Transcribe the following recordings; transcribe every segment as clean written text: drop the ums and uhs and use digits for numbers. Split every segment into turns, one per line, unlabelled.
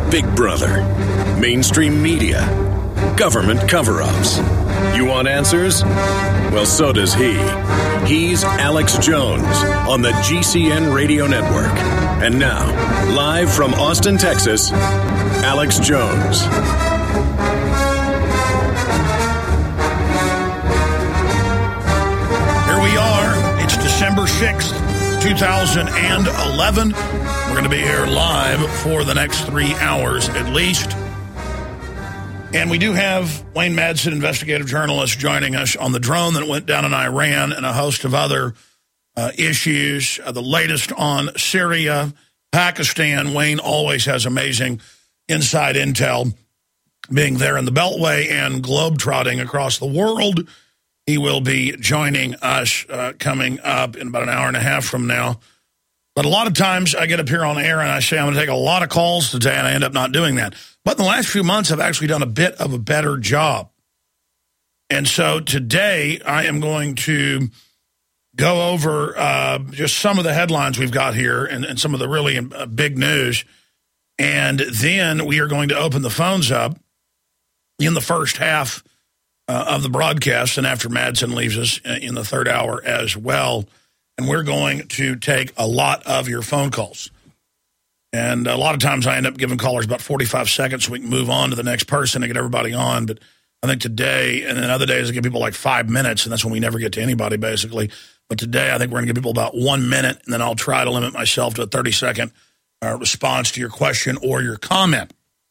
Big Brother, mainstream media, government cover-ups. You want answers? Well, so does he. He's Alex Jones on the GCN Radio Network. And now, live from Austin, Texas, Alex Jones.
Here we are. It's December 6th, 2011. We're going to be here live for the next 3 hours at least. And we do have Wayne Madsen, investigative journalist, joining us on the drone that went down in Iran and a host of other issues. The latest on Syria, Pakistan. Wayne always has amazing inside intel, being there in the Beltway and globetrotting across the world. He will be joining us coming up in about an hour and a half from now. But a lot of times I get up here on air and I say I'm going to take a lot of calls today, and I end up not doing that. But in the last few months, I've actually done a bit of a better job. And so today I am going to go over just some of the headlines we've got here and some of the really big news. And then we are going to open the phones up in the first half of the broadcast, and after Madsen leaves us in the third hour as well. And we're going to take a lot of your phone calls. And a lot of times I end up giving callers about 45 seconds so we can move on to the next person and get everybody on. But I think today, and then other days I give people like 5 minutes, and that's when we never get to anybody, basically. But today I think we're going to give people about 1 minute, and then I'll try to limit myself to a 30-second response to your question or your comment.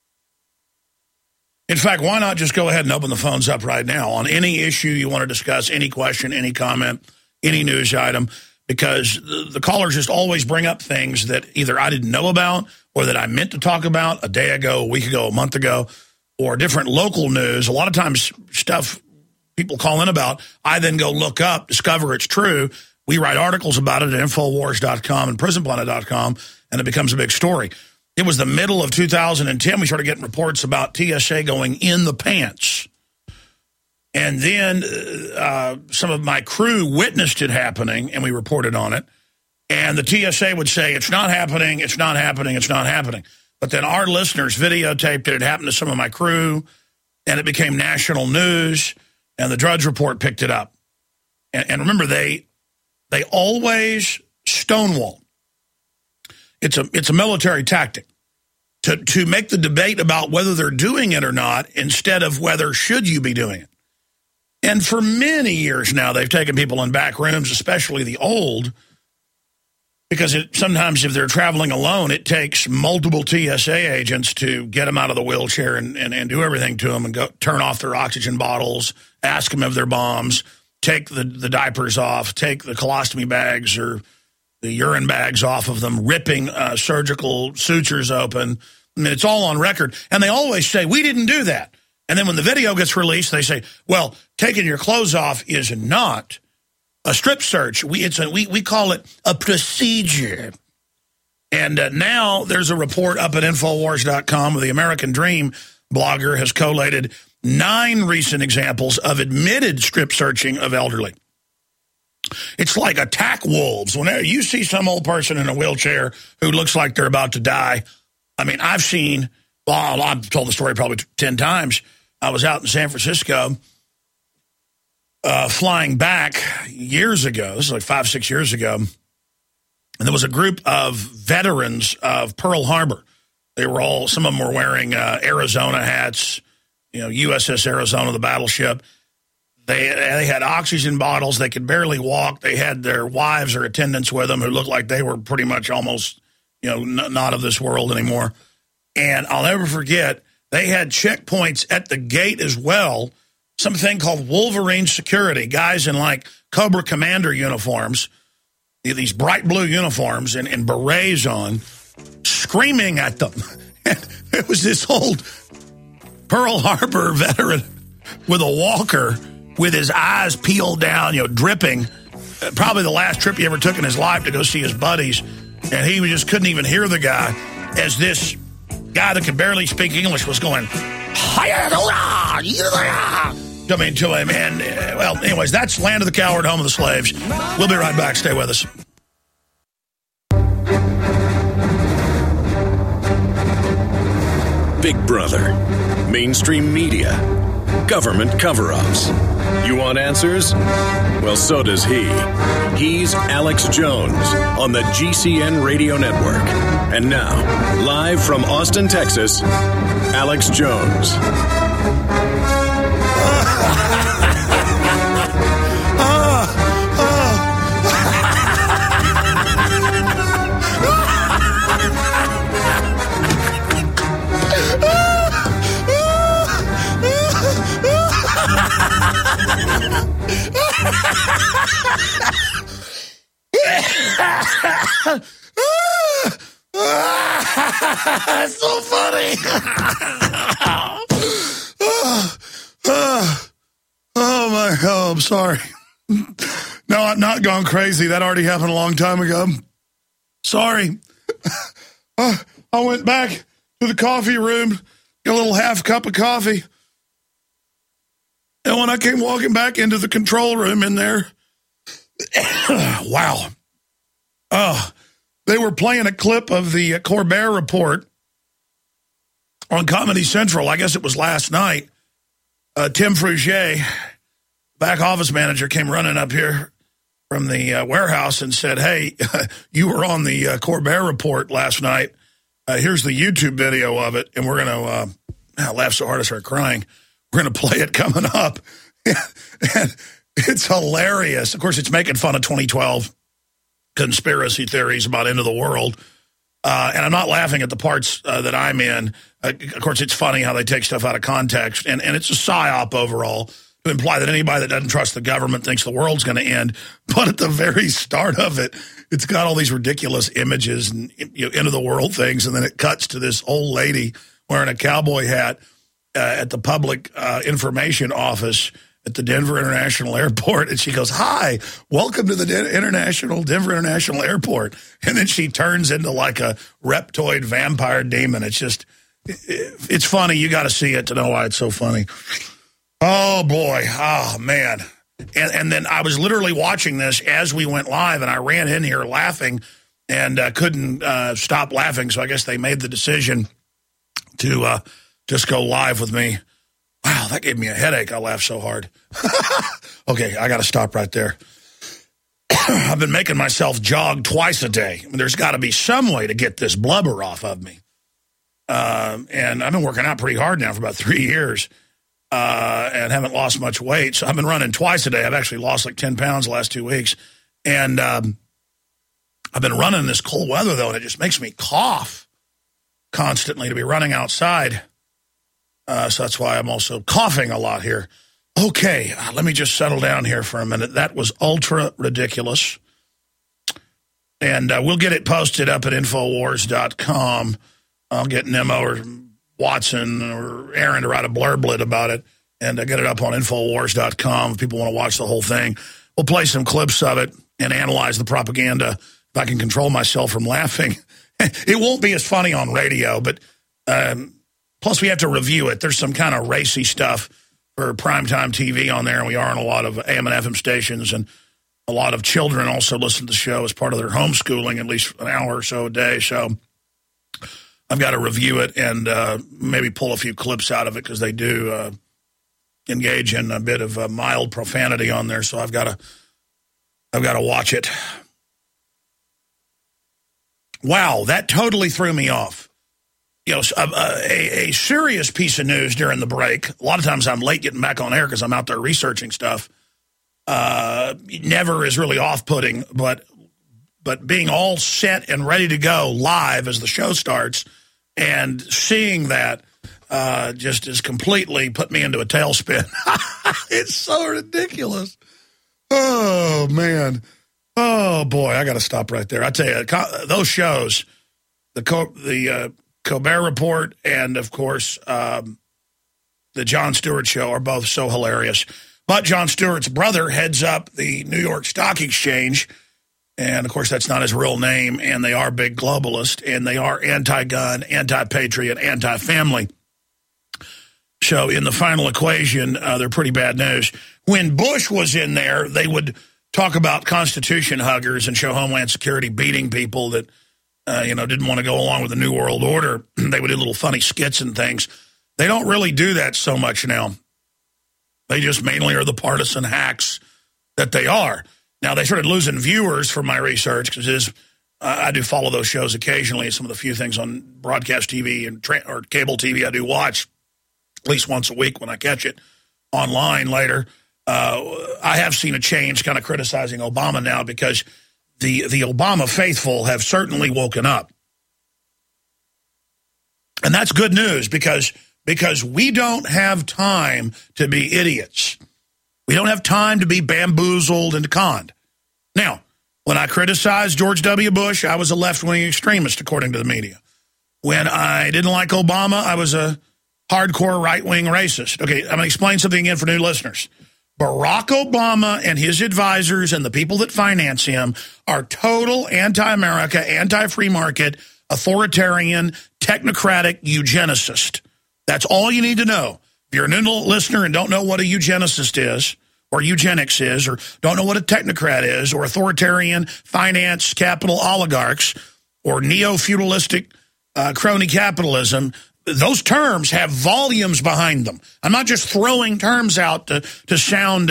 In fact, why not just go ahead and open the phones up right now on any issue you want to discuss, any question, any comment, any news item, because the callers just always bring up things that either I didn't know about or that I meant to talk about a day ago, a week ago, a month ago, or different local news. A lot of times stuff people call in about, I then go look up, discover it's true. We write articles about it at Infowars.com and PrisonPlanet.com, and it becomes a big story. It was the middle of 2010. We started getting reports about TSA going in the pants. And then some of my crew witnessed it happening, and we reported on it. And the TSA would say, it's not happening, it's not happening, it's not happening. But then our listeners videotaped it. It happened to some of my crew, and it became national news, and the Drudge Report picked it up. And remember, they always stonewall. It's a military tactic to make the debate about whether they're doing it or not instead of whether should you be doing it. And for many years now, they've taken people in back rooms, especially the old, because sometimes if they're traveling alone, it takes multiple TSA agents to get them out of the wheelchair and do everything to them and go turn off their oxygen bottles, ask them if they're bombs, take the diapers off, take the colostomy bags or the urine bags off of them, ripping surgical sutures open. I mean, it's all on record. And they always say, we didn't do that. And then when the video gets released, they say, well, taking your clothes off is not a strip search. We call it a procedure. And now there's a report up at Infowars.com where the American Dream blogger has collated 9 recent examples of admitted strip searching of elderly. It's like attack wolves. Whenever you see some old person in a wheelchair who looks like they're about to die, I mean, I've told the story probably 10 times. I was out in San Francisco flying back years ago. This is like 5-6 years ago. And there was a group of veterans of Pearl Harbor. They were some of them were wearing Arizona hats, USS Arizona, the battleship. They had oxygen bottles. They could barely walk. They had their wives or attendants with them who looked like they were pretty much almost, not of this world anymore. And I'll never forget, they had checkpoints at the gate as well, something called Wolverine Security, guys in like Cobra Commander uniforms, these bright blue uniforms and berets on, screaming at them. And it was this old Pearl Harbor veteran with a walker with his eyes peeled down, dripping. Probably the last trip he ever took in his life to go see his buddies. And he just couldn't even hear the guy as this guy that could barely speak English was going, to him. And, well, anyways, that's Land of the Coward, Home of the Slaves. We'll be right back. Stay with us.
Big Brother, mainstream media, government cover-ups. You want answers? Well, so does he. He's Alex Jones on the GCN Radio Network. And now, live from Austin, Texas, Alex Jones.
It's so funny. Oh my God, I'm sorry. No, I'm not gone crazy. That already happened a long time ago. Sorry. I went back to the coffee room, get a little half cup of coffee. And when I came walking back into the control room in there, wow. They were playing a clip of the Colbert Report on Comedy Central. I guess it was last night. Tim Frugier, back office manager, came running up here from the warehouse and said, hey, you were on the Colbert Report last night. Here's the YouTube video of it, and we're going to I laughed so hard I started crying. We're going to play it coming up. And it's hilarious. Of course, it's making fun of 2012 conspiracy theories about end of the world. And I'm not laughing at the parts that I'm in. Of course, it's funny how they take stuff out of context. And it's a psyop overall to imply that anybody that doesn't trust the government thinks the world's going to end. But at the very start of it, it's got all these ridiculous images and end of the world things. And then it cuts to this old lady wearing a cowboy hat at the public information office at the Denver International Airport. And she goes, hi, welcome to the Denver International Airport. And then she turns into like a reptoid vampire demon. It's just, it's funny. You got to see it to know why it's so funny. Oh, boy. Oh, man. And then I was literally watching this as we went live, and I ran in here laughing and couldn't stop laughing. So I guess they made the decision to just go live with me. Wow, that gave me a headache. I laughed so hard. Okay, I got to stop right there. I've been making myself jog twice a day. I mean, there's got to be some way to get this blubber off of me. And I've been working out pretty hard now for about 3 years and haven't lost much weight. So I've been running twice a day. I've actually lost like 10 pounds the last 2 weeks. And I've been running in this cold weather, though, and it just makes me cough constantly to be running outside. So that's why I'm also coughing a lot here. Okay, let me just settle down here for a minute. That was ultra ridiculous. And we'll get it posted up at Infowars.com. I'll get Nemo or Watson or Aaron to write a blurblet about it and get it up on Infowars.com if people want to watch the whole thing. We'll play some clips of it and analyze the propaganda if I can control myself from laughing. It won't be as funny on radio, but plus we have to review it. There's some kind of racy stuff for primetime TV on there, and we are on a lot of AM and FM stations, and a lot of children also listen to the show as part of their homeschooling, at least an hour or so a day. So I've got to review it and maybe pull a few clips out of it because they do engage in a bit of mild profanity on there. So I've got to watch it. Wow, that totally threw me off. You know, a serious piece of news during the break. A lot of times I'm late getting back on air because I'm out there researching stuff. Never is really off-putting, but being all set and ready to go live as the show starts and seeing that just has completely put me into a tailspin. It's so ridiculous. Oh, man. Oh, boy, I got to stop right there. I tell you, those shows, the Colbert Report and, of course, the Jon Stewart Show are both so hilarious. But Jon Stewart's brother heads up the New York Stock Exchange, and, of course, that's not his real name, and they are big globalists, and they are anti-gun, anti-patriot, anti-family. So in the final equation, they're pretty bad news. When Bush was in there, they would talk about Constitution huggers and show Homeland Security beating people that didn't want to go along with the New World Order. They would do little funny skits and things. They don't really do that so much now. They just mainly are the partisan hacks that they are. Now, they started losing viewers from my research because I do follow those shows occasionally. Some of the few things on broadcast TV or cable TV I do watch at least once a week when I catch it online later. I have seen a change kind of criticizing Obama now because the Obama faithful have certainly woken up. And that's good news because we don't have time to be idiots. We don't have time to be bamboozled and conned. Now, when I criticized George W. Bush, I was a left-wing extremist, according to the media. When I didn't like Obama, I was a hardcore right-wing racist. Okay, I'm going to explain something again for new listeners. Barack Obama and his advisors and the people that finance him are total anti-America, anti-free market, authoritarian, technocratic eugenicist. That's all you need to know. If you're a new listener and don't know what a eugenicist is, or eugenics is, or don't know what a technocrat is, or authoritarian finance capital oligarchs, or neo-feudalistic crony capitalism, those terms have volumes behind them. I'm not just throwing terms out to sound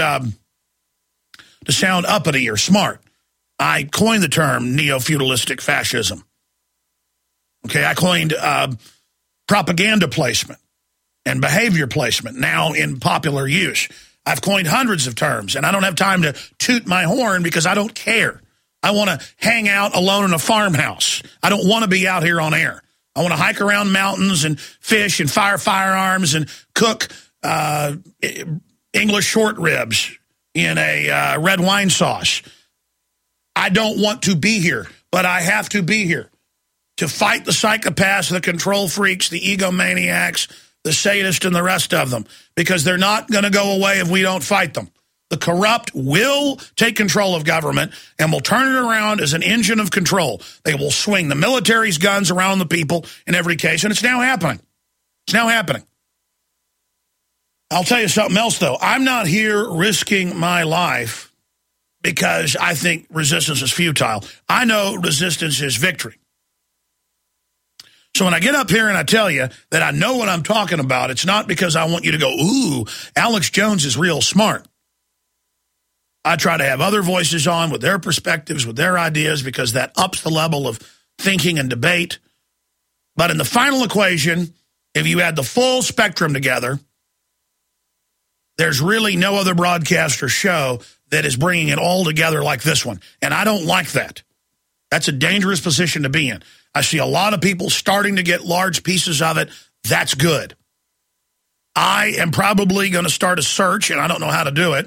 uppity or smart. I coined the term neo-feudalistic fascism. Okay, I coined propaganda placement and behavior placement, now in popular use. I've coined hundreds of terms, and I don't have time to toot my horn because I don't care. I want to hang out alone in a farmhouse. I don't want to be out here on air. I want to hike around mountains and fish and fire firearms and cook English short ribs in a red wine sauce. I don't want to be here, but I have to be here to fight the psychopaths, the control freaks, the egomaniacs, the sadists, and the rest of them, because they're not going to go away if we don't fight them. The corrupt will take control of government and will turn it around as an engine of control. They will swing the military's guns around the people in every case, and it's now happening. It's now happening. I'll tell you something else, though. I'm not here risking my life because I think resistance is futile. I know resistance is victory. So when I get up here and I tell you that I know what I'm talking about, it's not because I want you to go, ooh, Alex Jones is real smart. I try to have other voices on with their perspectives, with their ideas, because that ups the level of thinking and debate. But in the final equation, if you add the full spectrum together, there's really no other broadcast or show that is bringing it all together like this one. And I don't like that. That's a dangerous position to be in. I see a lot of people starting to get large pieces of it. That's good. I am probably going to start a search, and I don't know how to do it.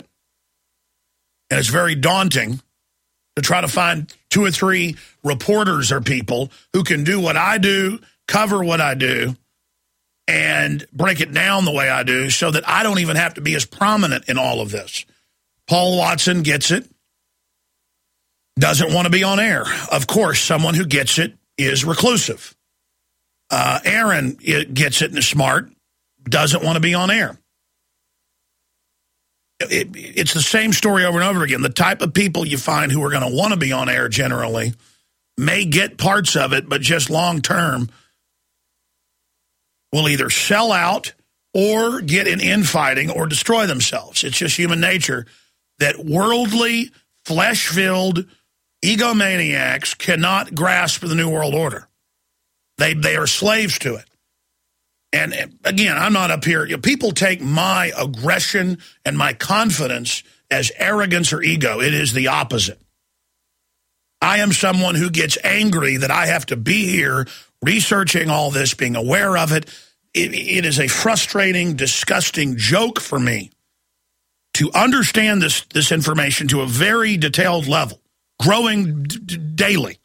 And it's very daunting to try to find 2 or 3 reporters or people who can do what I do, cover what I do, and break it down the way I do so that I don't even have to be as prominent in all of this. Paul Watson gets it, doesn't want to be on air. Of course, someone who gets it is reclusive. Aaron gets it and is smart, doesn't want to be on air. It's the same story over and over again. The type of people you find who are going to want to be on air generally may get parts of it, but just long term will either sell out or get in infighting or destroy themselves. It's just human nature that worldly, flesh-filled egomaniacs cannot grasp the New World Order. They are slaves to it. And again, I'm not up here. People take my aggression and my confidence as arrogance or ego. It is the opposite. I am someone who gets angry that I have to be here researching all this, being aware of it. It is a frustrating, disgusting joke for me to understand this information to a very detailed level, growing daily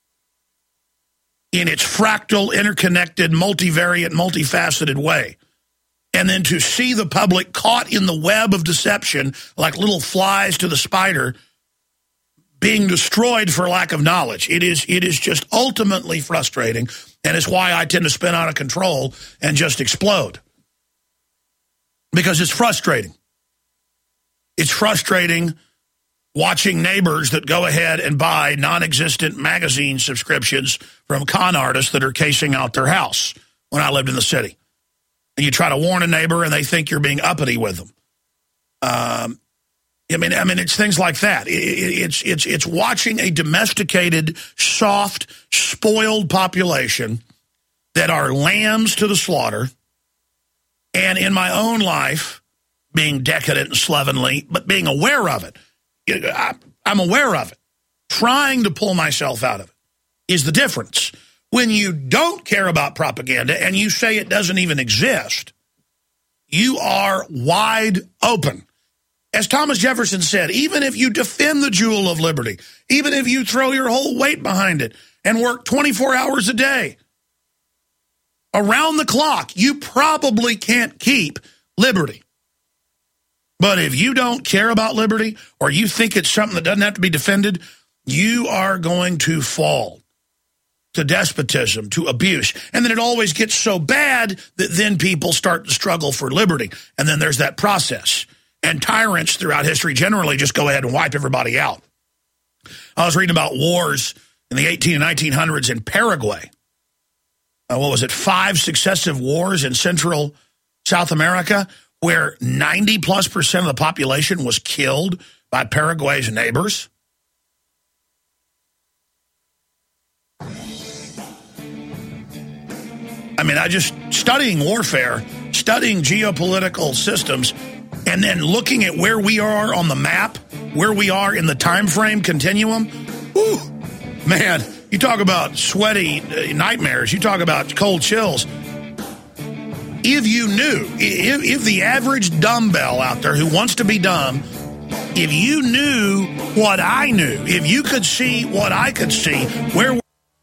in its fractal, interconnected, multivariate, multifaceted way. And then to see the public caught in the web of deception like little flies to the spider being destroyed for lack of knowledge. It is just ultimately frustrating, and it's why I tend to spin out of control and just explode. Because it's frustrating. It's frustrating watching neighbors that go ahead and buy non-existent magazine subscriptions from con artists that are casing out their house when I lived in the city. And you try to warn a neighbor and they think you're being uppity with them. I mean, it's things like that. It's watching a domesticated, soft, spoiled population that are lambs to the slaughter. And in my own life, being decadent and slovenly, but being aware of it. I'm aware of it. Trying to pull myself out of it is the difference. When you don't care about propaganda and you say it doesn't even exist, you are wide open. As Thomas Jefferson said, even if you defend the jewel of liberty, even if you throw your whole weight behind it and work 24 hours a day, around the clock, you probably can't keep liberty. But if you don't care about liberty or you think it's something that doesn't have to be defended, you are going to fall to despotism, to abuse. And then it always gets so bad that then people start to struggle for liberty. And then there's that process. And tyrants throughout history generally just go ahead and wipe everybody out. I was reading about wars in the 1800s and 1900s in Paraguay. 5 successive wars in Central South America where 90+% of the population was killed by Paraguay's neighbors. I mean, studying warfare, studying geopolitical systems, and then looking at where we are on the map, where we are in the time frame continuum. Whew, man, you talk about sweaty nightmares. You talk about cold chills. If you knew, if the average dumbbell out there who wants to be dumb, if you knew what I knew, if you could see what I could see, where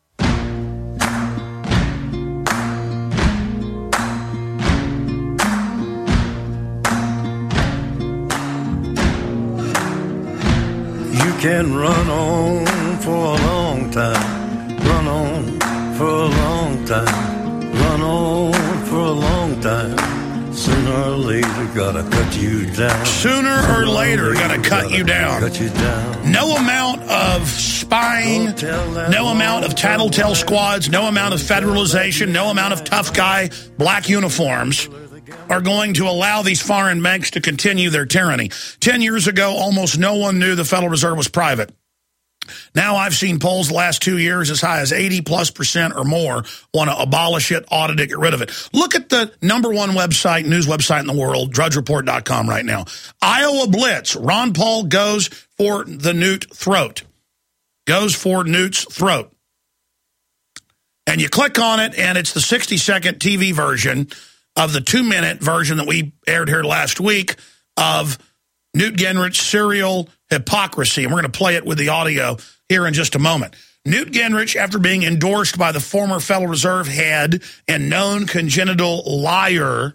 you can run on for a long time, run on for a long time, run on for a long time. Sooner or later, gotta cut you down.
Sooner or later, gotta cut you down.
Cut you down.
No amount of spying, no amount of tattletale squads, no amount of federalization, no amount of tough guy black uniforms are going to allow these foreign banks to continue their tyranny. 10 years ago, almost no one knew the Federal Reserve was private. Now I've seen polls the last 2 years as high as 80+% or more want to abolish it, audit it, get rid of it. Look at the #1 website, news website in the world, drudgereport.com right now. Iowa Blitz, Ron Paul goes for the Newt throat. Goes for Newt's throat. And you click on it, and it's the 60-second TV version of the 2-minute version that we aired here last week of Newt Gingrich's serial hypocrisy. And we're going to play it with the audio here in just a moment. Newt Gingrich, after being endorsed by the former Federal Reserve head and known congenital liar,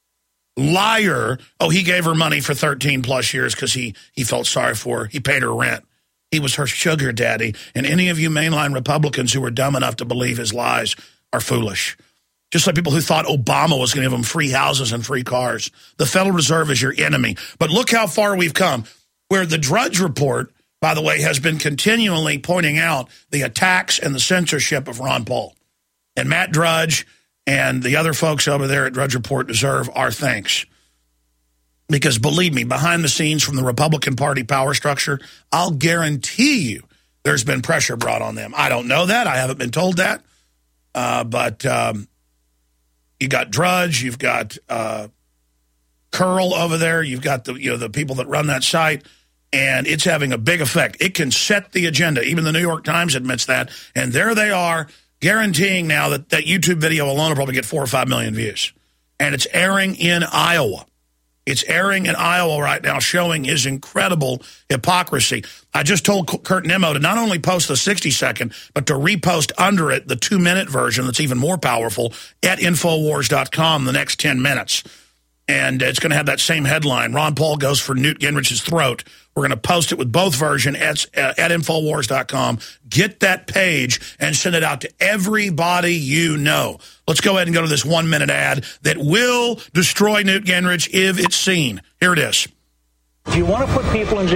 he gave her money for 13+ years because he felt sorry for her. He paid her rent. He was her sugar daddy. And any of you mainline Republicans who were dumb enough to believe his lies are foolish. Just like people who thought Obama was going to give them free houses and free cars. The Federal Reserve is your enemy. But look how far we've come, where the Drudge Report, by the way, has been continually pointing out the attacks and the censorship of Ron Paul. And Matt Drudge and the other folks over there at Drudge Report deserve our thanks. Because believe me, behind the scenes from the Republican Party power structure, I'll guarantee you there's been pressure brought on them. I don't know that. I haven't been told that. But you got Drudge, you've got Curl over there, you've got the people that run that site, and it's having a big effect. It can set the agenda. Even the New York Times admits that, and there they are guaranteeing now that YouTube video alone will probably get 4 or 5 million views. And it's airing in Iowa. It's airing in Iowa right now, showing his incredible hypocrisy. I just told Kurt Nimmo to not only post the 60-second, but to repost under it the 2-minute version that's even more powerful at Infowars.com the next 10 minutes. And it's going to have that same headline, Ron Paul goes for Newt Gingrich's throat. We're going to post it with both versions at Infowars.com. Get that page and send it out to everybody you know. Let's go ahead and go to this 1-minute ad that will destroy Newt Gingrich if it's seen. Here it is.
If you want to put people in jail, let's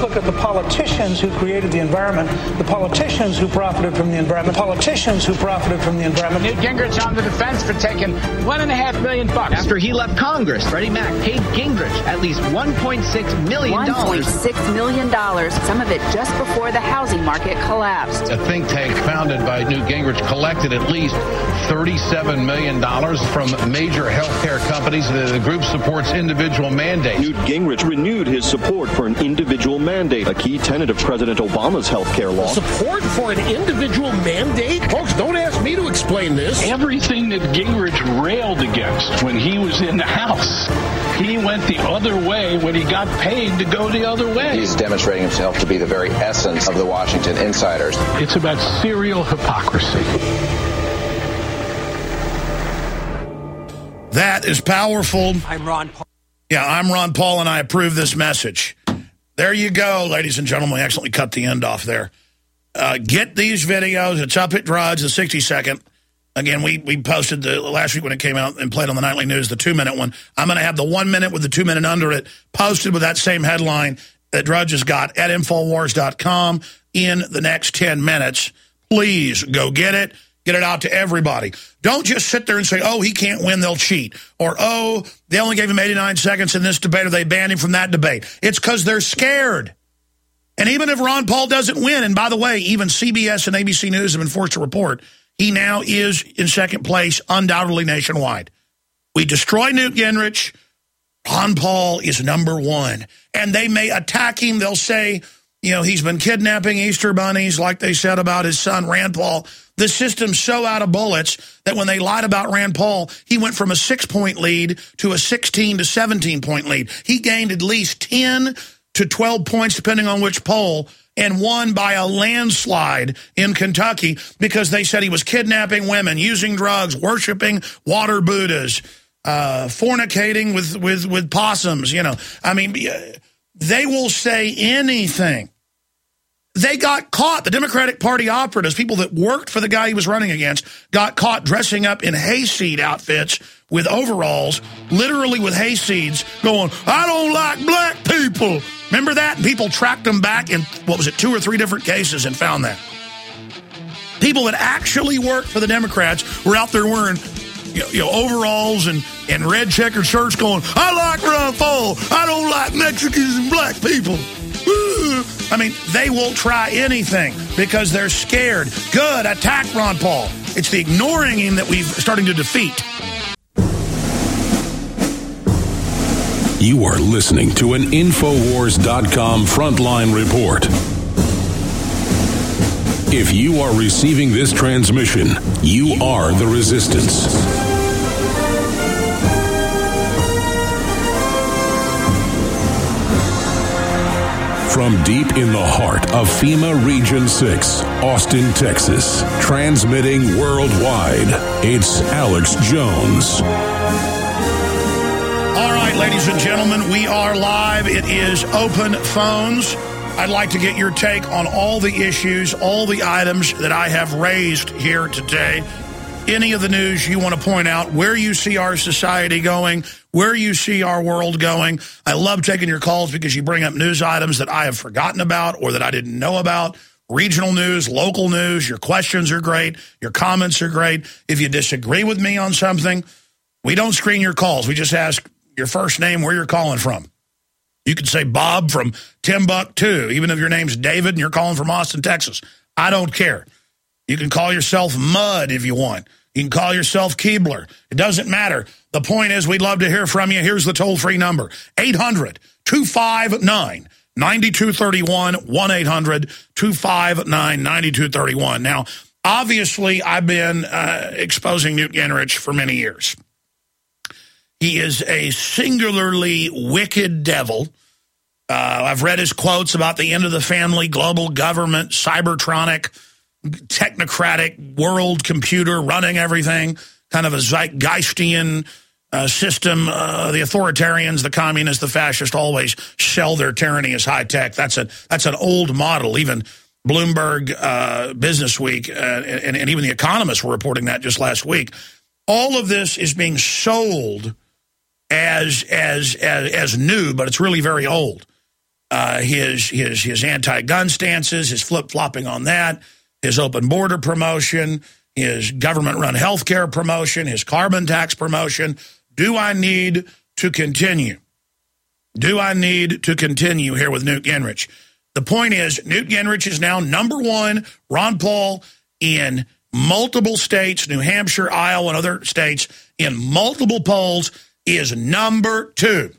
look at the politicians who created the environment, the politicians who profited from the environment, the politicians who profited from the environment.
Newt Gingrich on the defense for taking $1.5 million.
After he left Congress, Freddie Mac paid Gingrich at least $1.6 million.
$1.6 million, some of it just before the housing market collapsed.
A think tank founded by Newt Gingrich collected at least $37 million from major healthcare companies. The group supports individual mandates.
Newt Gingrich renewed his support for an individual mandate, a key tenet of President Obama's healthcare law.
Support for an individual mandate? Folks, don't ask me to explain this.
Everything that Gingrich railed against when he was in the House, he went the other way when he got paid to go the other way.
He's demonstrating himself to be the very essence of the Washington insiders.
It's about serial hypocrisy.
That is powerful.
I'm Ron Paul.
Yeah, I'm Ron Paul, and I approve this message. There you go, ladies and gentlemen. We accidentally cut the end off there. Get these videos. It's up at Drudge, the 60-second. Again, we posted the last week when it came out and played on the Nightly News, the 2-minute one. I'm going to have the 1 minute with the 2 minute under it posted with that same headline that Drudge has got at Infowars.com in the next 10 minutes. Please go get it. Get it out to everybody. Don't just sit there and say, oh, he can't win, they'll cheat. Or, oh, they only gave him 89 seconds in this debate, or they banned him from that debate. It's because they're scared. And even if Ron Paul doesn't win, and by the way, even CBS and ABC News have been forced to report, he now is in second place, undoubtedly nationwide. We destroy Newt Gingrich. Ron Paul is number one. And they may attack him. They'll say, you know, he's been kidnapping Easter bunnies, like they said about his son, Rand Paul. The system's so out of bullets that when they lied about Rand Paul, he went from a 6-point lead to a 16 to 17-point lead. He gained at least 10 to 12 points, depending on which poll, and won by a landslide in Kentucky because they said he was kidnapping women, using drugs, worshiping water Buddhas, fornicating with possums. You know, I mean, they will say anything. They got caught. The Democratic Party operatives, people that worked for the guy he was running against, got caught dressing up in hayseed outfits with overalls, literally with hayseeds, going, I don't like black people. Remember that? And people tracked them back in, 2 or 3 different cases and found that. People that actually worked for the Democrats were out there wearing overalls and red checkered shirts going, I like Ron Paul. I don't like Mexicans and black people. I mean, they will try anything because they're scared. Good, attack Ron Paul. It's the ignoring him that we're starting to defeat.
You are listening to an Infowars.com frontline report. If you are receiving this transmission, you are the resistance. From deep in the heart of FEMA Region 6, Austin, Texas, transmitting worldwide, it's Alex Jones.
All right, ladies and gentlemen, we are live. It is open phones. I'd like to get your take on all the issues, all the items that I have raised here today. Any of the news you want to point out, where you see our society going, where you see our world going. I love taking your calls because you bring up news items that I have forgotten about or that I didn't know about. Regional news, local news, your questions are great. Your comments are great. If you disagree with me on something, we don't screen your calls. We just ask your first name, where you're calling from. You can say Bob from Timbuktu, even if your name's David and you're calling from Austin, Texas. I don't care. You can call yourself Mud if you want. You can call yourself Keebler. It doesn't matter. The point is, we'd love to hear from you. Here's the toll-free number, 800-259-9231, 1-800-259-9231. Now, obviously, I've been exposing Newt Gingrich for many years. He is a singularly wicked devil. I've read his quotes about the end of the family, global government, cybertronic, technocratic world computer running everything, kind of a Zeitgeistian system. The authoritarians, the communists, the fascists always sell their tyranny as high tech. That's an old model. Even Bloomberg, Business Week, and even The Economist were reporting that just last week. All of this is being sold as new, but it's really very old. his anti-gun stances, his flip-flopping on that, his open border promotion, his government-run health care promotion, his carbon tax promotion. Do I need to continue? Do I need to continue here with Newt Gingrich? The point is, Newt Gingrich is now number one. Ron Paul in multiple states, New Hampshire, Iowa, and other states, in multiple polls, is number two.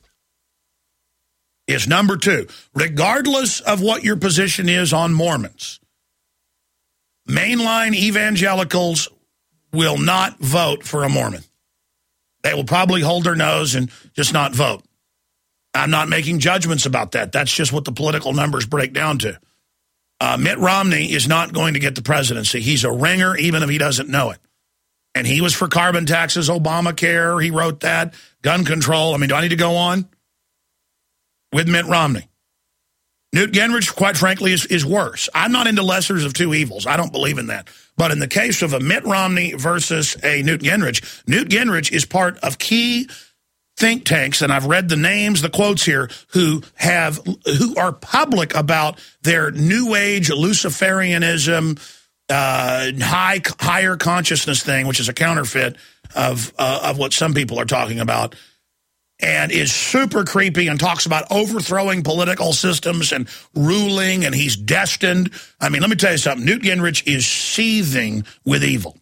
Is number two. Regardless of what your position is on Mormons, mainline evangelicals will not vote for a Mormon. They will probably hold their nose and just not vote. I'm not making judgments about that. That's just what the political numbers break down to. Mitt Romney is not going to get the presidency. He's a ringer, even if he doesn't know it. And he was for carbon taxes, Obamacare. He wrote that. Gun control. I mean, do I need to go on with Mitt Romney? Newt Gingrich, quite frankly, is worse. I'm not into lessers of two evils. I don't believe in that. But in the case of a Mitt Romney versus a Newt Gingrich is part of key think tanks, and I've read the names, the quotes here, who are public about their New Age Luciferianism, higher consciousness thing, which is a counterfeit of what some people are talking about, and is super creepy and talks about overthrowing political systems and ruling, and he's destined. I mean, let me tell you something. Newt Gingrich is seething with evil.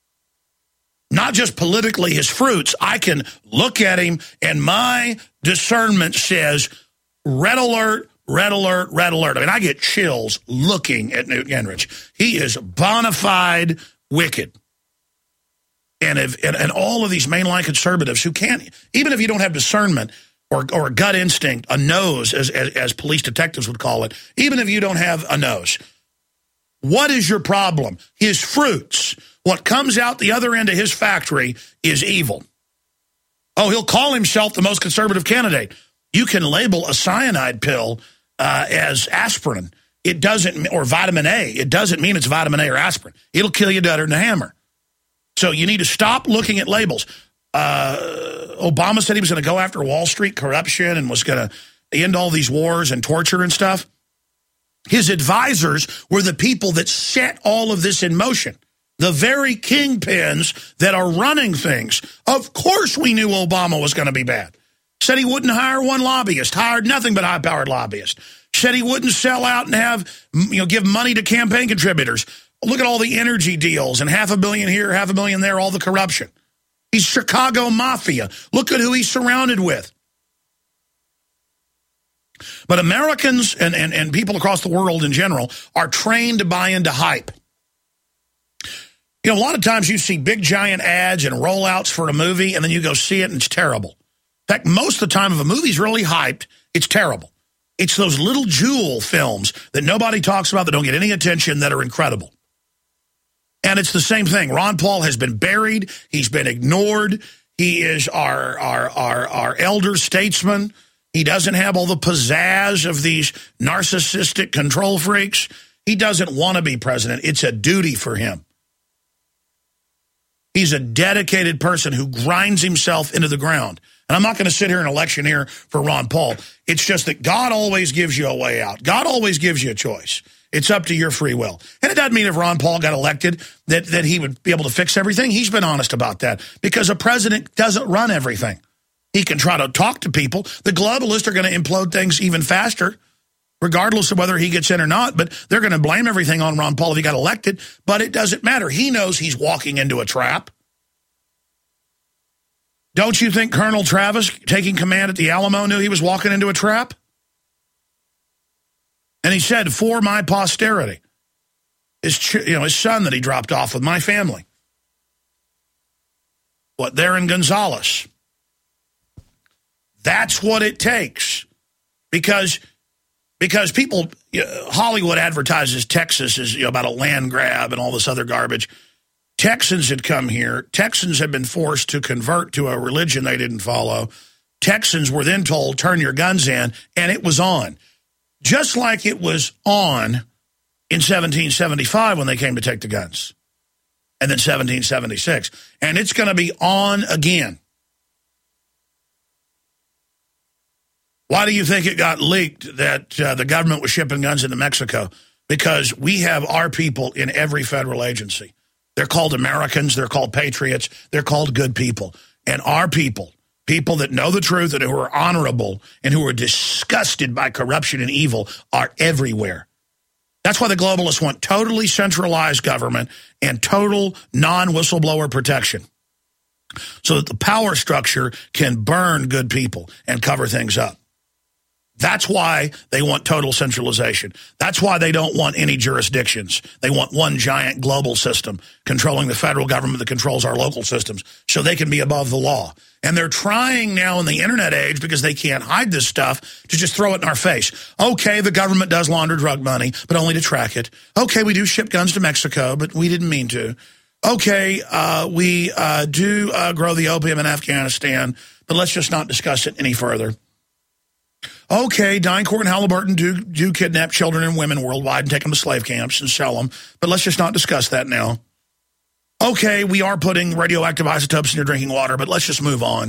Not just politically his fruits. I can look at him, and my discernment says, red alert, red alert, red alert. I mean, I get chills looking at Newt Gingrich. He is bona fide wicked. And all of these mainline conservatives who can't, even if you don't have discernment or a gut instinct, a nose, as police detectives would call it, even if you don't have a nose, what is your problem? His fruits. What comes out the other end of his factory is evil. Oh, he'll call himself the most conservative candidate. You can label a cyanide pill as aspirin. It doesn't, or vitamin A. It doesn't mean it's vitamin A or aspirin. It'll kill you deader than a hammer. So you need to stop looking at labels. Obama said he was going to go after Wall Street corruption and was going to end all these wars and torture and stuff. His advisors were the people that set all of this in motion. The very kingpins that are running things. Of course we knew Obama was going to be bad. Said he wouldn't hire one lobbyist, hired nothing but high-powered lobbyists. Said he wouldn't sell out and have, give money to campaign contributors. Look at all the energy deals and $500 million here, $500 million there, all the corruption. He's Chicago Mafia. Look at who he's surrounded with. But Americans and people across the world in general are trained to buy into hype. A lot of times you see big, giant ads and rollouts for a movie, and then you go see it, and it's terrible. In fact, most of the time, if a movie's really hyped, it's terrible. It's those little jewel films that nobody talks about, that don't get any attention, that are incredible. And it's the same thing. Ron Paul has been buried. He's been ignored. He is our elder statesman. He doesn't have all the pizzazz of these narcissistic control freaks. He doesn't want to be president. It's a duty for him. He's a dedicated person who grinds himself into the ground. And I'm not going to sit here and electioneer for Ron Paul. It's just that God always gives you a way out. God always gives you a choice. It's up to your free will. And it doesn't mean if Ron Paul got elected that he would be able to fix everything. He's been honest about that, because a president doesn't run everything. He can try to talk to people. The globalists are going to implode things even faster, regardless of whether he gets in or not. But they're going to blame everything on Ron Paul if he got elected. But it doesn't matter. He knows he's walking into a trap. Don't you think Colonel Travis, taking command at the Alamo, knew he was walking into a trap? And he said, for my posterity, his son that he dropped off with my family. What, they're in Gonzales. That's what it takes. Because people, Hollywood advertises Texas as about a land grab and all this other garbage. Texans had come here. Texans had been forced to convert to a religion they didn't follow. Texans were then told, turn your guns in, and it was on. Just like it was on in 1775 when they came to take the guns. And then 1776. And it's going to be on again. Why do you think it got leaked that the government was shipping guns into Mexico? Because we have our people in every federal agency. They're called Americans. They're called patriots. They're called good people. And our people that know the truth and who are honorable and who are disgusted by corruption and evil, are everywhere. That's why the globalists want totally centralized government and total non-whistleblower protection, so that the power structure can burn good people and cover things up. That's why they want total centralization. That's why they don't want any jurisdictions. They want one giant global system controlling the federal government that controls our local systems, so they can be above the law. And they're trying now in the internet age, because they can't hide this stuff, to just throw it in our face. Okay, the government does launder drug money, but only to track it. Okay, we do ship guns to Mexico, but we didn't mean to. Okay, we do grow the opium in Afghanistan, but let's just not discuss it any further. Okay, DynCorp and Halliburton do kidnap children and women worldwide and take them to slave camps and sell them, but let's just not discuss that now. Okay, we are putting radioactive isotopes in your drinking water, but let's just move on.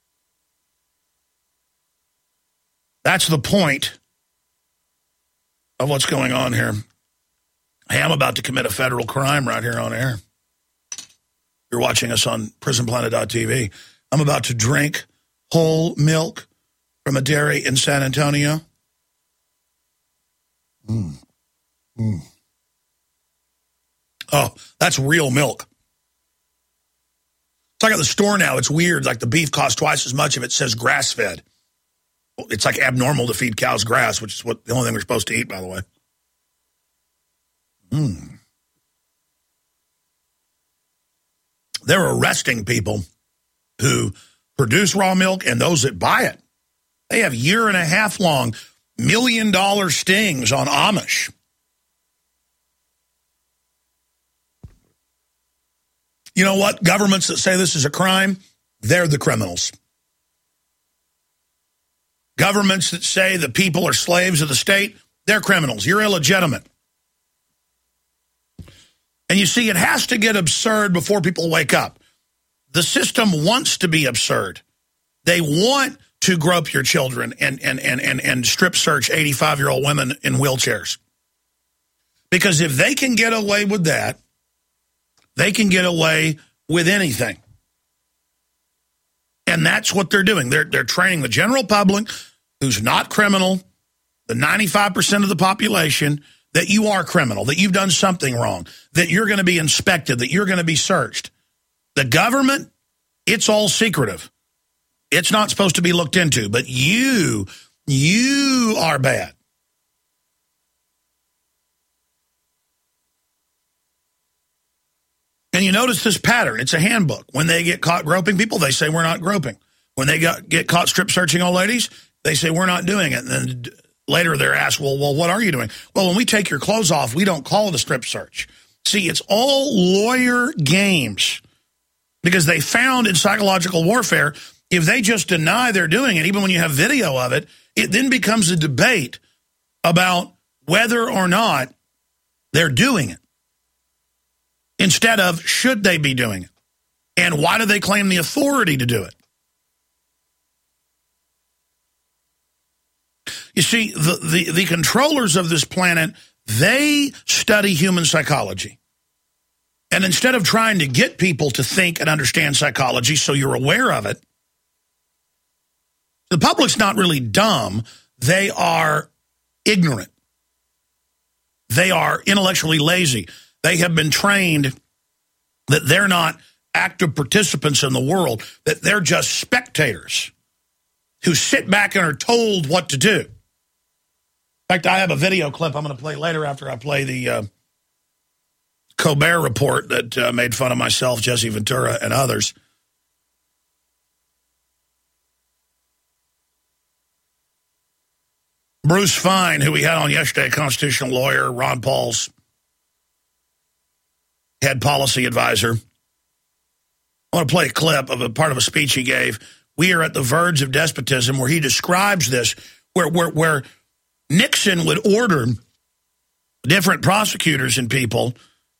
That's the point of what's going on here. Hey, I'm about to commit a federal crime right here on air. You're watching us on prisonplanet.tv. I'm about to drink whole milk from a dairy in San Antonio. Oh, that's real milk. It's like at the store now. It's weird. Like the beef costs twice as much if it says grass-fed. It's like abnormal to feed cows grass, which is the only thing we're supposed to eat, by the way. They're arresting people who produce raw milk and those that buy it. They have 1.5-year-long $1 million stings on Amish. You know what? Governments that say this is a crime, they're the criminals. Governments that say the people are slaves of the state, they're criminals. You're illegitimate. And you see, it has to get absurd before people wake up. The system wants to be absurd. They want to grope your children and strip search 85-year-old women in wheelchairs. Because if they can get away with that, they can get away with anything. And that's what they're doing. They're training the general public, who's not criminal, the 95% of the population, that you are criminal, that you've done something wrong, that you're going to be inspected, that you're going to be searched. The government, it's all secretive. It's not supposed to be looked into, but you are bad. And you notice this pattern. It's a handbook. When they get caught groping people, they say, we're not groping. When they get caught strip searching old ladies, they say, we're not doing it. And then later they're asked, well, what are you doing? Well, when we take your clothes off, we don't call it a strip search. See, it's all lawyer games, because they found in psychological warfare, if they just deny they're doing it, even when you have video of it, it then becomes a debate about whether or not they're doing it, instead of should they be doing it, and why do they claim the authority to do it. You see, the controllers of this planet, they study human psychology. And instead of trying to get people to think and understand psychology so you're aware of it, the public's not really dumb. They are ignorant. They are intellectually lazy. They have been trained that they're not active participants in the world, that they're just spectators who sit back and are told what to do. In fact, I have a video clip I'm going to play later after I play the Colbert Report that made fun of myself, Jesse Ventura, and others. Bruce Fine, who we had on yesterday, constitutional lawyer, Ron Paul's head policy advisor. I want to play a clip of a part of a speech he gave. We are at the verge of despotism, where he describes this, where Nixon would order different prosecutors and people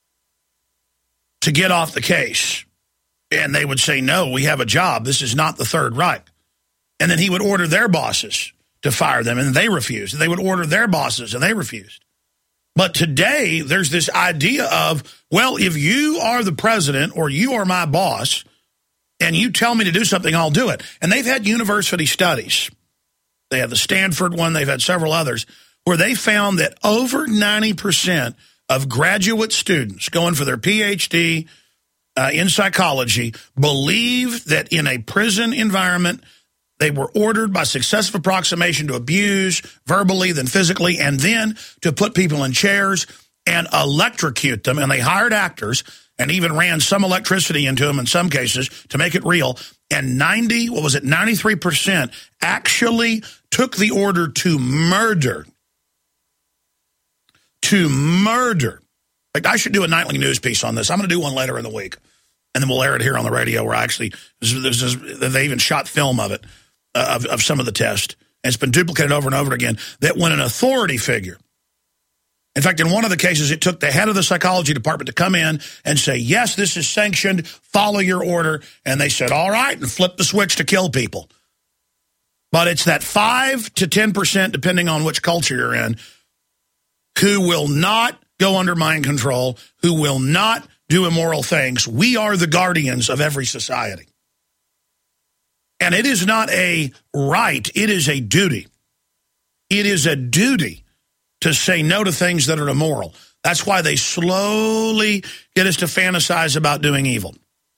to get off the case. And they would say, no, we have a job. This is not the Third Reich. And then he would order their bosses to fire them, and they refused. And they would order their bosses, and they refused. But today, there's this idea of, well, if you are the president or you are my boss and you tell me to do something, I'll do it. And they've had university studies. They have the Stanford one. They've had several others where they found that over 90% of graduate students going for their PhD in psychology believe that in a prison environment, they were ordered by successive approximation to abuse verbally, then physically, and then to put people in chairs and electrocute them. And they hired actors and even ran some electricity into them in some cases to make it real. And 93% actually took the order to murder. To murder. Like, I should do a nightly news piece on this. I'm going to do one later in the week. And then we'll air it here on the radio where they even shot film of it. Of some of the tests, and it's been duplicated over and over again, that when an authority figure, in fact, in one of the cases, it took the head of the psychology department to come in and say, yes, this is sanctioned, follow your order, and they said, all right, and flip the switch to kill people. But it's that 5 to 10%, depending on which culture you're in, who will not go under mind control, who will not do immoral things. We are the guardians of every society. And it is not a right, it is a duty. It is a duty to say no to things that are immoral. That's why they slowly get us to fantasize about doing evil.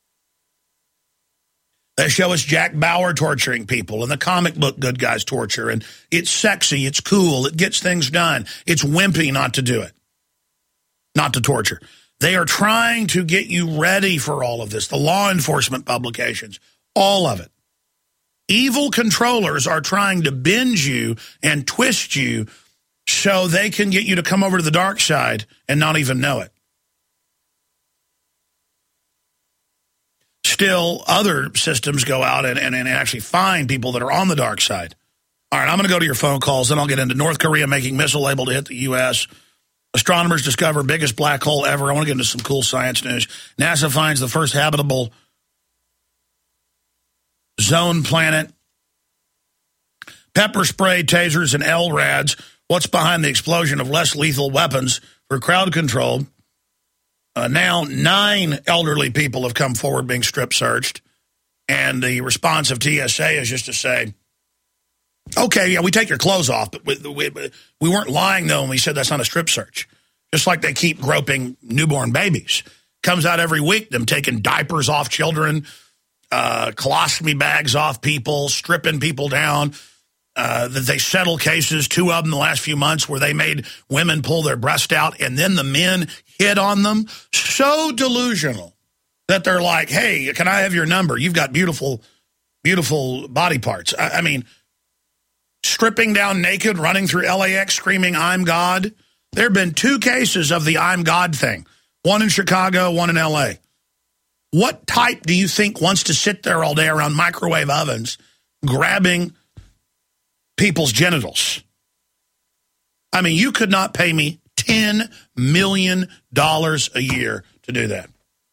They show us Jack Bauer torturing people and the comic book good guys torture. And it's sexy, it's cool, it gets things done. It's wimpy not to do it, not to torture. They are trying to get you ready for all of this. The law enforcement publications, all of it. Evil controllers are trying to bend you and twist you so they can get you to come over to the dark side and not even know it. Still, other systems go out and actually find people that are on the dark side. All right, I'm going to go to your phone calls, then I'll get into North Korea making missile able to hit the U.S. Astronomers discover biggest black hole ever. I want to get into some cool science news. NASA finds the first habitable zone planet. Pepper spray, tasers, and LRADs. What's behind the explosion of less lethal weapons for crowd control? Now 9 elderly people have come forward being strip searched. And the response of TSA is just to say, okay, yeah, we take your clothes off, but we weren't lying, though, when we said that's not a strip search. Just like they keep groping newborn babies. Comes out every week, them taking diapers off children, colostomy bags off people, stripping people down. That they settle cases, 2 of them the last few months, where they made women pull their breast out, and then the men hit on them. So delusional that they're like, hey, can I have your number? You've got beautiful, beautiful body parts. I mean, stripping down naked, running through LAX, screaming, I'm God. There have been 2 cases of the I'm God thing. One in Chicago, one in LA. What type do you think wants to sit there all day around microwave ovens grabbing people's genitals? I mean, you could not pay me $10 million a year to do that.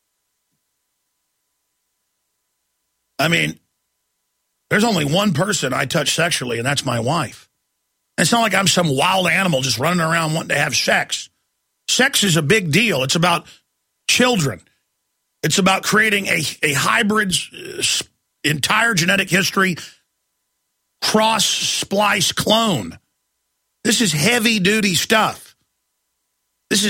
I mean, there's only one person I touch sexually, and that's my wife. It's not like I'm some wild animal just running around wanting to have sex. Sex is a big deal. It's about children. It's about creating a hybrid, entire genetic history, cross-splice clone. This is heavy-duty stuff. It's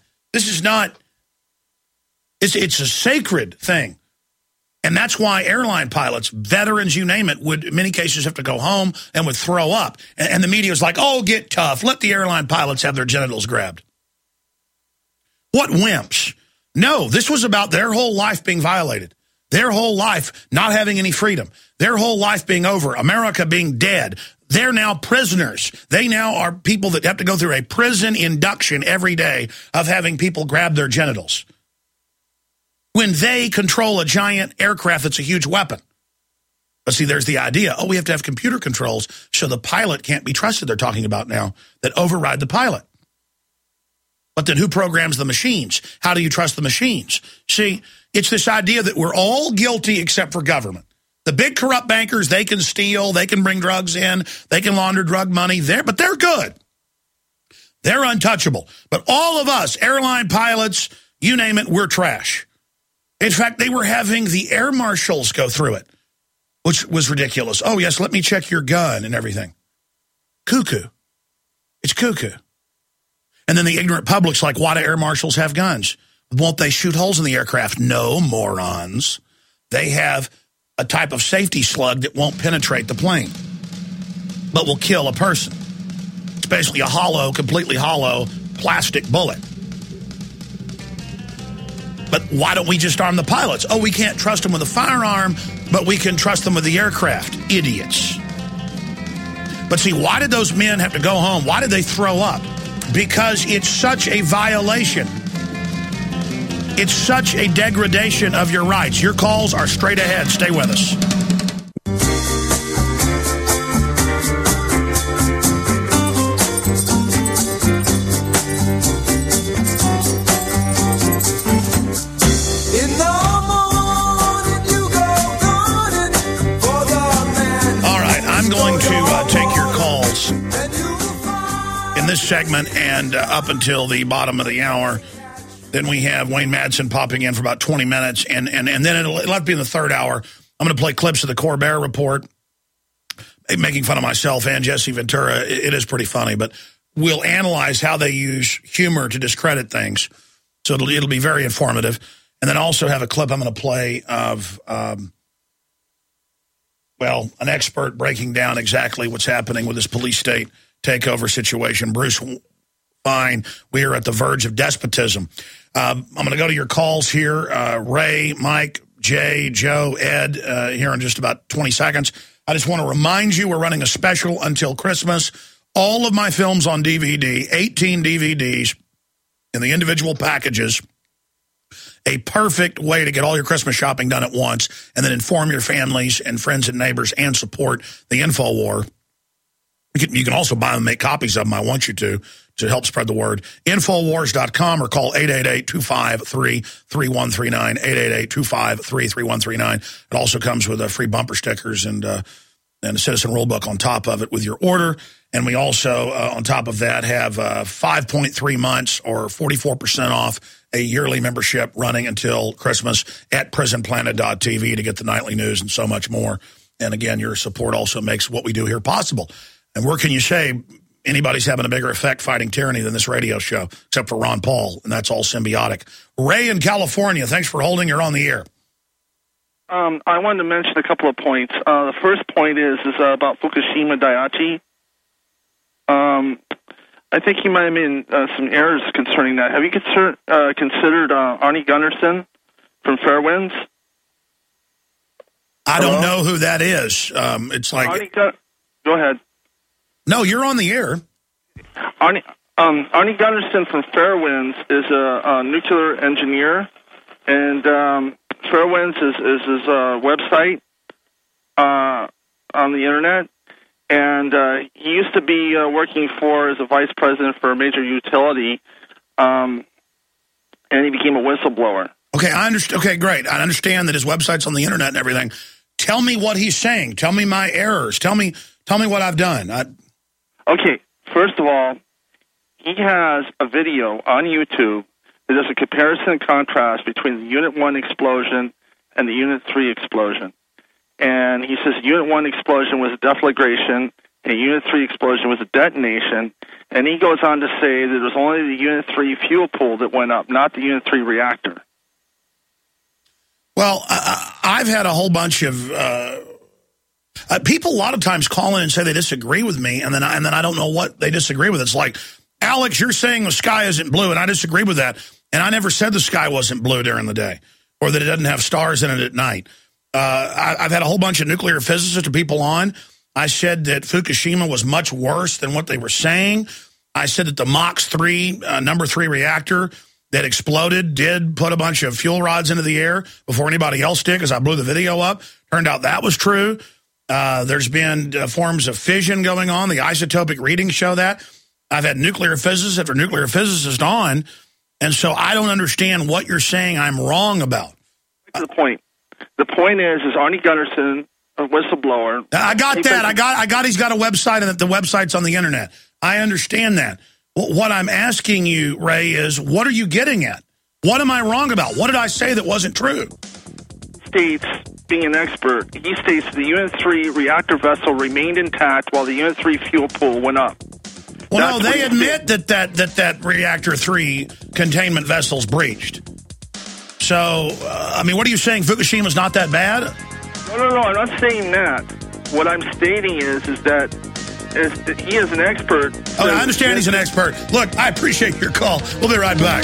a sacred thing. And that's why airline pilots, veterans, you name it, would in many cases have to go home and would throw up. And the media was like, oh, get tough. Let the airline pilots have their genitals grabbed. What wimps. No, this was about their whole life being violated. Their whole life not having any freedom. Their whole life being over. America being dead. They're now prisoners. They now are people that have to go through a prison induction every day of having people grab their genitals. When they control a giant aircraft that's a huge weapon. But see, there's the idea, we have to have computer controls so the pilot can't be trusted, they're talking about now, that override the pilot. But then who programs the machines? How do you trust the machines? See, it's this idea that we're all guilty except for government. The big corrupt bankers, they can steal, they can bring drugs in, they can launder drug money there, but they're good. They're untouchable. But all of us, airline pilots, you name it, we're trash. In fact, they were having the air marshals go through it, which was ridiculous. Oh, yes, let me check your gun and everything. Cuckoo. It's cuckoo. And then the ignorant public's like, why do air marshals have guns? Won't they shoot holes in the aircraft? No, morons. They have a type of safety slug that won't penetrate the plane, but will kill a person. It's basically a hollow, completely hollow plastic bullet. But why don't we just arm the pilots? Oh, we can't trust them with a firearm, but we can trust them with the aircraft. Idiots. But see, why did those men have to go home? Why did they throw up? Because it's such a violation. It's such a degradation of your rights. Your calls are straight ahead. Stay with us. All right, I'm going to take your calls in this segment and up until the bottom of the hour. Then we have Wayne Madsen popping in for about 20 minutes, and then it'll have to be in the third hour. I'm going to play clips of the Corbett Report, making fun of myself and Jesse Ventura. It is pretty funny, but we'll analyze how they use humor to discredit things. So it'll be very informative. And then also have a clip I'm going to play of, an expert breaking down exactly what's happening with this police state takeover situation. Bruce Fine, we are at the verge of despotism. I'm going to go to your calls here. Ray, Mike, Jay, Joe, Ed, here in just about 20 seconds. I just want to remind you we're running a special until Christmas. All of my films on DVD, 18 DVDs in the individual packages. A perfect way to get all your Christmas shopping done at once and then inform your families and friends and neighbors and support the InfoWar. You can also buy them and make copies of them. I want you to help spread the word. Infowars.com or call 888-253-3139, 888-253-3139. It also comes with free bumper stickers and a citizen rule book on top of it with your order. And we also, on top of that, have 5.3 months or 44% off a yearly membership running until Christmas at prisonplanet.tv to get the nightly news and so much more. And again, your support also makes what we do here possible. And where can you say anybody's having a bigger effect fighting tyranny than this radio show, except for Ron Paul, and that's all symbiotic. Ray in California, thanks for holding. You're on the air.
I wanted to mention a couple of points. The first point is about Fukushima Daiichi. I think he might have made some errors concerning that. Have you considered Arnie Gunnarsson from Fairwinds?
I don't know who that is. It's like...
Go ahead.
No, you're on the air.
Arnie Gunnarsson from Fairwinds is a nuclear engineer, and Fairwinds is his website on the internet. And he used to be working as a vice president for a major utility, and he became a whistleblower.
Okay, I understand. Okay, great. I understand that his website's on the internet and everything. Tell me what he's saying. Tell me my errors. Tell me what I've done.
Okay, first of all, he has a video on YouTube that does a comparison and contrast between the Unit 1 explosion and the Unit 3 explosion. And he says Unit 1 explosion was a deflagration, and Unit 3 explosion was a detonation. And he goes on to say that it was only the Unit 3 fuel pool that went up, not the Unit 3 reactor.
Well, I've had a whole bunch of people a lot of times call in and say they disagree with me, and then I don't know what they disagree with. It's like, Alex, you're saying the sky isn't blue, and I disagree with that. And I never said the sky wasn't blue during the day or that it doesn't have stars in it at night. I've had a whole bunch of nuclear physicists or people on. I said that Fukushima was much worse than what they were saying. I said that the MOX 3, number 3 reactor that exploded did put a bunch of fuel rods into the air before anybody else did, because I blew the video up. Turned out that was true. There's been forms of fission going on. The isotopic readings show that. I've had nuclear physicists after nuclear physicists on, and so I don't understand what you're saying I'm wrong about.
To the point. The point is Arnie Gunnarsson a whistleblower.
I got that. I got. He's got a website, and the website's on the internet. I understand that. What I'm asking you, Ray, is what are you getting at? What am I wrong about? What did I say that wasn't true?
States, being an expert, he states the Unit 3 reactor vessel remained intact while the Unit 3 fuel pool went up.
Well, no, they admit that Reactor 3 containment vessel's breached. So, I mean, what are you saying? Fukushima's not that bad?
No, I'm not saying that. What I'm stating is that he is an expert.
Oh, I understand he's an expert. Look, I appreciate your call. We'll be right back.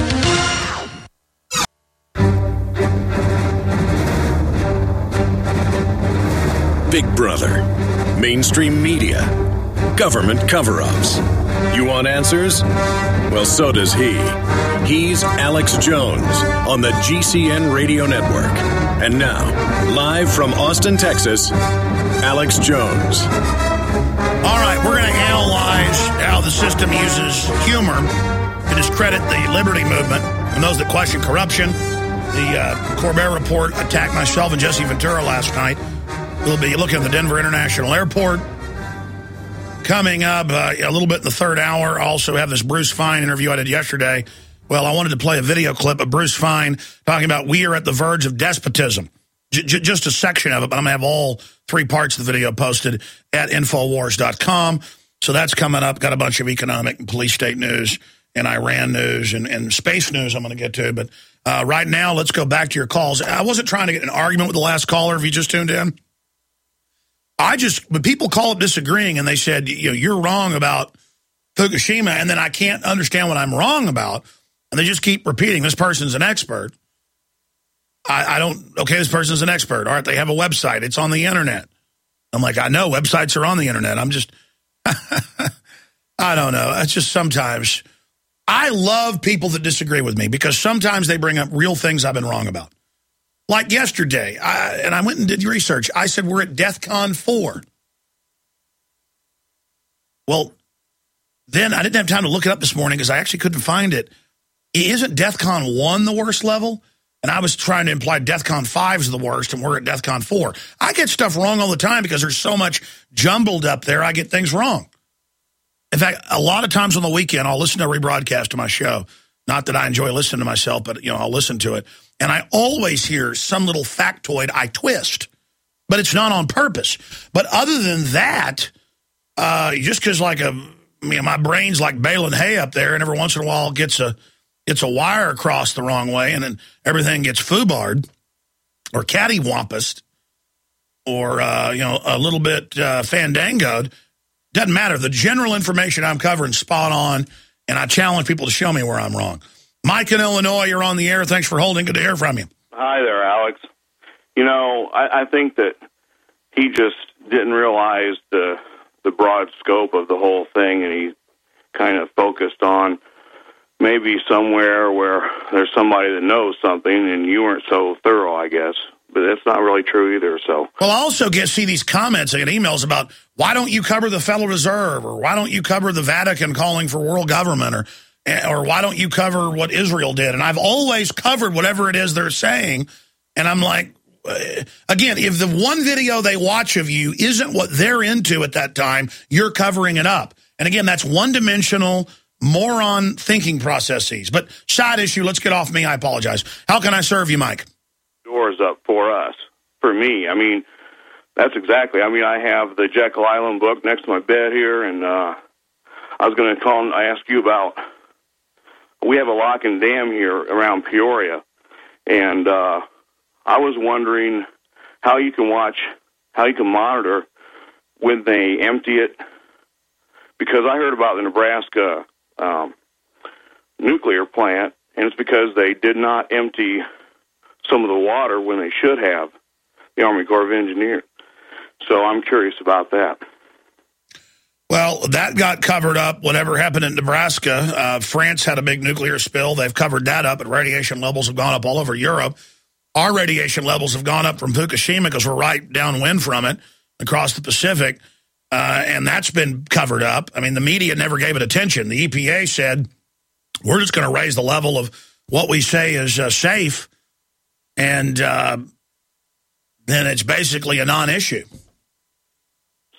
Big Brother, mainstream media, government cover-ups. You want answers? Well, so does he. He's Alex Jones on the GCN Radio Network. And now, live from Austin, Texas, Alex Jones.
All right, we're going to analyze how the system uses humor to discredit the liberty movement and those that question corruption. The Corbett Report attacked myself and Jesse Ventura last night. We'll be looking at the Denver International Airport. Coming up a little bit in the third hour, I also have this Bruce Fein interview I did yesterday. Well, I wanted to play a video clip of Bruce Fein talking about we are at the verge of despotism. Just a section of it, but I'm going to have all 3 parts of the video posted at Infowars.com. So that's coming up. Got a bunch of economic and police state news and Iran news and space news I'm going to get to. But right now, let's go back to your calls. I wasn't trying to get an argument with the last caller if you just tuned in. When people call up disagreeing and they said, you're wrong about Fukushima, and then I can't understand what I'm wrong about, and they just keep repeating, this person's an expert. This person's an expert. All right, they have a website. It's on the internet. I'm like, I know, websites are on the internet. I'm just, I don't know. It's just sometimes, I love people that disagree with me because sometimes they bring up real things I've been wrong about. Like yesterday, I went and did research. I said we're at DEFCON 4. Well, then I didn't have time to look it up this morning because I actually couldn't find it. Isn't DEFCON 1 the worst level? And I was trying to imply DEFCON 5 is the worst, and we're at DEFCON 4. I get stuff wrong all the time because there's so much jumbled up there, I get things wrong. In fact, a lot of times on the weekend, I'll listen to a rebroadcast of my show. Not that I enjoy listening to myself, but, I'll listen to it. And I always hear some little factoid I twist, but it's not on purpose. But other than that, just because my brain's like baling hay up there, and every once in a while gets a wire across the wrong way, and then everything gets foobarred or cattywampused or a little bit fandangoed. Doesn't matter. The general information I'm covering is spot on, and I challenge people to show me where I'm wrong. Mike in Illinois, you're on the air. Thanks for holding. Good to hear from you.
Hi there, Alex. I think that he just didn't realize the broad scope of the whole thing, and he kind of focused on maybe somewhere where there's somebody that knows something, and you weren't so thorough, I guess. But that's not really true either. So,
well, I also see these comments, I get emails about why don't you cover the Federal Reserve, or why don't you cover the Vatican calling for world government, or why don't you cover what Israel did? And I've always covered whatever it is they're saying. And I'm like, again, if the one video they watch of you isn't what they're into at that time, you're covering it up. And again, that's one-dimensional moron thinking processes. But side issue, let's get off me. I apologize. How can I serve you, Mike?
Doors up for us, for me. That's exactly. I have the Jekyll Island book next to my bed here, and I was going to call and ask you about, we have a lock and dam here around Peoria, and I was wondering how you can monitor when they empty it, because I heard about the Nebraska nuclear plant, and it's because they did not empty some of the water when they should have, the Army Corps of Engineers. So I'm curious about that.
Well, that got covered up. Whatever happened in Nebraska, France had a big nuclear spill. They've covered that up, and radiation levels have gone up all over Europe. Our radiation levels have gone up from Fukushima because we're right downwind from it across the Pacific, and that's been covered up. The media never gave it attention. The EPA said, we're just going to raise the level of what we say is safe, and then it's basically a non-issue.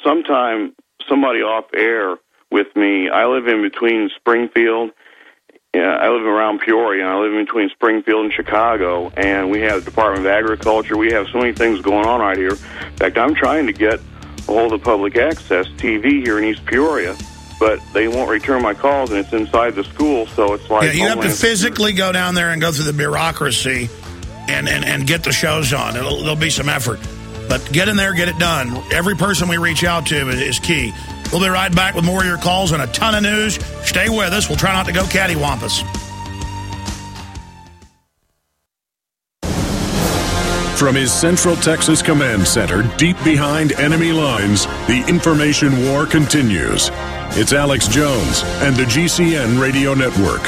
sometime somebody off air with me. I live in between Springfield. I live around Peoria, and I live in between Springfield and Chicago, and we have the Department of Agriculture. We have so many things going on right here. In fact, I'm trying to get a hold of public access TV here in East Peoria, but they won't return my calls, and it's inside the school, so it's like...
Yeah, you have to physically go down there and go through the bureaucracy and get the shows on. There'll be some effort. But get in there, get it done. Every person we reach out to is key. We'll be right back with more of your calls and a ton of news. Stay with us. We'll try not to go cattywampus.
From his Central Texas Command Center, deep behind enemy lines, the information war continues. It's Alex Jones and the GCN Radio Network.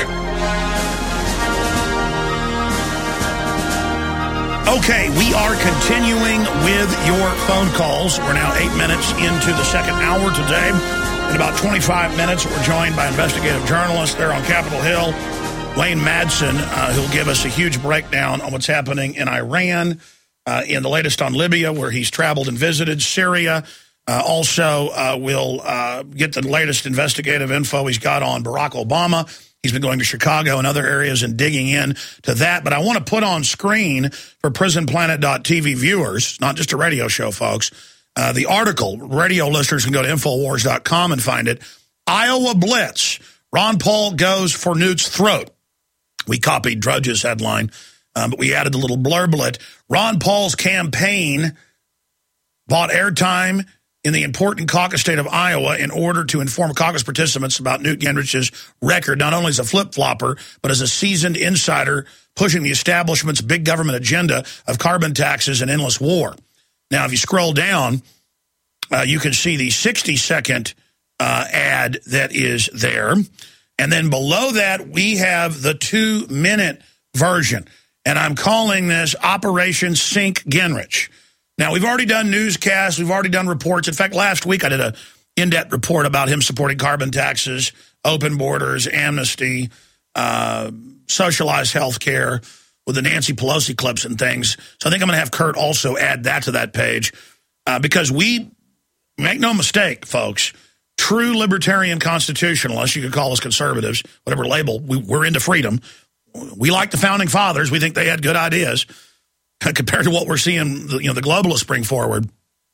Okay, we are continuing with your phone calls. We're now 8 minutes into the second hour today. In about 25 minutes, we're joined by investigative journalists there on Capitol Hill, Wayne Madsen, who'll give us a huge breakdown on what's happening in Iran, in the latest on Libya, where he's traveled and visited, Syria. Also, we'll get the latest investigative info he's got on Barack Obama. He's been going to Chicago and other areas and digging in to that. But I want to put on screen for PrisonPlanet.tv viewers, not just a radio show, folks, the article. Radio listeners can go to Infowars.com and find it. Iowa Blitz. Ron Paul goes for Newt's throat. We copied Drudge's headline, but we added a little blurblet. Ron Paul's campaign bought airtime in the important caucus state of Iowa in order to inform caucus participants about Newt Gingrich's record, not only as a flip-flopper, but as a seasoned insider pushing the establishment's big government agenda of carbon taxes and endless war. Now, if you scroll down, you can see the 60-second ad that is there. And then below that, we have the 2-minute version. And I'm calling this Operation Sink Gingrich. Now, we've already done newscasts. We've already done reports. In fact, last week I did an in-depth report about him supporting carbon taxes, open borders, amnesty, socialized health care with the Nancy Pelosi clips and things. So I think I'm going to have Kurt also add that to that page because we, make no mistake, folks, true libertarian constitutionalists, you could call us conservatives, whatever label, we're into freedom. We like the Founding Fathers. We think they had good ideas. Compared to what we're seeing, the globalists bring forward.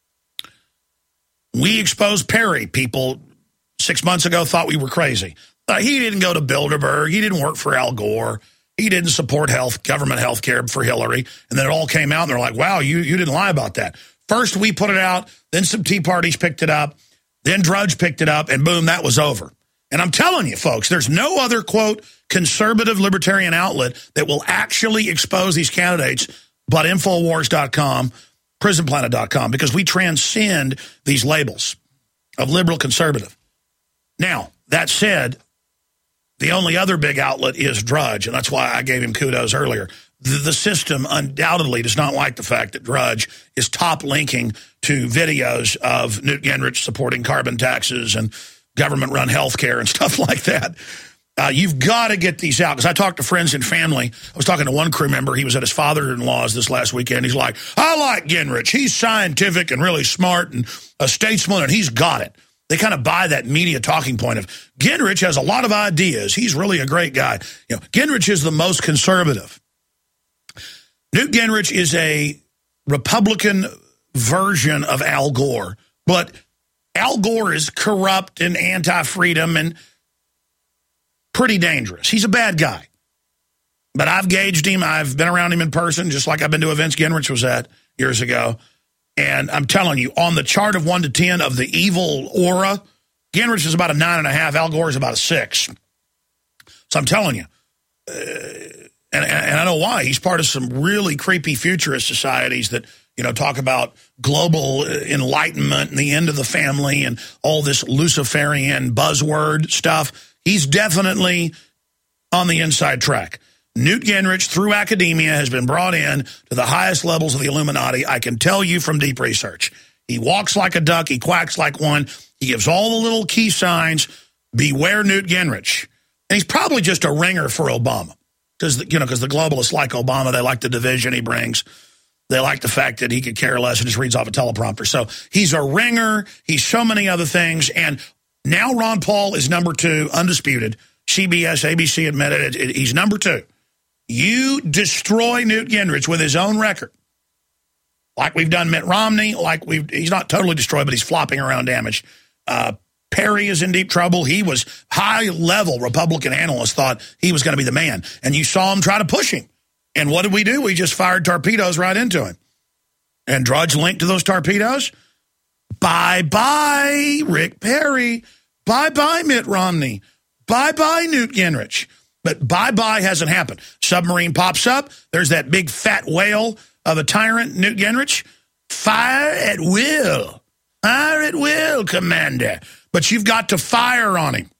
We exposed Perry. People 6 months ago thought we were crazy. He didn't go to Bilderberg. He didn't work for Al Gore. He didn't support government health care for Hillary. And then it all came out, and they're like, wow, you didn't lie about that. First we put it out, then some Tea Parties picked it up, then Drudge picked it up, and boom, that was over. And I'm telling you, folks, there's no other, quote, conservative libertarian outlet that will actually expose these candidates but Infowars.com, PrisonPlanet.com, because we transcend these labels of liberal conservative. Now, that said, the only other big outlet is Drudge, and that's why I gave him kudos earlier. The system undoubtedly does not like the fact that Drudge is top linking to videos of Newt Gingrich supporting carbon taxes and government-run health care and stuff like that. You've got to get these out, because I talked to friends and family. I was talking to one crew member. He was at his father-in-law's this last weekend. He's like, I like Gingrich. He's scientific and really smart and a statesman, and he's got it. They kind of buy that media talking point of Gingrich has a lot of ideas. He's really a great guy. Gingrich is the most conservative. Newt Gingrich is a Republican version of Al Gore, but Al Gore is corrupt and anti-freedom and pretty dangerous. He's a bad guy. But I've gauged him. I've been around him in person, just like I've been to events Gingrich was at years ago. And I'm telling you, on the chart of 1 to 10 of the evil aura, Gingrich is about a 9.5. Al Gore is about a 6. So I'm telling you. And I know why. He's part of some really creepy futurist societies that, talk about global enlightenment and the end of the family and all this Luciferian buzzword stuff. He's definitely on the inside track. Newt Gingrich, through academia, has been brought in to the highest levels of the Illuminati. I can tell you from deep research. He walks like a duck. He quacks like one. He gives all the little key signs. Beware Newt Gingrich. And he's probably just a ringer for Obama. Because the globalists like Obama. They like the division he brings. They like the fact that he could care less and just reads off a teleprompter. So he's a ringer. He's so many other things. And now Ron Paul is number 2, undisputed. CBS, ABC admitted it. He's number 2. You destroy Newt Gingrich with his own record. Like we've done Mitt Romney. He's not totally destroyed, but he's flopping around damaged. Perry is in deep trouble. He was high-level Republican analysts thought he was going to be the man. And you saw him try to push him. And what did we do? We just fired torpedoes right into him. And Drudge linked to those torpedoes. Bye-bye, Rick Perry. Bye-bye, Mitt Romney. Bye-bye, Newt Gingrich. But bye-bye hasn't happened. Submarine pops up. There's that big fat whale of a tyrant, Newt Gingrich. Fire at will. Fire at will, Commander. But you've got to fire on him.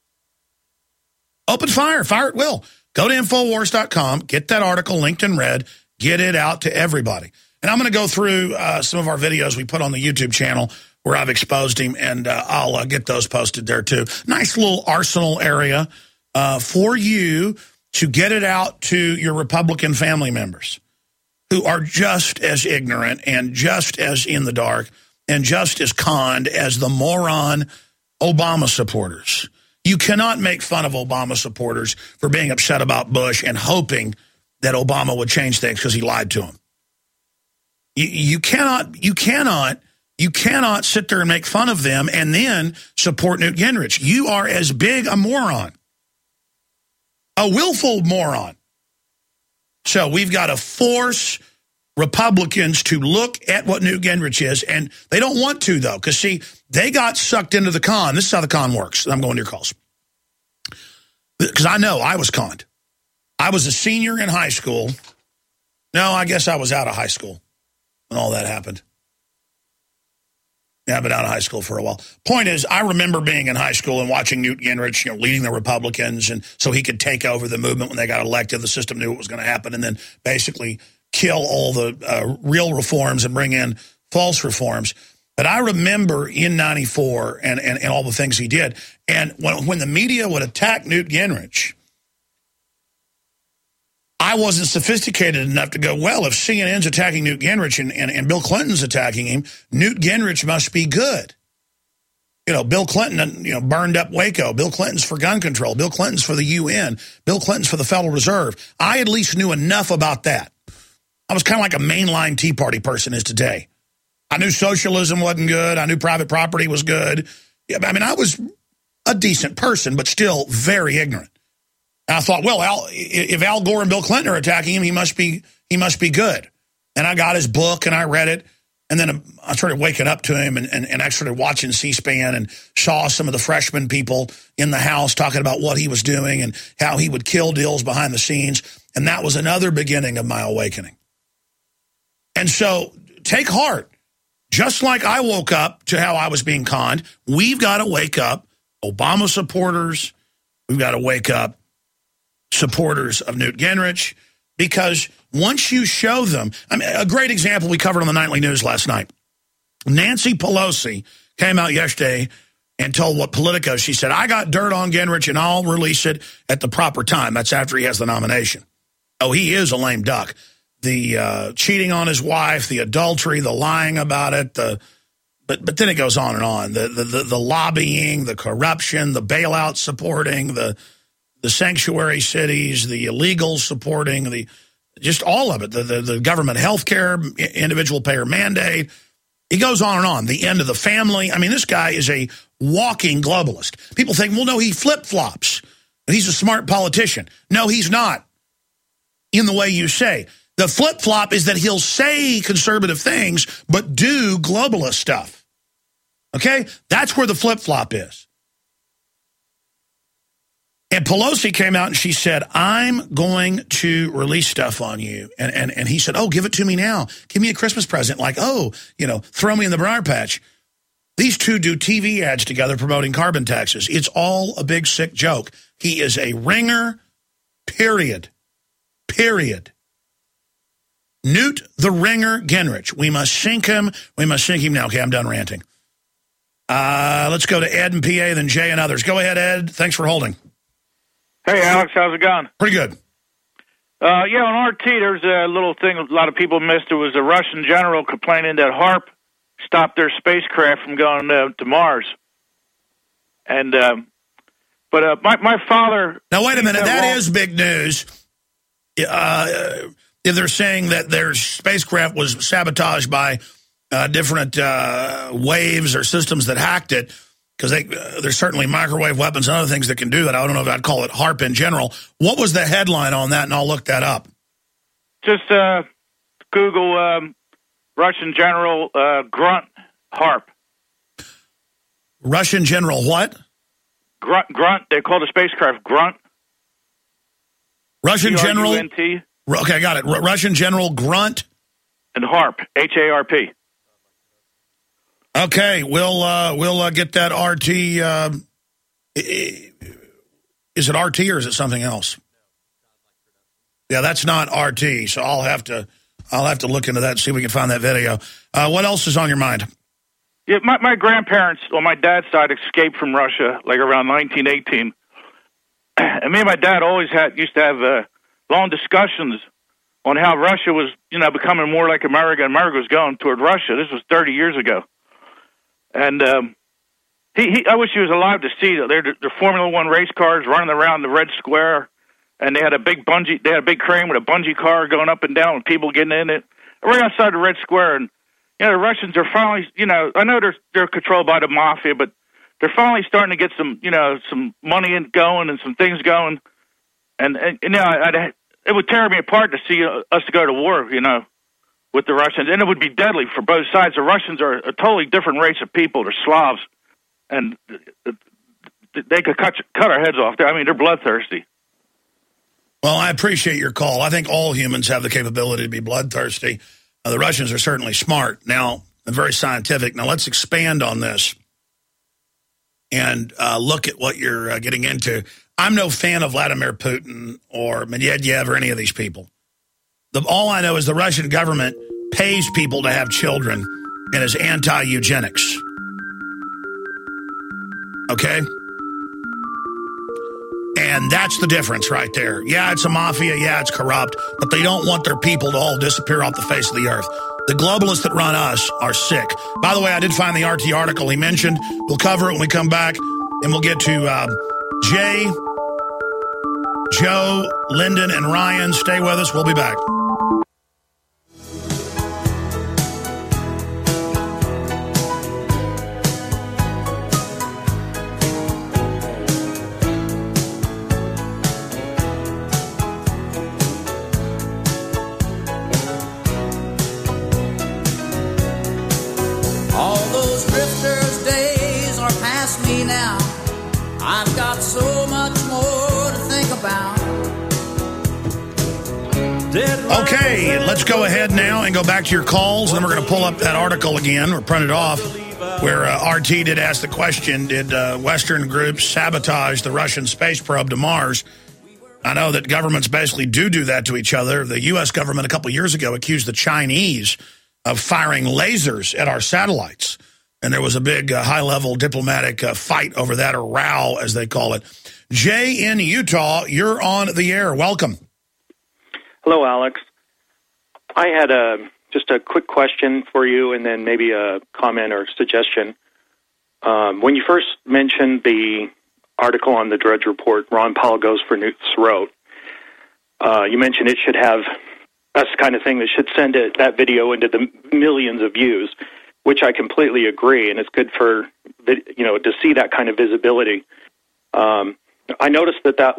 Open fire. Fire at will. Go to Infowars.com, get that article linked in red, get it out to everybody. And I'm going to go through some of our videos we put on the YouTube channel where I've exposed him, and I'll get those posted there too. Nice little arsenal area for you to get it out to your Republican family members who are just as ignorant and just as in the dark and just as conned as the moron Obama supporters. You cannot make fun of Obama supporters for being upset about Bush and hoping that Obama would change things because he lied to them. You cannot sit there and make fun of them and then support Newt Gingrich. You are as big a moron, a willful moron. So we've got to force Republicans to look at what Newt Gingrich is, and they don't want to, though, because, see, they got sucked into the con. This is how the con works. I'm going to your calls. Because I know I was conned. I was a senior in high school. No, I guess I was out of high school when all that happened. Yeah, I've been out of high school for a while. Point is, I remember being in high school and watching Newt Gingrich, leading the Republicans, and so he could take over the movement when they got elected. The system knew what was going to happen, and then basically kill all the real reforms and bring in false reforms. But I remember in 94 and all the things he did. And when the media would attack Newt Gingrich, I wasn't sophisticated enough to go, well, if CNN's attacking Newt Gingrich and Bill Clinton's attacking him, Newt Gingrich must be good. Bill Clinton, burned up Waco. Bill Clinton's for gun control. Bill Clinton's for the UN. Bill Clinton's for the Federal Reserve. I at least knew enough about that. I was kind of like a mainline Tea Party person is today. I knew socialism wasn't good. I knew private property was good. I mean, I was a decent person, but still very ignorant. And I thought, well, if Al Gore and Bill Clinton are attacking him, he must be good. And I got his book and I read it. And then I started waking up to him and I started watching C-SPAN and saw some of the freshman people in the House talking about what he was doing and how he would kill deals behind the scenes. And that was another beginning of my awakening. And so take heart. Just like I woke up to how I was being conned, we've got to wake up Obama supporters. We've got to wake up supporters of Newt Gingrich, because once you show them, I mean, a great example we covered on the Nightly News last night. Nancy Pelosi came out yesterday and told what Politico, she said, I got dirt on Gingrich and I'll release it at the proper time. That's after he has the nomination. Oh, he is a lame duck. The cheating on his wife, the adultery, the lying about it, but then it goes on and on. The lobbying, the corruption, the bailout supporting, the sanctuary cities, the illegals supporting, just all of it, the government health care, individual payer mandate. It goes on and on. The end of the family. I mean, this guy is a walking globalist. People think, well, no, he flip-flops. He's a smart politician. No, he's not, in the way you say. The flip-flop is that he'll say conservative things, but do globalist stuff. Okay? That's where the flip-flop is. And Pelosi came out and she said, I'm going to release stuff on you. And he said, oh, give it to me now. Give me a Christmas present. Like, oh, throw me in the briar patch. These two do TV ads together promoting carbon taxes. It's all a big sick joke. He is a ringer, period. Period. Newt the Ringer Gingrich. We must sink him. We must sink him now. Okay, I'm done ranting. Let's go to Ed and PA, then Jay and others. Go ahead, Ed. Thanks for holding.
Hey, Alex. How's it going?
Pretty good.
Yeah, on RT, there's a little thing a lot of people missed. There was a Russian general complaining that HAARP stopped their spacecraft from going to Mars. And but my father.
Now wait a minute, that is big news. They're saying that their spacecraft was sabotaged by different waves or systems that hacked it, because there's certainly microwave weapons and other things that can do that. I don't know if I'd call it HAARP in general. What was the headline on that? And I'll look that up.
Just Google Russian General Grunt HAARP.
Russian General what?
Grunt. They call the spacecraft Grunt.
Russian General.
G-R-U-N-T.
Okay, I got it. Russian General Grunt.
And HAARP. H-A-R-P.
Okay, we'll get that RT. Is it RT or is it something else? Yeah, that's not RT. So I'll have to look into that and see if we can find that video. What else is on your mind?
Yeah, my grandparents on my dad's side escaped from Russia like around 1918, and me and my dad always used to have long discussions on how Russia was, becoming more like America, and America was going toward Russia. This was 30 years ago. And I wish he was alive to see that. They're Formula One race cars running around the Red Square, and they had a big crane with a bungee car going up and down, and people getting in it right outside the Red Square. And the Russians are finally, I know they're controlled by the mafia, but they're finally starting to get some money going and some things going. And it would tear me apart to see us to go to war, with the Russians, and it would be deadly for both sides. The Russians are a totally different race of people. They're Slavs, and they could cut our heads off. They're bloodthirsty.
Well, I appreciate your call. I think all humans have the capability to be bloodthirsty. The Russians are certainly smart now and very scientific. Now, let's expand on this and look at what you're getting into. I'm no fan of Vladimir Putin or Medvedev or any of these people. All I know is the Russian government pays people to have children and is anti-eugenics. Okay? And that's the difference right there. Yeah, it's a mafia. Yeah, it's corrupt. But they don't want their people to all disappear off the face of the earth. The globalists that run us are sick. By the way, I did find the RT article he mentioned. We'll cover it when we come back. And we'll get to Jay, Joe, Lyndon, and Ryan. Stay with us. We'll be back. Okay, let's go ahead now and go back to your calls, and then we're going to pull up that article again or print it off where RT did ask the question, did Western groups sabotage the Russian space probe to Mars? I know that governments basically do that to each other. The U.S. government a couple years ago accused the Chinese of firing lasers at our satellites, and there was a big high-level diplomatic fight over that, or row, as they call it. Jay in Utah, you're on the air. Welcome.
Hello, Alex. I had just a quick question for you and then maybe a comment or suggestion. When you first mentioned the article on the Drudge Report, Ron Paul goes for Newt's throat, you mentioned it should have, that's the kind of thing that should send that video into the millions of views, which I completely agree, and it's good for, to see that kind of visibility. I noticed that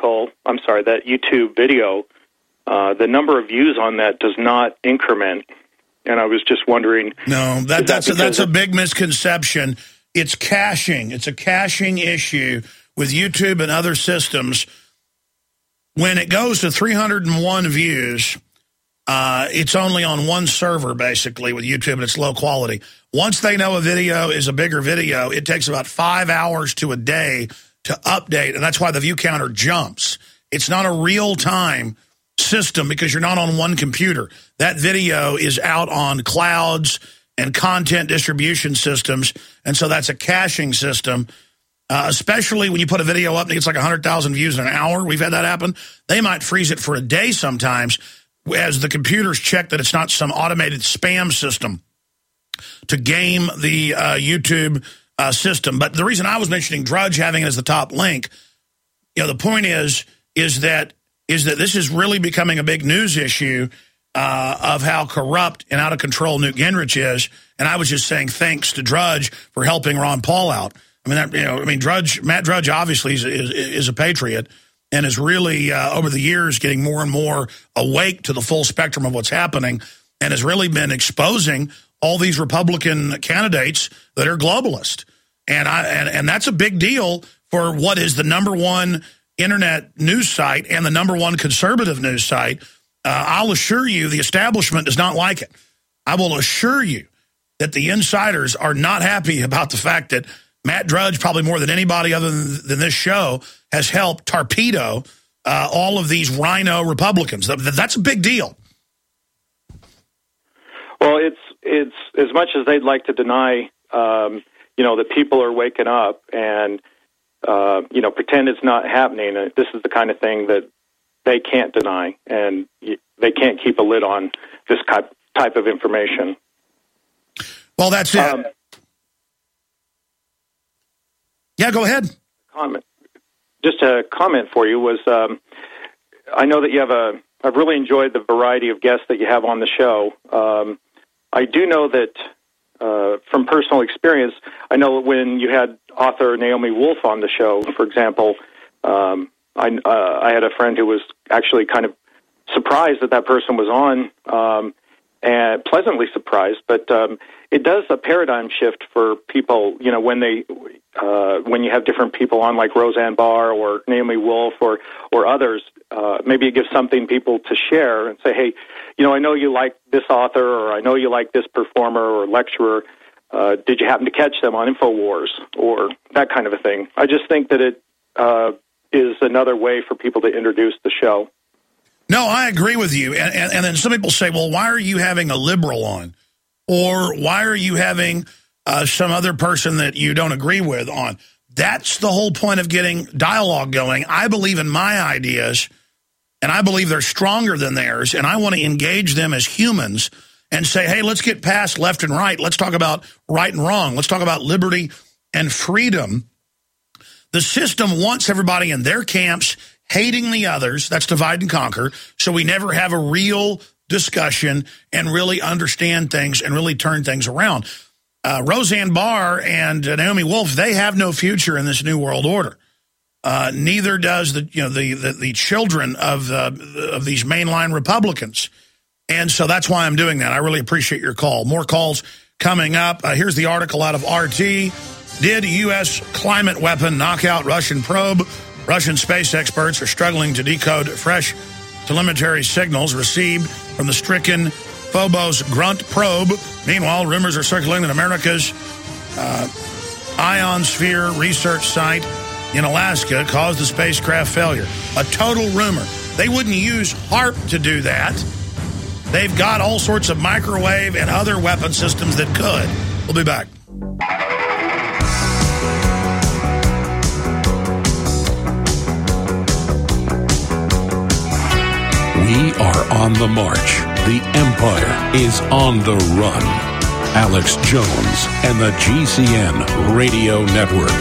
YouTube video, the number of views on that does not increment, and I was just wondering.
No, that's a big misconception. It's caching. It's a caching issue with YouTube and other systems. When it goes to 301 views, it's only on one server, basically, with YouTube, and it's low quality. Once they know a video is a bigger video, it takes about 5 hours to a day to update, and that's why the view counter jumps. It's not a real-time system because you're not on one computer. That video is out on clouds and content distribution systems, and so that's a caching system. especially when you put a video up and it's like 100,000 views in an hour. We've had that happen. They might freeze it for a day sometimes as the computers check that it's not some automated spam system to game the YouTube system. But the reason I was mentioning Drudge having it as the top link, the point is that this is really becoming a big news issue of how corrupt and out of control Newt Gingrich is. And I was just saying thanks to Drudge for helping Ron Paul out. Matt Drudge obviously is a patriot and is really over the years getting more and more awake to the full spectrum of what's happening, and has really been exposing all these Republican candidates that are globalist. And that's a big deal for what is the #1 internet news site and the #1 conservative news site. I'll assure you the establishment does not like it. I will assure you that the insiders are not happy about the fact that Matt Drudge, probably more than anybody other than this show, has helped torpedo all of these rhino Republicans. That's a big deal.
Well, it's as much as they'd like to deny, that people are waking up and, pretend it's not happening. This is the kind of thing that they can't deny, and they can't keep a lid on this type of information.
Well, that's it. Yeah, go ahead.
Just a comment for you was, I know that you have I've really enjoyed the variety of guests that you have on the show. I do know that from personal experience, I know when you had author Naomi Wolf on the show, for example, I had a friend who was actually kind of surprised that person was on, and pleasantly surprised. But it does a paradigm shift for people, when you have different people on, like Roseanne Barr or Naomi Wolf or others. Maybe it gives something people to share and say, hey, I know you like this author, or I know you like this performer or lecturer. Did you happen to catch them on InfoWars or that kind of a thing? I just think that it is another way for people to introduce the show.
No, I agree with you. And then some people say, well, why are you having a liberal on? Or why are you having some other person that you don't agree with on? That's the whole point of getting dialogue going. I believe in my ideas, and I believe they're stronger than theirs, and I want to engage them as humans and say, hey, let's get past left and right. Let's talk about right and wrong. Let's talk about liberty and freedom. The system wants everybody in their camps hating the others. That's divide and conquer. So we never have a real discussion and really understand things and really turn things around. Roseanne Barr and Naomi Wolf, they have no future in this new world order. Neither does the children of these mainline Republicans. And so that's why I'm doing that. I really appreciate your call. More calls coming up. Here's the article out of RT. Did U.S. climate weapon knock out Russian probe? Russian space experts are struggling to decode fresh telemetry signals received from the stricken Phobos Grunt probe. Meanwhile, rumors are circulating that America's ionosphere research site in Alaska caused the spacecraft failure. A total rumor. They wouldn't use HAARP to do that. They've got all sorts of microwave and other weapon systems that could. We'll be back.
We are on the march. The empire is on the run. Alex Jones and the GCN Radio Network.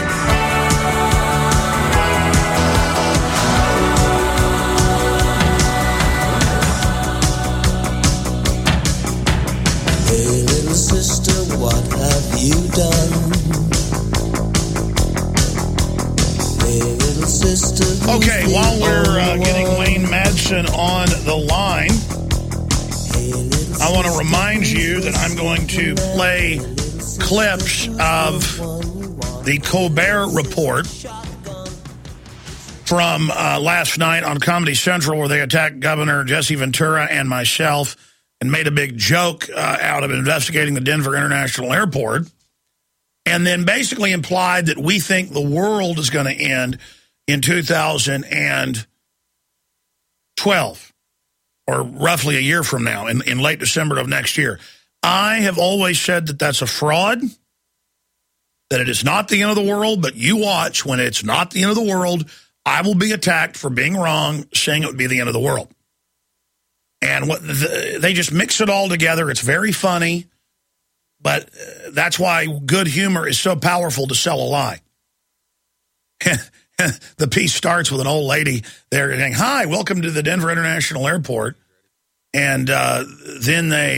Hey, little sister, what have you done? Hey, little sister.
Okay, while we're getting Wayne Madsen on the line, I want to remind you that I'm going to play clips of the Colbert Report from last night on Comedy Central, where they attacked Governor Jesse Ventura and myself and made a big joke out of investigating the Denver International Airport, and then basically implied that we think the world is going to end in 2012, or roughly a year from now, in late December of next year. I have always said that that's a fraud. that it is not the end of the world, but you watch when it's not the end of the world, I will be attacked for being wrong, saying it would be the end of the world. And they just mix it all together. It's very funny, but that's why good humor is so powerful to sell a lie. The piece starts with an old lady there saying, "Hi, welcome to the Denver International Airport." And then they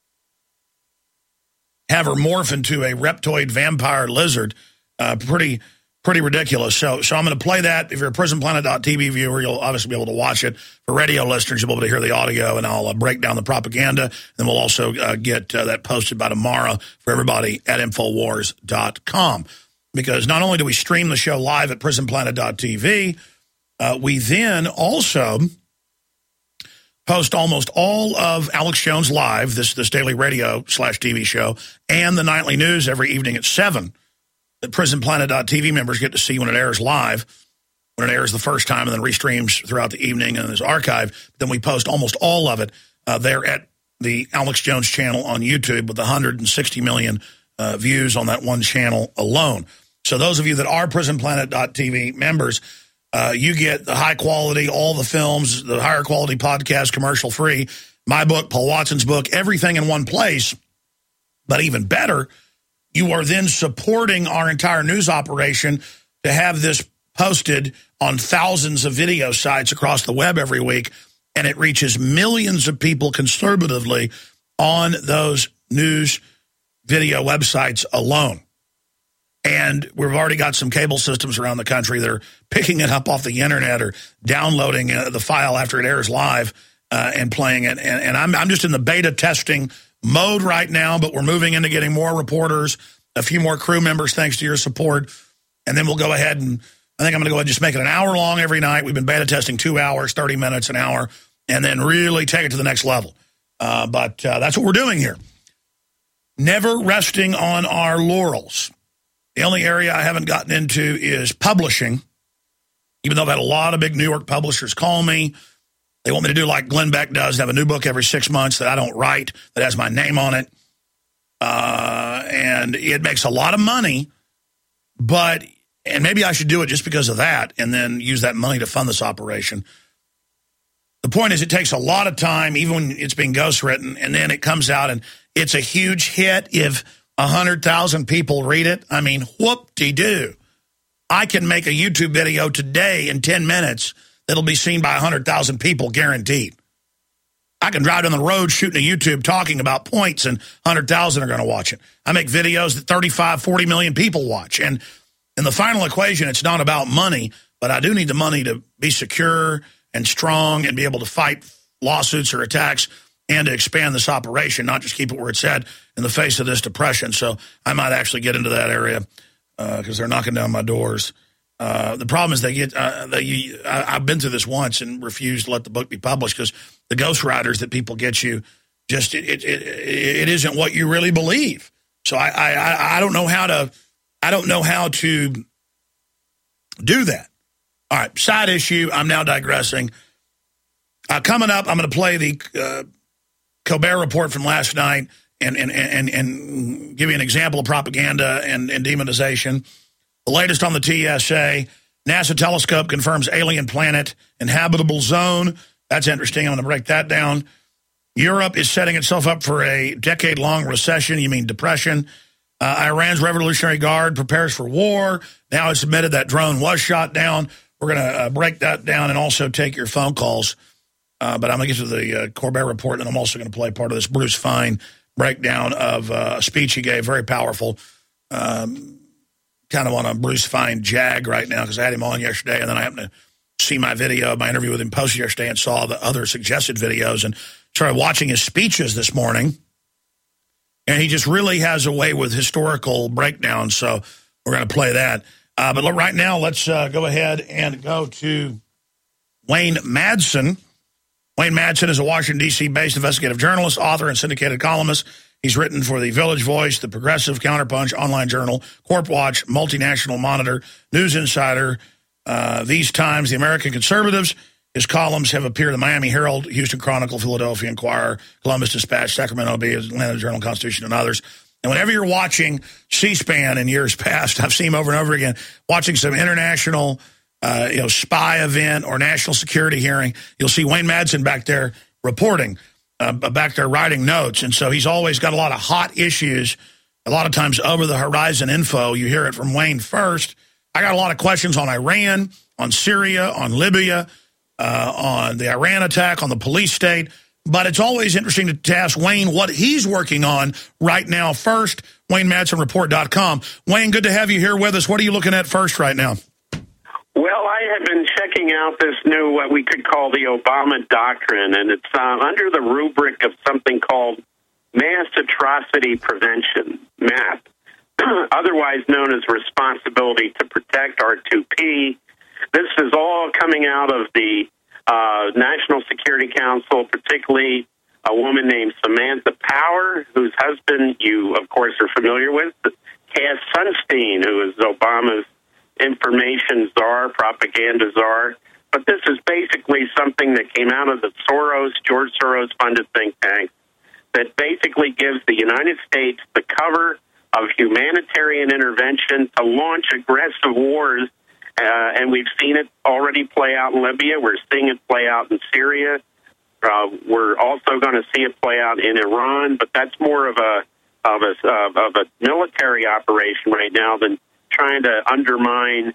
have her morph into a reptoid vampire lizard. Pretty ridiculous. So I'm going to play that. If you're a PrisonPlanet.tv viewer, you'll obviously be able to watch it. For radio listeners, you'll be able to hear the audio, and I'll break down the propaganda. Then we'll also get that posted by tomorrow for everybody at Infowars.com. Because not only do we stream the show live at PrisonPlanet.tv, we then also post almost all of Alex Jones Live, this daily radio/TV show, and the nightly news every evening at 7. The PrisonPlanet.tv members get to see when it airs live, when it airs the first time, and then restreams throughout the evening and is archived. Then we post almost all of it there at the Alex Jones channel on YouTube with 160 million views on that one channel alone. So those of you that are PrisonPlanet.tv members, you get the high quality, all the films, the higher quality podcast, commercial free, my book, Paul Watson's book, everything in one place. But even better, you are then supporting our entire news operation to have this posted on thousands of video sites across the web every week, and it reaches millions of people conservatively on those news video websites alone. And we've already got some cable systems around the country that are picking it up off the internet or downloading the file after it airs live and playing it. And I'm just in the beta testing mode right now, but we're moving into getting more reporters, a few more crew members, thanks to your support. And then we'll go ahead and I think I'm going to go ahead and just make it an hour long every night. We've been beta testing 2 hours, 30 minutes, an hour, and then really take it to the next level. But that's what we're doing here. Never resting on our laurels. The only area I haven't gotten into is publishing, even though I've had a lot of big New York publishers call me. They want me to do like Glenn Beck does, have a new book every 6 months that I don't write, that has my name on it. And it makes a lot of money, and maybe I should do it just because of that and then use that money to fund this operation. The point is it takes a lot of time, even when it's being ghostwritten, and then it comes out and it's a huge hit if 100,000 people read it. I mean, whoop-de-doo. I can make a YouTube video today in 10 minutes that'll be seen by 100,000 people, guaranteed. I can drive down the road shooting a YouTube talking about points and 100,000 are going to watch it. I make videos that 35, 40 million people watch. And in the final equation, it's not about money, but I do need the money to be secure and strong and be able to fight lawsuits or attacks and to expand this operation, not just keep it where it's at in the face of this depression. So I might actually get into that area because they're knocking down my doors. The problem is I've been through this once and refused to let the book be published because the ghostwriters that people get you, just it isn't what you really believe. So I don't know how to do that. All right, side issue. I'm now digressing. Coming up, I'm going to play the Colbert Report from last night and give you an example of propaganda and demonization. The latest on the TSA. NASA telescope confirms alien planet inhabitable zone. That's interesting. I'm going to break that down. Europe is setting itself up for a decade-long recession. You mean depression. Iran's Revolutionary Guard prepares for war. Now it's admitted that drone was shot down. We're going to break that down and also take your phone calls. But I'm going to get to the Colbert Report, and I'm also going to play part of this Bruce Fein breakdown of a speech he gave, very powerful. Kind of on a Bruce Fein jag right now because I had him on yesterday, and then I happened to see my video, my interview with him posted yesterday, and saw the other suggested videos and started watching his speeches this morning. And he just really has a way with historical breakdowns, so we're going to play that. But right now, let's go ahead and go to Wayne Madsen. Wayne Madsen is a Washington, D.C.-based investigative journalist, author, and syndicated columnist. He's written for the Village Voice, the Progressive, Counterpunch, Online Journal, Corp Watch, Multinational Monitor, News Insider, These Times, The American Conservatives. His columns have appeared in the Miami Herald, Houston Chronicle, Philadelphia Inquirer, Columbus Dispatch, Sacramento Bee, Atlanta Journal-Constitution, and others. And whenever you're watching C-SPAN in years past, I've seen them over and over again, watching some international spy event or national security hearing, you'll see Wayne Madsen back there reporting, back there writing notes. And so he's always got a lot of hot issues, a lot of times over-the-horizon info. You hear it from Wayne first. I got a lot of questions on Iran, on Syria, on Libya, on the Iran attack, on the police state. But it's always interesting to ask Wayne what he's working on right now first. WayneMadsenReport.com. Wayne, good to have you here with us. What are you looking at first right now?
Well, I have been checking out this new, what we could call the Obama Doctrine, and it's under the rubric of something called Mass Atrocity Prevention, MAP, otherwise known as Responsibility to Protect, R2P. This is all coming out of the National Security Council, particularly a woman named Samantha Power, whose husband you, of course, are familiar with, Cass Sunstein, who is Obama's information czar, propaganda czar. But this is basically something that came out of the George Soros-funded think tank that basically gives the United States the cover of humanitarian intervention to launch aggressive wars. And we've seen it already play out in Libya. We're seeing it play out in Syria. We're also going to see it play out in Iran. But that's more of a military operation right now than trying to undermine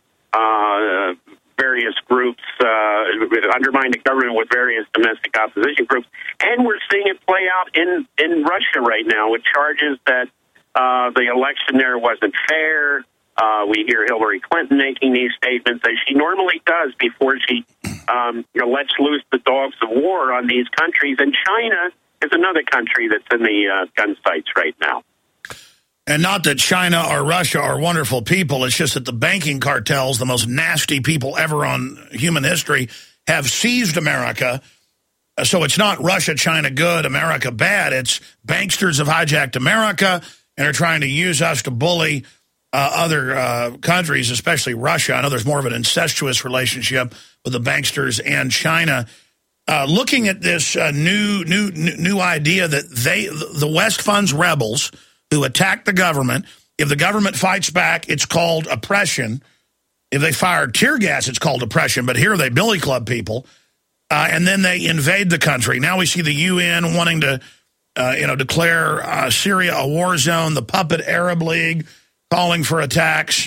various groups, undermine the government with various domestic opposition groups. And we're seeing it play out in Russia right now with charges that the election there wasn't fair. We hear Hillary Clinton making these statements, as she normally does before she lets loose the dogs of war on these countries. And China is another country that's in the gun sights right now.
And not that China or Russia are wonderful people. It's just that the banking cartels, the most nasty people ever on human history, have seized America. So it's not Russia, China good, America bad. It's banksters have hijacked America and are trying to use us to bully other countries, especially Russia. I know there's more of an incestuous relationship with the banksters and China. Looking at this new idea that the West funds rebels who attack the government. If the government fights back, it's called oppression. If they fire tear gas, it's called oppression. But here they billy club people, and then they invade the country. Now we see the UN wanting to, declare Syria a war zone. The puppet Arab League calling for attacks.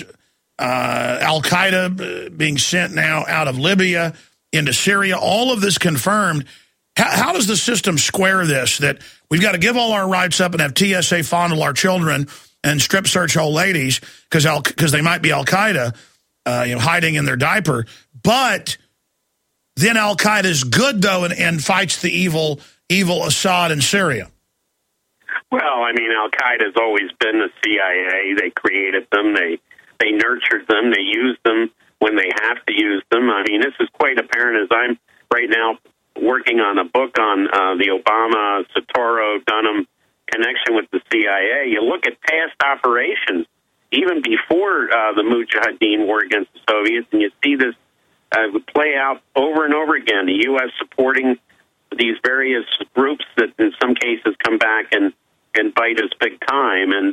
Al-Qaeda being sent now out of Libya into Syria. All of this confirmed. How does the system square this, that we've got to give all our rights up and have TSA fondle our children and strip search old ladies because they might be Al-Qaeda, hiding in their diaper, but then Al-Qaeda is good, though, and fights the evil Assad in Syria?
Well, I mean, Al-Qaeda has always been the CIA. They created them. They nurtured them. They used them when they have to use them. I mean, this is quite apparent as I'm right now working on a book on the Obama, Soetoro, Dunham connection with the CIA. You look at past operations, even before the Mujahideen war against the Soviets, and you see this play out over and over again, the U.S. supporting these various groups that in some cases come back and bite us big time. And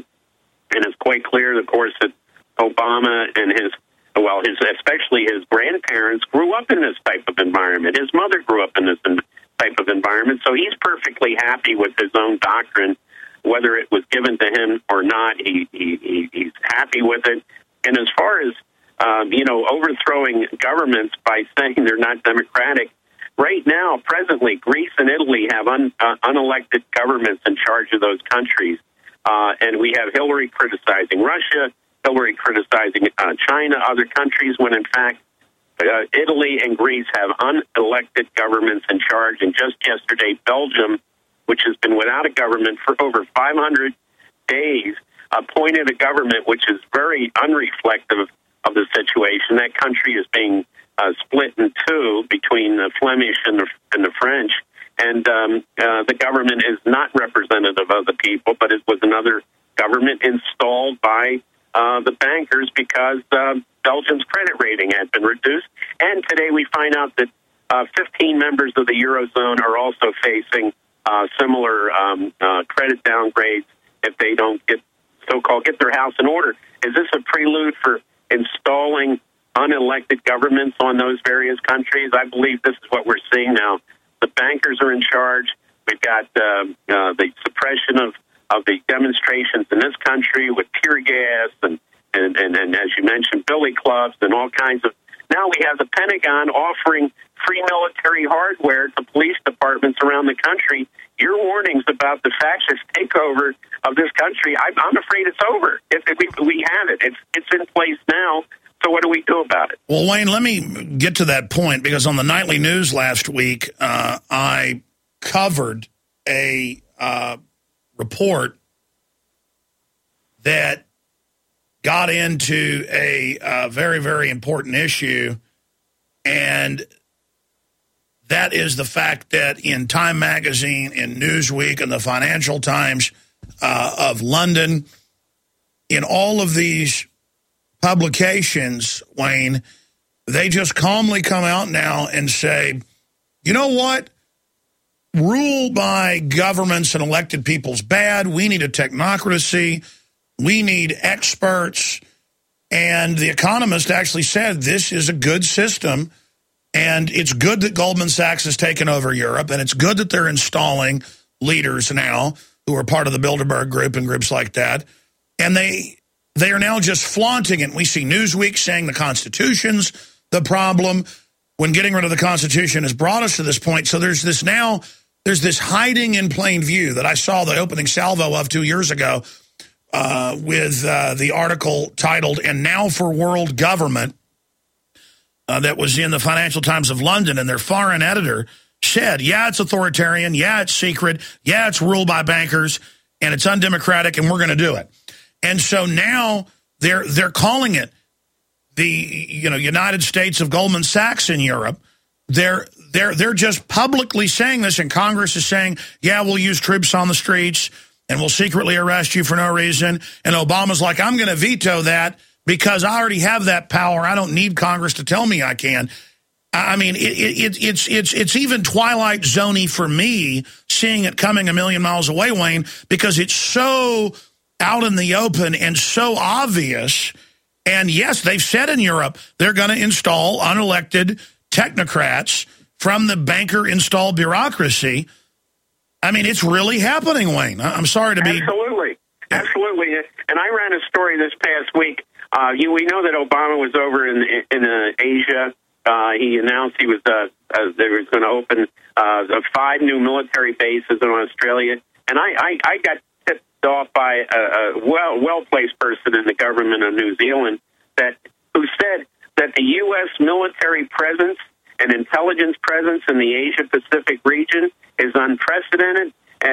it's quite clear, of course, that Obama and especially his grandparents grew up in this type of environment. His mother grew up in this type of environment, so he's perfectly happy with his own doctrine, whether it was given to him or not. He's happy with it. And as far as overthrowing governments by saying they're not democratic, right now, presently, Greece and Italy have unelected governments in charge of those countries, and we have Hillary criticizing Russia, Hillary criticizing China, other countries, when in fact Italy and Greece have unelected governments in charge. And just yesterday, Belgium, which has been without a government for over 500 days, appointed a government which is very unreflective of the situation. That country is being split in two between the Flemish and the French. And the government is not representative of the people, but it was another government installed by the bankers because Belgium's credit rating had been reduced. And today we find out that 15 members of the Eurozone are also facing similar credit downgrades. if they don't get their house in order. Is this a prelude for installing unelected governments on those various countries? I believe this is what we're seeing now. The bankers are in charge. We've got the suppression of the demonstrations in this country with tear gas and as you mentioned, billy clubs and all kinds of. Now we have the Pentagon offering free military hardware to police departments around the country. Your warnings about the fascist takeover of this country, I'm afraid it's over. We have it. It's in place now. So what do we do about it?
Well, Wayne, let me get to that point, because on the nightly news last week, I covered a report that got into a very, very important issue, and that is the fact that in Time Magazine, in Newsweek, and the Financial Times of London, in all of these publications, Wayne, they just calmly come out now and say, you know what? Rule by governments and elected people's bad. We need a technocracy. We need experts. And The Economist actually said this is a good system, and it's good that Goldman Sachs has taken over Europe, and it's good that they're installing leaders now who are part of the Bilderberg Group and groups like that. And they are now just flaunting it. We see Newsweek saying the Constitution's the problem, when getting rid of the Constitution has brought us to this point. So there's this hiding in plain view that I saw the opening salvo of 2 years ago with the article titled, "And Now for World Government," that was in the Financial Times of London, and their foreign editor said, yeah, it's authoritarian, yeah, it's secret, yeah, it's ruled by bankers, and it's undemocratic, and we're going to do it. And so now they're calling it the United States of Goldman Sachs in Europe. They're just publicly saying this, and Congress is saying, yeah, we'll use troops on the streets, and we'll secretly arrest you for no reason. And Obama's like, I'm going to veto that because I already have that power. I don't need Congress to tell me I can. I mean, it's even Twilight Zone-y for me, seeing it coming a million miles away, Wayne, because it's so out in the open and so obvious. And yes, they've said in Europe they're going to install unelected technocrats from the banker-installed bureaucracy. I mean, it's really happening, Wayne. I'm sorry to be...
Absolutely. And I ran a story this past week. We know that Obama was over in Asia. He announced they was going to open 5 new military bases in Australia. And I got tipped off by a well-placed person in the government of New Zealand who said that the U.S. military presence and intelligence presence in the Asia-Pacific region is unprecedented.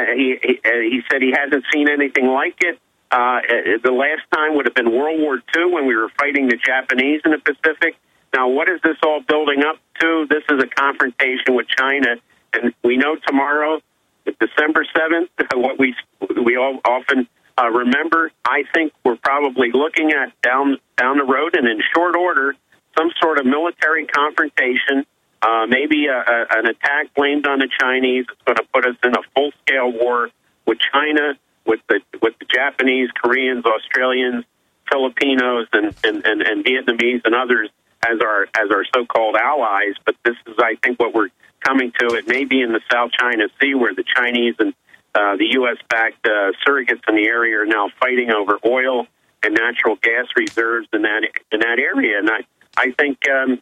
He said he hasn't seen anything like it. The last time would have been World War II when we were fighting the Japanese in the Pacific. Now, what is this all building up to? This is a confrontation with China. And we know tomorrow, December 7th, what we all often remember, I think we're probably looking at down the road and in short order, some sort of military confrontation, maybe an attack blamed on the Chinese. It's going to put us in a full-scale war with China, with the Japanese, Koreans, Australians, Filipinos, and Vietnamese and others as our so-called allies. But this is, I think, what we're coming to. It may be in the South China Sea, where the Chinese and the U.S.-backed surrogates in the area are now fighting over oil and natural gas reserves in that area. And I think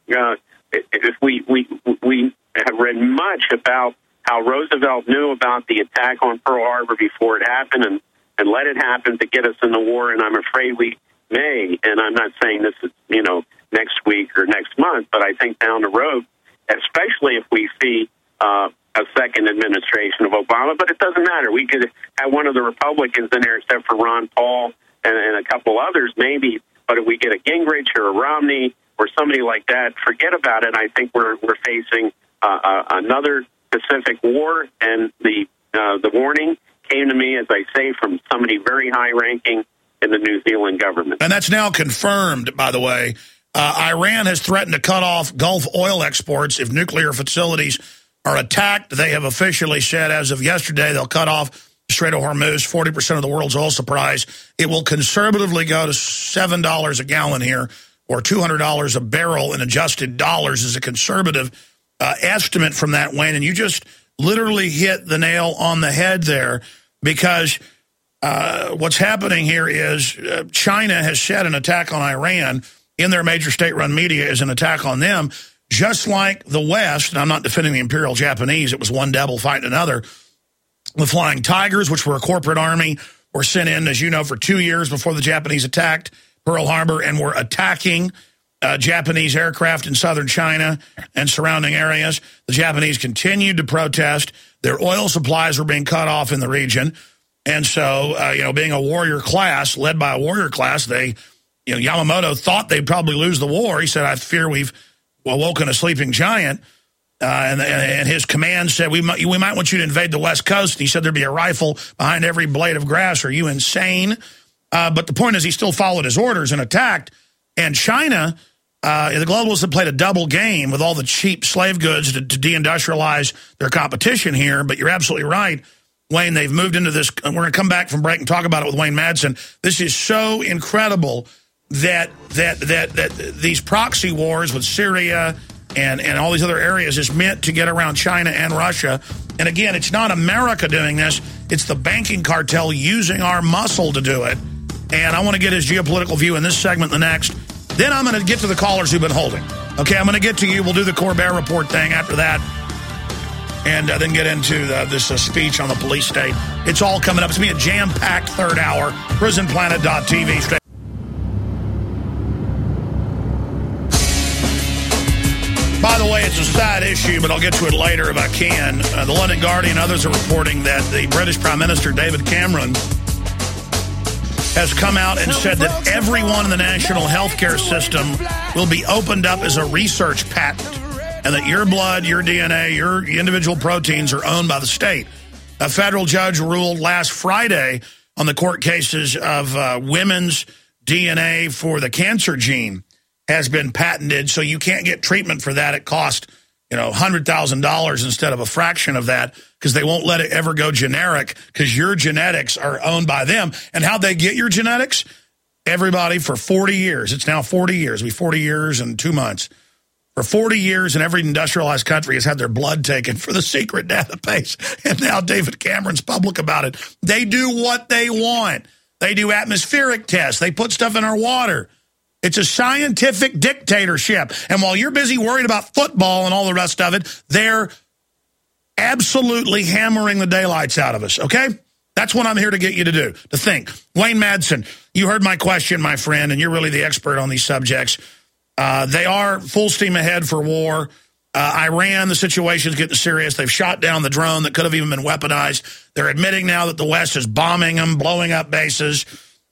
if we have read much about how Roosevelt knew about the attack on Pearl Harbor before it happened and let it happen to get us in the war, and I'm afraid we may, and I'm not saying this is, next week or next month, but I think down the road, especially if we see a second administration of Obama, but it doesn't matter. We could have one of the Republicans in there except for Ron Paul and a couple others maybe, but if we get a Gingrich or a Romney or somebody like that, forget about it. I think we're facing another Pacific war, and the warning came to me, as I say, from somebody very high-ranking in the New Zealand government. And
that's now confirmed, by the way. Iran has threatened to cut off Gulf oil exports if nuclear facilities are attacked. They have officially said, as of yesterday, they'll cut off Strait of Hormuz, 40% of the world's oil supplies. It will conservatively go to $7 a gallon here, or $200 a barrel in adjusted dollars is a conservative estimate from that, Wayne. And you just literally hit the nail on the head there, because what's happening here is China has said an attack on Iran in their major state-run media is an attack on them, just like the West, and I'm not defending the Imperial Japanese, it was one devil fighting another. The Flying Tigers, which were a corporate army, were sent in, as you know, for 2 years before the Japanese attacked Pearl Harbor and were attacking Japanese aircraft in southern China and surrounding areas. The Japanese continued to protest. Their oil supplies were being cut off in the region. And so, being a warrior class, led by a warrior class, Yamamoto thought they'd probably lose the war. He said, I fear we've awoken a sleeping giant. And his command said, we might want you to invade the West Coast. And he said there'd be a rifle behind every blade of grass. Are you insane? But the point is he still followed his orders and attacked. And China, the globalists have played a double game with all the cheap slave goods to deindustrialize their competition here. But you're absolutely right, Wayne. They've moved into this. We're going to come back from break and talk about it with Wayne Madsen. This is so incredible that these proxy wars with Syria and all these other areas is meant to get around China and Russia. And again, it's not America doing this. It's the banking cartel using our muscle to do it. And I want to get his geopolitical view in this segment, the next. Then I'm going to get to the callers who've been holding. Okay, I'm going to get to you. We'll do the Corbett report thing after that. And then get into this speech on the police state. It's all coming up. It's going to be a jam-packed third hour. PrisonPlanet.tv. Stay. By the way, it's a side issue, but I'll get to it later if I can. The London Guardian and others are reporting that the British Prime Minister, David Cameron, has come out and said that everyone in the national healthcare system will be opened up as a research patent, and that your blood, your DNA, your individual proteins are owned by the state. A federal judge ruled last Friday on the court cases of women's DNA for the cancer gene has been patented, so you can't get treatment for that. It cost, $100,000 instead of a fraction of that, because they won't let it ever go generic, because your genetics are owned by them. And how'd they get your genetics? Everybody for 40 years. It's now 40 years. It'll be 40 years and 2 months. For 40 years, and every industrialized country has had their blood taken for the secret database. And now David Cameron's public about it. They do what they want. They do atmospheric tests. They put stuff in our water. It's a scientific dictatorship. And while you're busy worried about football and all the rest of it, they're absolutely hammering the daylights out of us, okay? That's what I'm here to get you to do, to think. Wayne Madsen, you heard my question, my friend, and you're really the expert on these subjects. They are full steam ahead for war. Iran, the situation's getting serious. They've shot down the drone that could have even been weaponized. They're admitting now that the West is bombing them, blowing up bases.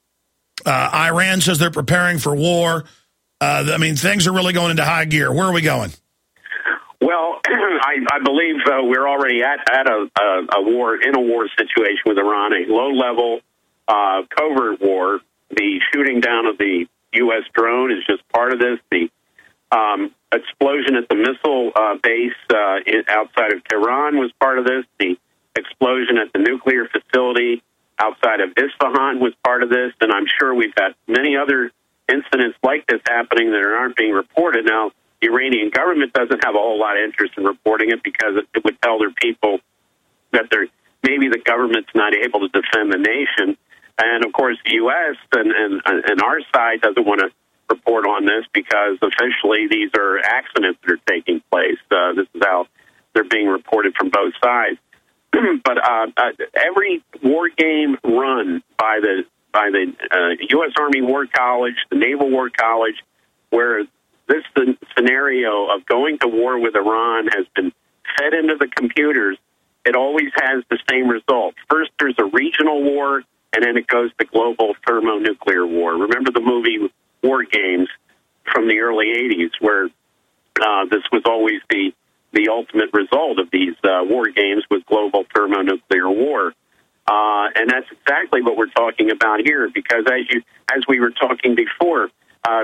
Iran says they're preparing for war. Things are really going into high gear. Where are we going?
Well, I believe we're already at a war situation with Iran, a low-level covert war. The shooting down of the U.S. drone is just part of this. The explosion at the missile base outside of Tehran was part of this. The explosion at the nuclear facility outside of Isfahan was part of this, and I'm sure we've got many other incidents like this happening that aren't being reported. Now, the Iranian government doesn't have a whole lot of interest in reporting it, because it would tell their people that maybe the government's not able to defend the nation. And, of course, the U.S. and our side doesn't want to report on this, because officially these are accidents that are taking place. This is how they're being reported from both sides. But every war game run by the U.S. Army War College, the Naval War College, where this scenario of going to war with Iran has been fed into the computers, it always has the same result. First, there's a regional war, and then it goes to global thermonuclear war. Remember the movie War Games from the early 80s, where this was always the ultimate result of these war games was global thermonuclear war. And that's exactly what we're talking about here, because as we were talking before, a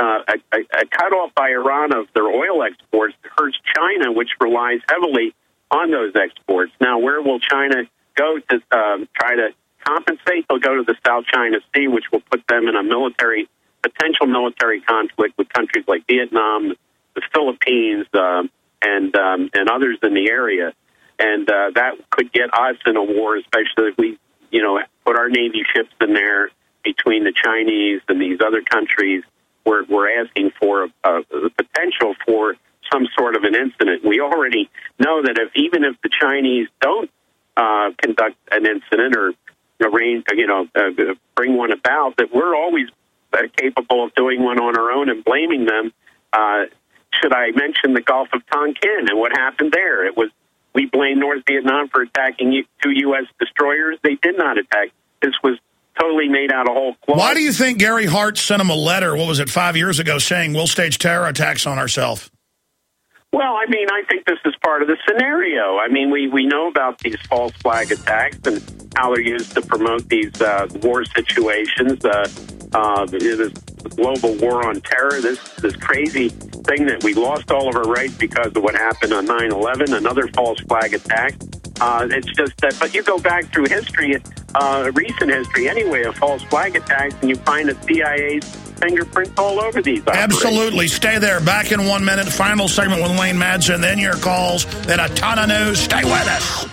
cutoff by Iran of their oil exports hurts China, which relies heavily on those exports. Now, where will China go to try to compensate, they'll go to the South China Sea, which will put them in a potential military conflict with countries like Vietnam, the Philippines, and others in the area. And that could get us in a war, especially if we, put our Navy ships in there between the Chinese and these other countries. We're asking for the potential for some sort of an incident. We already know that even if the Chinese don't conduct an incident or arrange, bring one about, that we're always capable of doing one on our own and blaming them. Should I mention the Gulf of Tonkin and what happened there? We blamed North Vietnam for attacking 2 U.S. destroyers. They did not attack. This was totally made out of whole cloth.
Why do you think Gary Hart sent him a letter, 5 years ago, saying we'll stage terror attacks on ourselves?
Well, I think this is part of the scenario. We know about these false flag attacks and how they're used to promote these war situations. This global war on terror, this crazy thing that we lost all of our rights because of what happened on 9/11, another false flag attack. It's just that, but you go back through history, recent history anyway, of false flag attacks, and you find the CIA's fingerprints all over these operations.
Absolutely. Stay there. Back in 1 minute. Final segment with Wayne Madsen. Then your calls. Then a ton of news. Stay with us.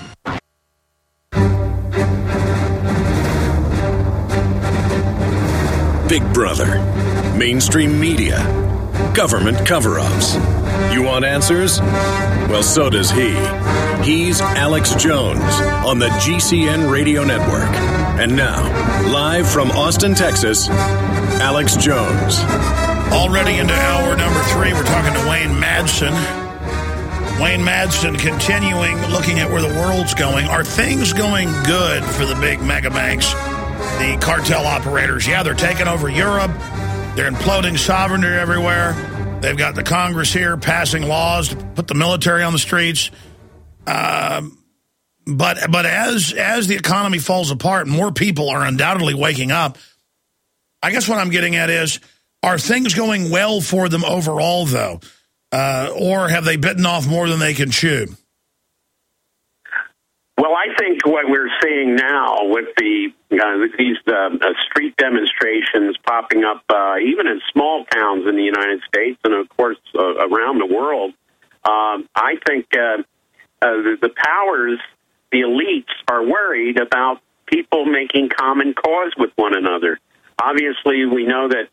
Big Brother, mainstream media, government cover-ups. You want answers? Well, so does he. He's Alex Jones on the GCN Radio Network. And now, live from Austin, Texas, Alex Jones.
Already into hour number 3, we're talking to Wayne Madsen. Wayne Madsen continuing looking at where the world's going. Are things going good for the big mega banks? The cartel operators, they're taking over Europe. They're imploding sovereignty everywhere. They've got the Congress here passing laws to put the military on the streets. But as the economy falls apart, more people are undoubtedly waking up. I guess what I'm getting at is, are things going well for them overall, though? Or have they bitten off more than they can chew?
Well, I think what we're seeing now with these street demonstrations popping up, even in small towns in the United States and, of course, around the world, I think the powers, the elites, are worried about people making common cause with one another. Obviously, we know that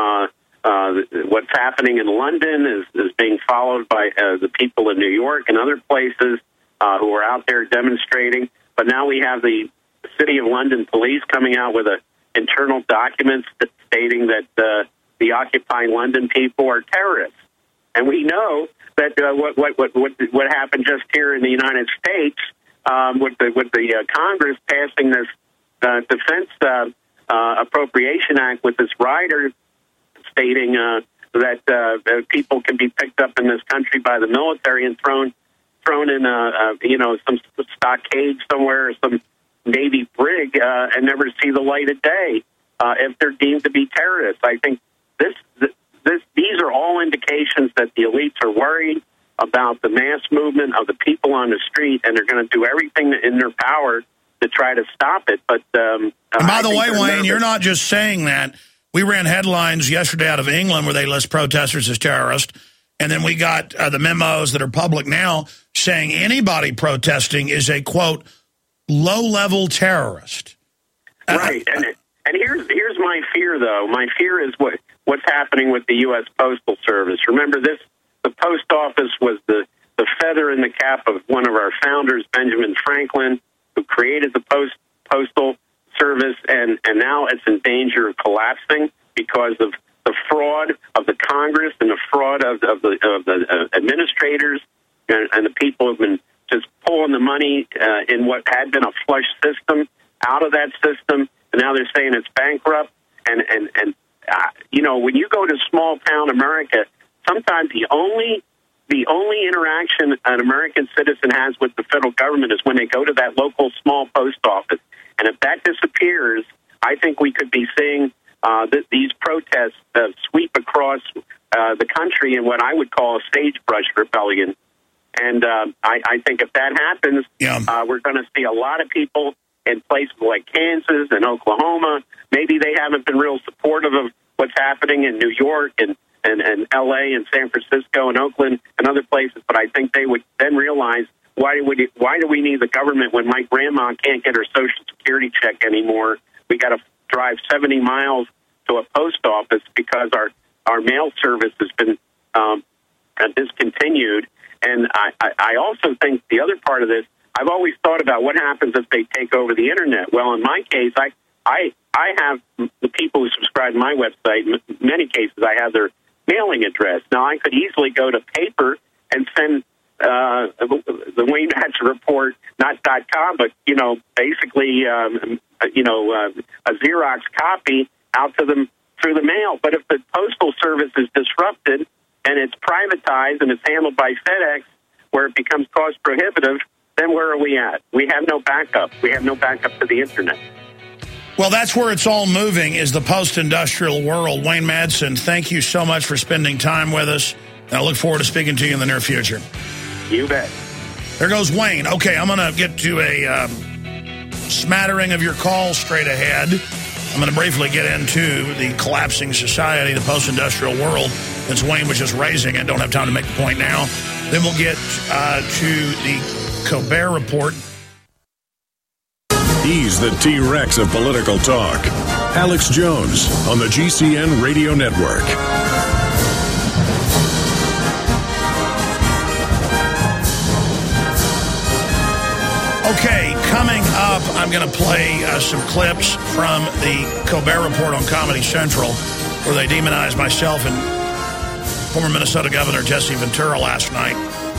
what's happening in London is being followed by the people in New York and other places who are out there demonstrating. But now we have the City of London police coming out with internal documents stating that the Occupy London people are terrorists. And we know that what happened just here in the United States with the Congress passing this Defense Appropriation Act with this rider stating that people can be picked up in this country by the military and thrown in some stockade somewhere, or some Navy brig, and never see the light of day if they're deemed to be terrorists. I think these are all indications that the elites are worried about the mass movement of the people on the street, and they're going to do everything in their power to try to stop it. But
and by the way, Wayne, you're not just saying that. We ran headlines yesterday out of England where they list protesters as terrorists, and then we got the memos that are public now saying anybody protesting is a, quote, low-level terrorist.
Right, and here's my fear, though. My fear is what's happening with the U.S. Postal Service. Remember, the post office was the feather in the cap of one of our founders, Benjamin Franklin, who created the Postal Service, and now it's in danger of collapsing because of the fraud of the Congress and the fraud of the administrators and the people who've been just pulling the money in what had been a flush system out of that system, and now they're saying it's bankrupt. And when you go to small town America, sometimes the only interaction an American citizen has with the federal government is when they go to that local small post office. And if that disappears, I think we could be seeing these protests sweep across the country in what I would call a sagebrush rebellion. And I think if that happens, we're going to see a lot of people in places like Kansas and Oklahoma. Maybe they haven't been real supportive of what's happening in New York and L.A. and San Francisco and Oakland and other places. But I think they would then realize, why do we need the government when my grandma can't get her Social Security check anymore? We got to drive 70 miles to a post office because our mail service has been discontinued. And I also think the other part of this, I've always thought about what happens if they take over the Internet. Well, in my case, I have the people who subscribe to my website, in many cases, I have their mailing address. Now, I could easily go to paper and send the Wayne Madsen report, not .com, but, basically, a Xerox copy out to them through the mail. But if the Postal Service is disrupted and it's privatized and it's handled by FedEx, where it becomes cost prohibitive, then where are we at? We have no backup. We have no backup to the Internet.
Well, that's where it's all moving, is the post-industrial world. Wayne Madsen, thank you so much for spending time with us. And I look forward to speaking to you in the near future.
You bet.
There goes Wayne. Okay, I'm going to get to a smattering of your calls straight ahead. I'm going to briefly get into the collapsing society, the post-industrial world, since Wayne was just raising it. Don't have time to make the point now. Then we'll get to the Colbert Report.
He's the T-Rex of political talk. Alex Jones on the GCN Radio Network.
Okay, coming up, I'm going to play some clips from the Colbert Report on Comedy Central, where they demonized myself and former Minnesota Governor Jesse Ventura last night.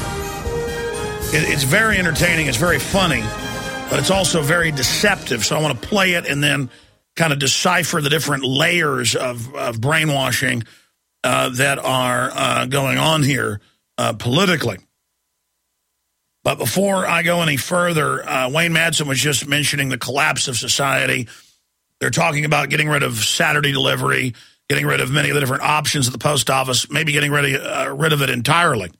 It's very entertaining. It's very funny. But it's also very deceptive, so I want to play it and then kind of decipher the different layers of brainwashing that are going on here politically. But before I go any further, Wayne Madsen was just mentioning the collapse of society. They're talking about getting rid of Saturday delivery, getting rid of many of the different options at the post office, maybe getting rid of it entirely.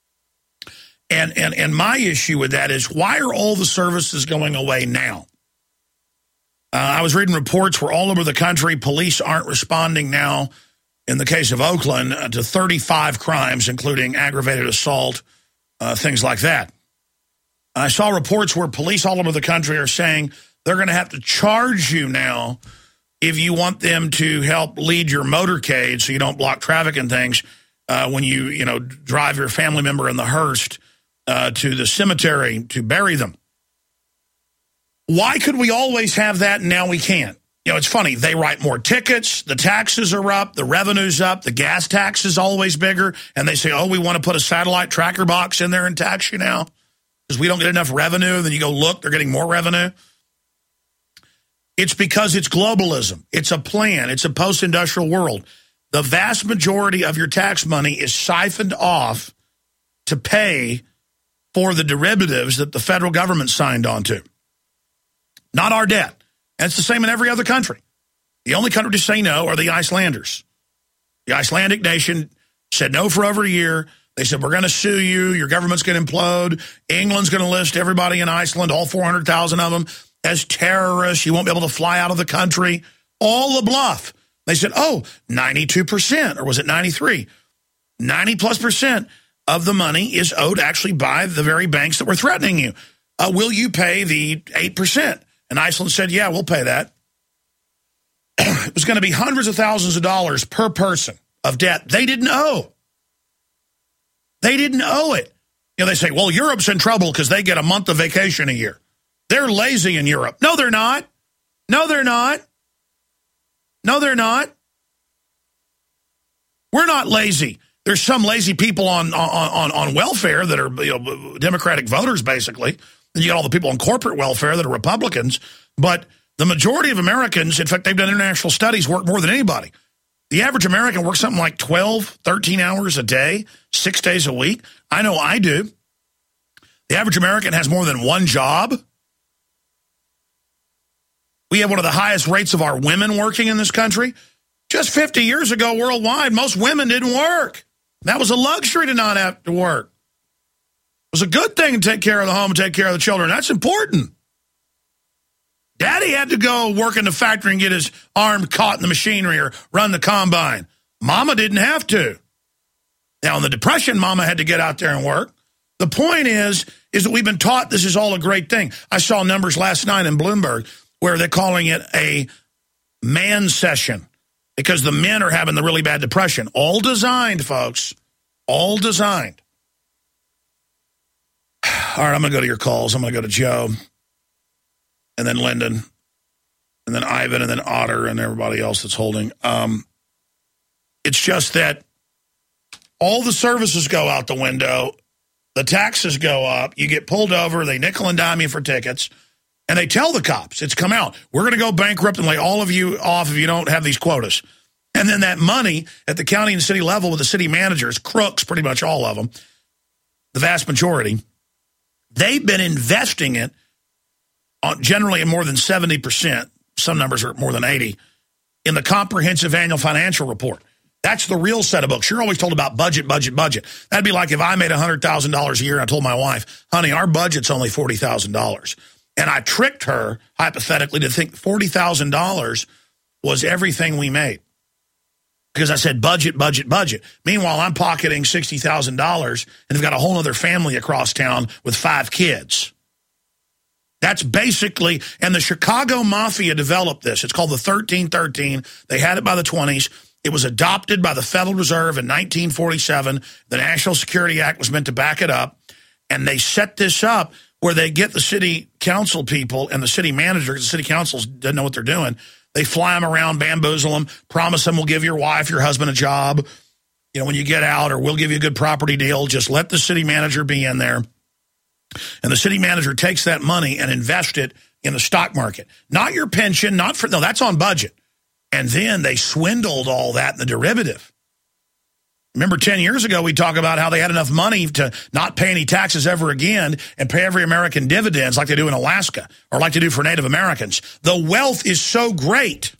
And my issue with that is, why are all the services going away now? I was reading reports where all over the country, police aren't responding now, in the case of Oakland, to 35 crimes, including aggravated assault, things like that. I saw reports where police all over the country are saying they're going to have to charge you now if you want them to help lead your motorcade so you don't block traffic and things when you drive your family member in the hearse to the cemetery to bury them. Why could we always have that and now we can't? It's funny. They write more tickets. The taxes are up. The revenue's up. The gas tax is always bigger. And they say, oh, we want to put a satellite tracker box in there and tax you now because we don't get enough revenue. Then you go, look, they're getting more revenue. It's because it's globalism. It's a plan. It's a post-industrial world. The vast majority of your tax money is siphoned off to pay for the derivatives that the federal government signed on to. Not our debt. And it's the same in every other country. The only country to say no are the Icelanders. The Icelandic nation said no for over a year. They said, we're going to sue you. Your government's going to implode. England's going to list everybody in Iceland, all 400,000 of them, as terrorists. You won't be able to fly out of the country. All the bluff. They said, 92%, or was it 93? 90+% of the money is owed actually by the very banks that were threatening you. Will you pay the 8%? And Iceland said, yeah, we'll pay that. It was going to be hundreds of thousands of dollars per person of debt they didn't owe. They didn't owe it. They say, well, Europe's in trouble because they get a month of vacation a year. They're lazy in Europe. No, they're not. No, they're not. No, they're not. We're not lazy. There's some lazy people on welfare that are Democratic voters, basically. And you got all the people on corporate welfare that are Republicans. But the majority of Americans, in fact, they've done international studies, work more than anybody. The average American works something like 12, 13 hours a day, 6 days a week. I know I do. The average American has more than one job. We have one of the highest rates of our women working in this country. Just 50 years ago, worldwide, most women didn't work. That was a luxury to not have to work. was a good thing to take care of the home and take care of the children. That's important. Daddy had to go work in the factory and get his arm caught in the machinery or run the combine. Mama didn't have to. Now, in the Depression, Mama had to get out there and work. The point is that we've been taught this is all a great thing. I saw numbers last night in Bloomberg where they're calling it a man session because the men are having the really bad depression. All designed, folks. All designed. All right, I'm going to go to your calls. I'm going to go to Joe, and then Lyndon, and then Ivan, and then Otter, and everybody else that's holding. It's just that all the services go out the window. The taxes go up. You get pulled over. They nickel and dime you for tickets. And they tell the cops, it's come out, we're going to go bankrupt and lay all of you off if you don't have these quotas. And then that money at the county and city level with the city managers, crooks, pretty much all of them, the vast majority, they've been investing it generally in more than 70%, some numbers are more than 80%, in the comprehensive annual financial report. That's the real set of books. You're always told about budget, budget, budget. That'd be like if I made $100,000 a year and I told my wife, honey, our budget's only $40,000. And I tricked her, hypothetically, to think $40,000 was everything we made. Because I said budget, budget, budget. Meanwhile, I'm pocketing $60,000 and have got a whole other family across town with 5 kids. That's basically, and the Chicago Mafia developed this. It's called the 1313. They had it by the 20s. It was adopted by the Federal Reserve in 1947. The National Security Act was meant to back it up. And they set this up where they get the city council people and the city manager, because the city councils doesn't know what they're doing. They fly them around, bamboozle them, promise them we'll give your wife, your husband a job, you know, when you get out, or we'll give you a good property deal. Just let the city manager be in there. And the city manager takes that money and invests it in the stock market. Not your pension, no, that's on budget. And then they swindled all that in the derivative. Remember 10 years ago, we talked about how they had enough money to not pay any taxes ever again and pay every American dividends like they do in Alaska or like they do for Native Americans. The wealth is so great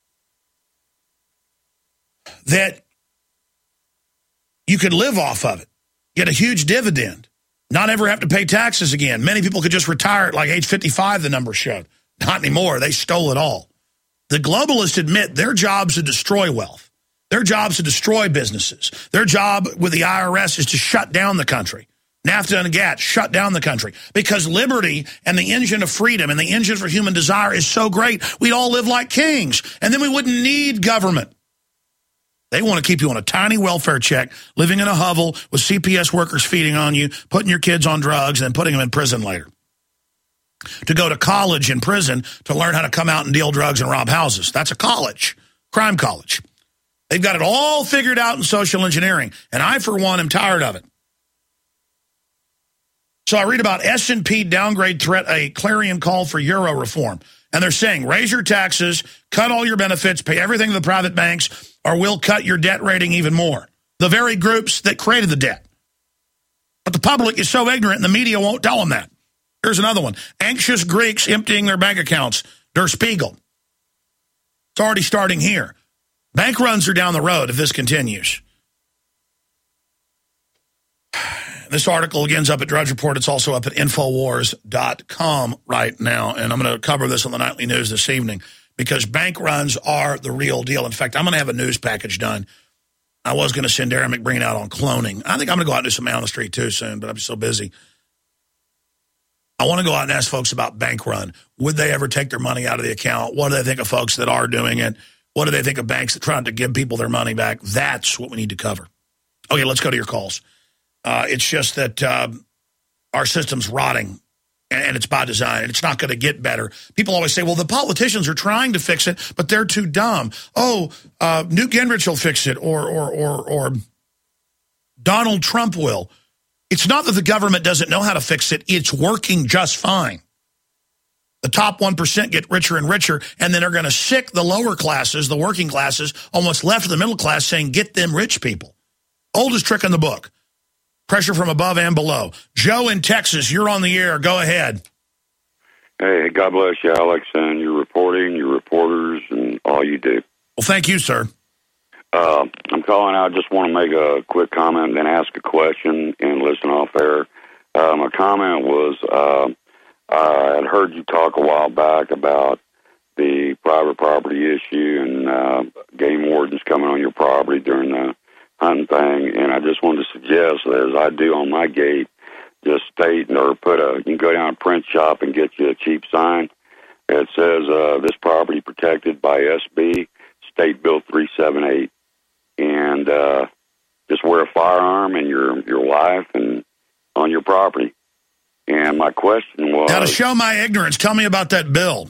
that you could live off of it, get a huge dividend, not ever have to pay taxes again. Many people could just retire at like age 55, the numbers showed. Not anymore. They stole it all. The globalists admit their job is to destroy wealth. Their job is to destroy businesses. Their job with the IRS is to shut down the country. NAFTA and GATT shut down the country because liberty and the engine of freedom and the engine for human desire is so great, we'd all live like kings, and then we wouldn't need government. They want to keep you on a tiny welfare check, living in a hovel with CPS workers feeding on you, putting your kids on drugs, and then putting them in prison later. To go to college in prison to learn how to come out and deal drugs and rob houses. That's a college, crime college. They've got it all figured out in social engineering, and I, for one, am tired of it. So I read about S&P downgrade threat, a clarion call for Euro reform. And they're saying, raise your taxes, cut all your benefits, pay everything to the private banks, or we'll cut your debt rating even more. The very groups that created the debt. But the public is so ignorant, and the media won't tell them that. Here's another one. Anxious Greeks emptying their bank accounts. Der Spiegel. It's already starting here. Bank runs are down the road if this continues. This article again's up at Drudge Report. It's also up at Infowars.com right now. And I'm going to cover this on the Nightly News this evening because bank runs are the real deal. In fact, I'm going to have a news package done. I was going to send Aaron McBreen out on cloning. I think I'm going to go out and do some man on the street too soon, but I'm so busy. I want to go out and ask folks about bank run. Would they ever take their money out of the account? What do they think of folks that are doing it? What do they think of banks that are trying to give people their money back? That's what we need to cover. Okay, let's go to your calls. It's just that our system's rotting, and it's by design, and it's not going to get better. People always say, well, the politicians are trying to fix it, but they're too dumb. Oh, Newt Gingrich will fix it, or Donald Trump will. It's not that the government doesn't know how to fix it. It's working just fine. The top 1% get richer and richer, and then they're going to sick the lower classes, the working classes, on what's left of the middle class, saying, get them rich people. Oldest trick in the book. Pressure from above and below. Joe in Texas, you're on the air. Go ahead.
Hey, God bless you, Alex, and your reporting, your reporters, and all you do.
Well, thank you, sir.
I'm calling out. Just want to make a quick comment and then ask a question and listen off air. My comment was I had heard you talk a while back about the private property issue and game wardens coming on your property during the hunting thing, and I just wanted to suggest that, as I do on my gate, just state or you can go down to print shop and get you a cheap sign. It says, this property protected by SB State Bill 378. And just wear a firearm in your life and on your property. And my question was... Now,
to show my ignorance, tell me about that bill.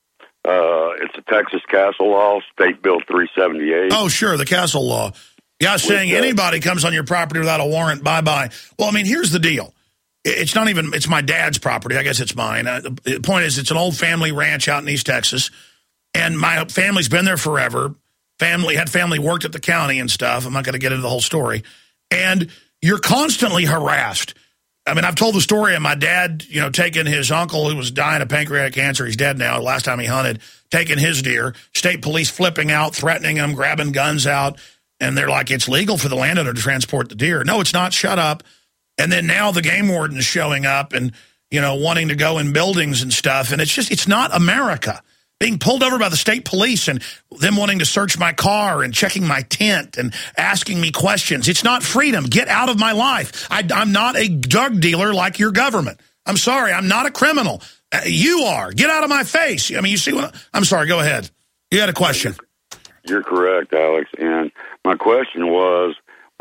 It's a Texas Castle Law, State Bill 378.
Oh, sure, the Castle Law. Yeah, saying anybody comes on your property without a warrant, bye-bye. Well, I mean, here's the deal. It's not even, it's my dad's property. I guess it's mine. The point is, it's an old family ranch out in East Texas, and my family's been there forever. Had family worked at the county and stuff. I'm not going to get into the whole story. And you're constantly harassed. I mean, I've told the story of my dad, taking his uncle who was dying of pancreatic cancer. He's dead now. Last time he hunted, taking his deer, state police flipping out, threatening him, grabbing guns out. And they're like, it's legal for the landowner to transport the deer. No, it's not. Shut up. And then now the game warden is showing up and, wanting to go in buildings and stuff. And it's not America. Being pulled over by the state police and them wanting to search my car and checking my tent and asking me questions. It's not freedom. Get out of my life. I'm not a drug dealer like your government. I'm sorry. I'm not a criminal. You are. Get out of my face. I mean, you see what... I'm sorry. Go ahead. You had a question.
You're correct, Alex. And my question was,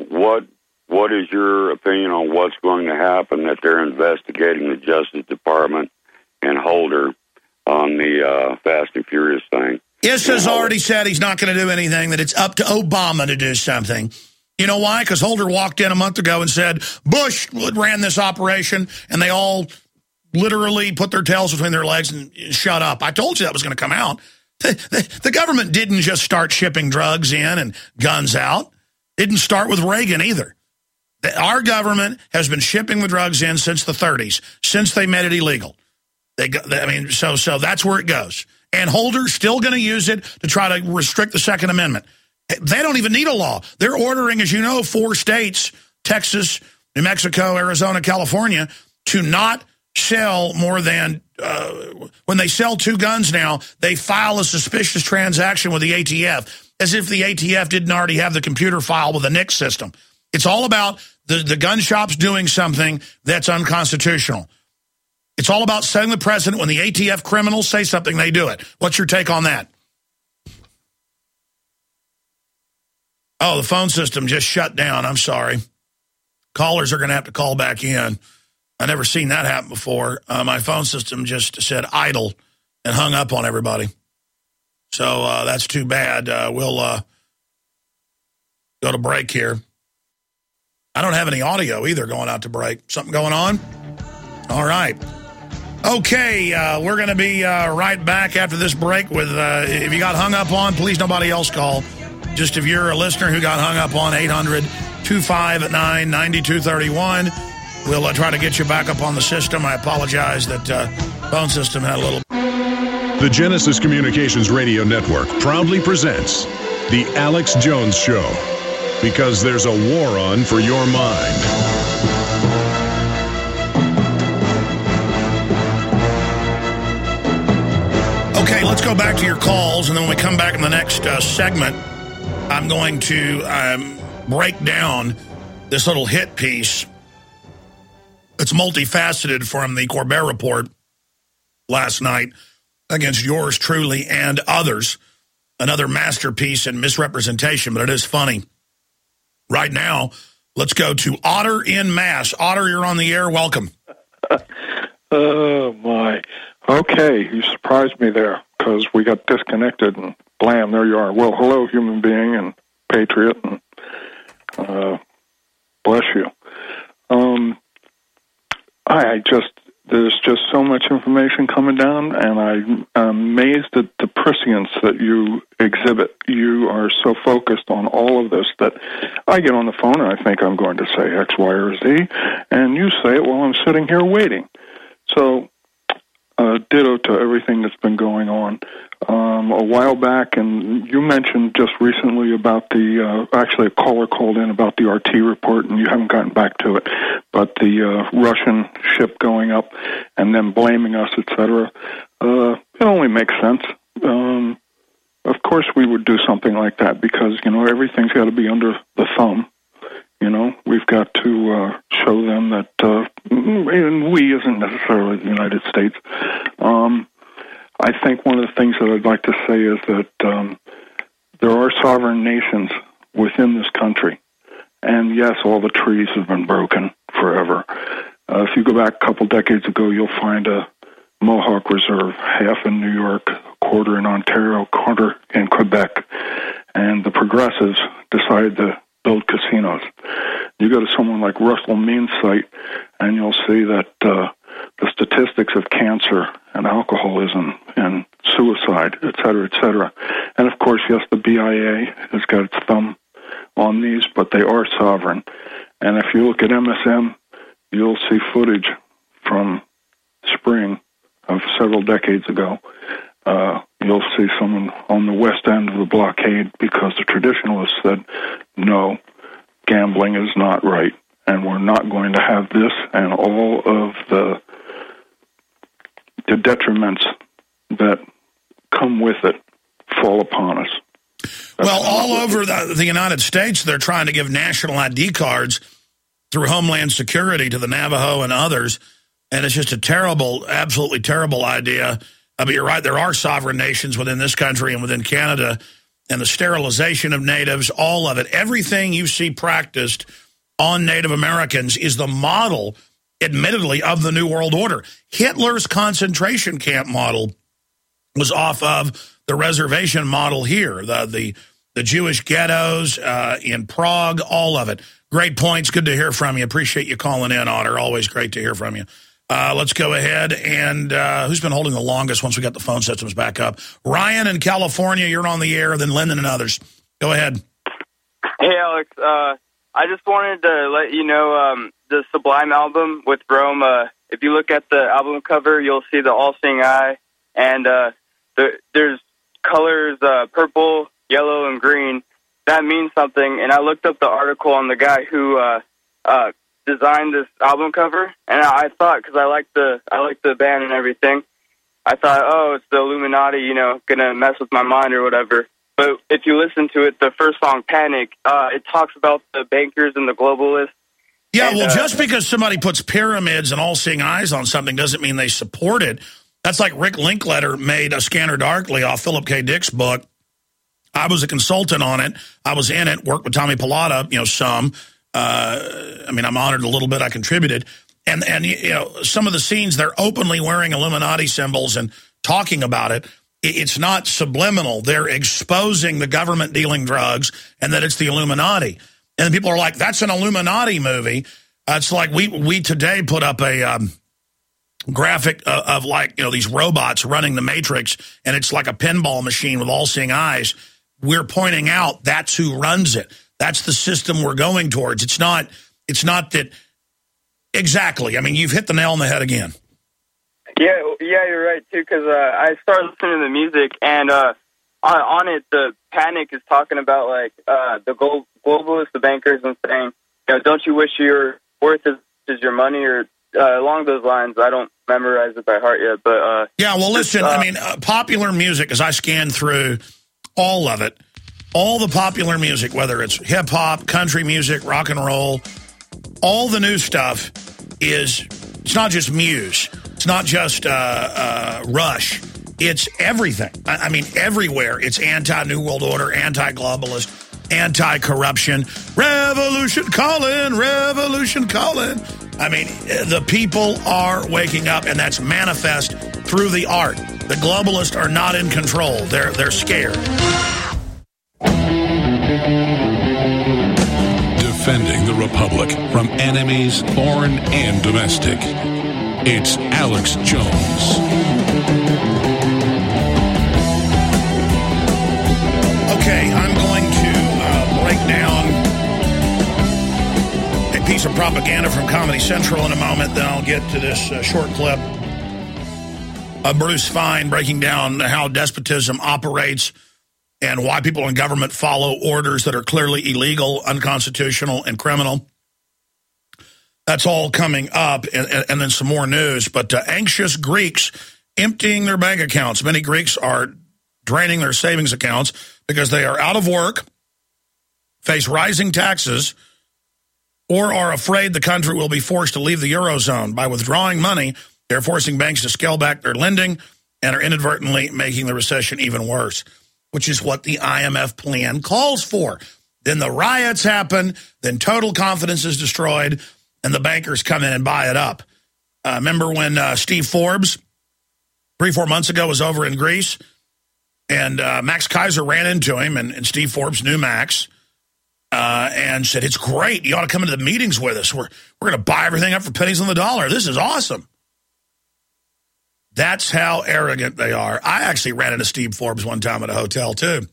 what is your opinion on what's going to happen that they're investigating the Justice Department and Holder on the Fast and Furious thing?
Issa has already said he's not going to do anything, that it's up to Obama to do something. You know why? Because Holder walked in a month ago and said, Bush ran this operation, and they all literally put their tails between their legs and shut up. I told you that was going to come out. The government didn't just start shipping drugs in and guns out. Didn't start with Reagan either. Our government has been shipping the drugs in since the 30s, since they made it illegal. So that's where it goes. And Holder's still going to use it to try to restrict the Second Amendment. They don't even need a law. They're ordering, as you know, 4 states, Texas, New Mexico, Arizona, California, to not sell more than, when they sell 2 guns now, they file a suspicious transaction with the ATF, as if the ATF didn't already have the computer file with the NICS system. It's all about the gun shops doing something that's unconstitutional. It's all about setting the precedent. When the ATF criminals say something, they do it. What's your take on that? Oh, the phone system just shut down. I'm sorry. Callers are going to have to call back in. I've never seen that happen before. My phone system just said idle and hung up on everybody. So that's too bad. We'll go to break here. I don't have any audio either going out to break. Something going on? All right. Okay, we're going to be right back after this break with, if you got hung up on, please nobody else call. Just if you're a listener who got hung up on, 800-259-9231. We'll try to get you back up on the system. I apologize that phone system had a little...
The Genesis Communications Radio Network proudly presents The Alex Jones Show, because there's a war on for your mind.
Okay, let's go back to your calls, and then when we come back in the next segment, I'm going to break down this little hit piece. It's multifaceted from the Corbett Report last night against yours truly and others. Another masterpiece in misrepresentation, but it is funny. Right now, let's go to Otter in Mass. Otter, you're on the air. Welcome.
Oh, my. Okay, you surprised me there because we got disconnected, and blam, there you are. Well, hello, human being and patriot, and bless you. There's just so much information coming down, and I'm amazed at the prescience that you exhibit. You are so focused on all of this that I get on the phone and I think I'm going to say X, Y, or Z, and you say it while I'm sitting here waiting. So ditto to everything that's been going on. A while back, and you mentioned just recently about actually a caller called in about the RT report, and you haven't gotten back to it, but the Russian ship going up and then blaming us, etc. It only makes sense. Of course we would do something like that because, everything's got to be under the thumb. We've got to show them that, and we isn't necessarily the United States. I think one of the things that I'd like to say is that there are sovereign nations within this country. And yes, all the trees have been broken forever. If you go back a couple decades ago, you'll find a Mohawk Reserve, half in New York, a quarter in Ontario, a quarter in Quebec. And the progressives decided to build casinos. You go to someone like Russell Means' site, and you'll see that the statistics of cancer and alcoholism and suicide, et cetera, and of course, yes, the BIA has got its thumb on these, but they are sovereign. And if you look at MSM, you'll see footage from spring of several decades ago. You'll see someone on the west end of the blockade because the traditionalists said, no, gambling is not right, and we're not going to have this and all of the detriments that come with it fall upon us.
Well, all over the United States, they're trying to give national ID cards through Homeland Security to the Navajo and others, and it's just a terrible, absolutely terrible idea. But you're right, there are sovereign nations within this country and within Canada, and the sterilization of natives, all of it. Everything you see practiced on Native Americans is the model, admittedly, of the New World Order. Hitler's concentration camp model was off of the reservation model here, the Jewish ghettos in Prague, all of it. Great points. Good to hear from you. Appreciate you calling in, Otter. Always great to hear from you. Let's go ahead and who's been holding the longest once we got the phone systems back up? Ryan in California, you're on the air, then Lyndon and others. Go ahead.
Hey, Alex. I just wanted to let you know the Sublime album with Rome. If you look at the album cover, you'll see the All-Seeing Eye, and there's colors purple, yellow, and green. That means something, and I looked up the article on the guy who designed this album cover, and I thought, because I like the band and everything, I thought, oh, it's the Illuminati, gonna mess with my mind or whatever. But if you listen to it, the first song, Panic, it talks about the bankers and the globalists.
Yeah, well, just because somebody puts pyramids and all-seeing eyes on something doesn't mean they support it. That's like Rick Linklater made A Scanner Darkly off Philip K. Dick's book. I was a consultant on it. I was in it, worked with Tommy Pilata, some. I'm honored a little bit. I contributed. And some of the scenes, they're openly wearing Illuminati symbols and talking about it. It's not subliminal. They're exposing the government dealing drugs and that it's the Illuminati. And people are like, that's an Illuminati movie. It's like we today put up a graphic of these robots running the Matrix, and it's like a pinball machine with all-seeing eyes. We're pointing out that's who runs it. That's the system we're going towards. It's not that exactly. I mean, you've hit the nail on the head again.
Yeah, you're right too. Because I started listening to the music, and on it, the Panic is talking about the globalists, the bankers, and saying, don't you wish your worth is your money, or along those lines. I don't memorize it by heart yet, but
yeah. Well, listen. Popular music, as I scanned through all of it. All the popular music, whether it's hip-hop, country music, rock and roll, all the new stuff it's not just Muse. It's not just Rush. It's everything. I mean, everywhere. It's anti-New World Order, anti-globalist, anti-corruption. Revolution calling, revolution calling. I mean, the people are waking up, and that's manifest through the art. The globalists are not in control. They're scared.
Defending the Republic from enemies, foreign and domestic. It's Alex Jones.
Okay, I'm going to break down a piece of propaganda from Comedy Central in a moment. Then I'll get to this short clip Bruce Fine breaking down how despotism operates and why people in government follow orders that are clearly illegal, unconstitutional, and criminal. That's all coming up, and then some more news. But anxious Greeks emptying their bank accounts. Many Greeks are draining their savings accounts because they are out of work, face rising taxes, or are afraid the country will be forced to leave the Eurozone. By withdrawing money, they're forcing banks to scale back their lending and are inadvertently making the recession even worse, which is what the IMF plan calls for. Then the riots happen, then total confidence is destroyed, and the bankers come in and buy it up. Remember when Steve Forbes, 3-4 months ago, was over in Greece, and Max Kaiser ran into him, and Steve Forbes knew Max, and said, it's great. You ought to come into the meetings with us. We're going to buy everything up for pennies on the dollar. This is awesome. That's how arrogant they are. I actually ran into Steve Forbes one time at a hotel, too.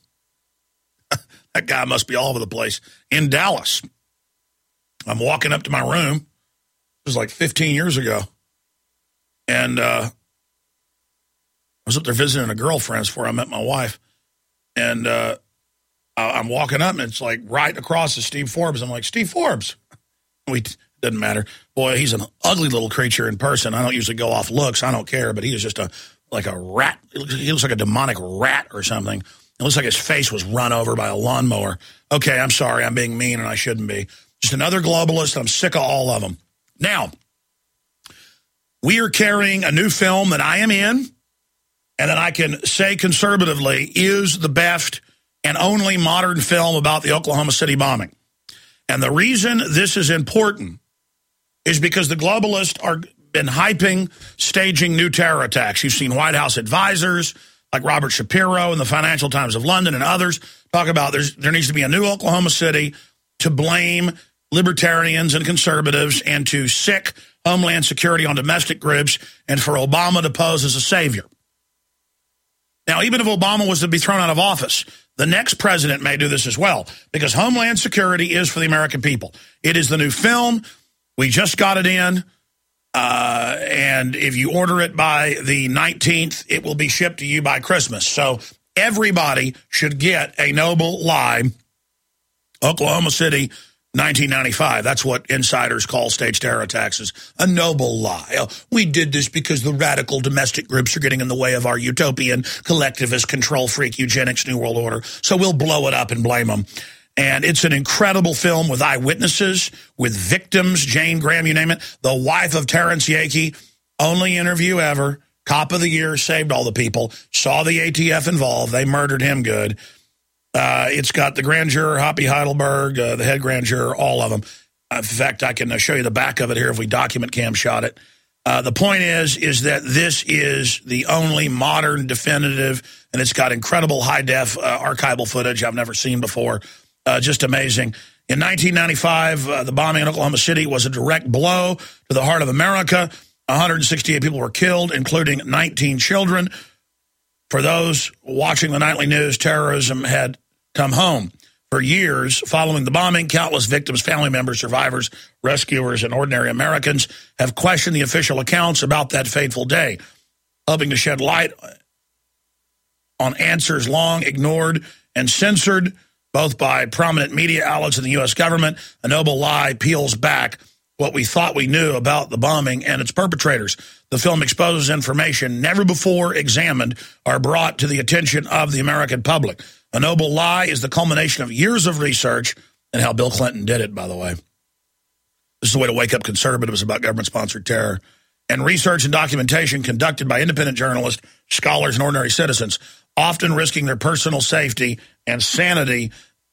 That guy must be all over the place. In Dallas. I'm walking up to my room. It was like 15 years ago. And I was up there visiting a girlfriend before I met my wife. And I'm walking up, and it's like right across is Steve Forbes. I'm like, Steve Forbes. Doesn't matter. Boy, he's an ugly little creature in person. I don't usually go off looks. I don't care. But he is just like a rat. He looks like a demonic rat or something. It looks like his face was run over by a lawnmower. Okay, I'm sorry. I'm being mean, and I shouldn't be. Just another globalist. I'm sick of all of them. Now, we are carrying a new film that I am in, and that I can say conservatively is the best and only modern film about the Oklahoma City bombing. And the reason this is important is because the globalists are been hyping, staging new terror attacks. You've seen White House advisors like Robert Shapiro and the Financial Times of London and others talk about there needs to be a new Oklahoma City to blame libertarians and conservatives and to sick Homeland Security on domestic groups and for Obama to pose as a savior. Now, even if Obama was to be thrown out of office, the next president may do this as well, because Homeland Security is for the American people. It is the new film. We just got it in, and if you order it by the 19th, it will be shipped to you by Christmas. So everybody should get A Noble Lie, Oklahoma City, 1995. That's what insiders call staged terror attacks, a noble lie. We did this because the radical domestic groups are getting in the way of our utopian, collectivist, control freak, eugenics, New World Order, so we'll blow it up and blame them. And it's an incredible film with eyewitnesses, with victims, Jane Graham, you name it, the wife of Terrence Yakey, only interview ever, cop of the year, saved all the people, saw the ATF involved, they murdered him good. It's got the grand juror, Hoppy Heidelberg, the head grand juror, all of them. In fact, I can show you the back of it here if we document cam shot it. The point is that this is the only modern definitive, and it's got incredible high-def archival footage I've never seen before. Just amazing. In 1995, the bombing in Oklahoma City was a direct blow to the heart of America. 168 people were killed, including 19 children. For those watching the nightly news, terrorism had come home. For years following the bombing, countless victims, family members, survivors, rescuers, and ordinary Americans have questioned the official accounts about that fateful day, hoping to shed light on answers long ignored and censored, both by prominent media outlets and the U.S. government. A Noble Lie peels back what we thought we knew about the bombing and its perpetrators. The film exposes information never before examined or brought to the attention of the American public. A Noble Lie is the culmination of years of research, and how Bill Clinton did it, by the way. This is a way to wake up conservatives about government-sponsored terror. And research and documentation conducted by independent journalists, scholars, and ordinary citizens, often risking their personal safety and sanity.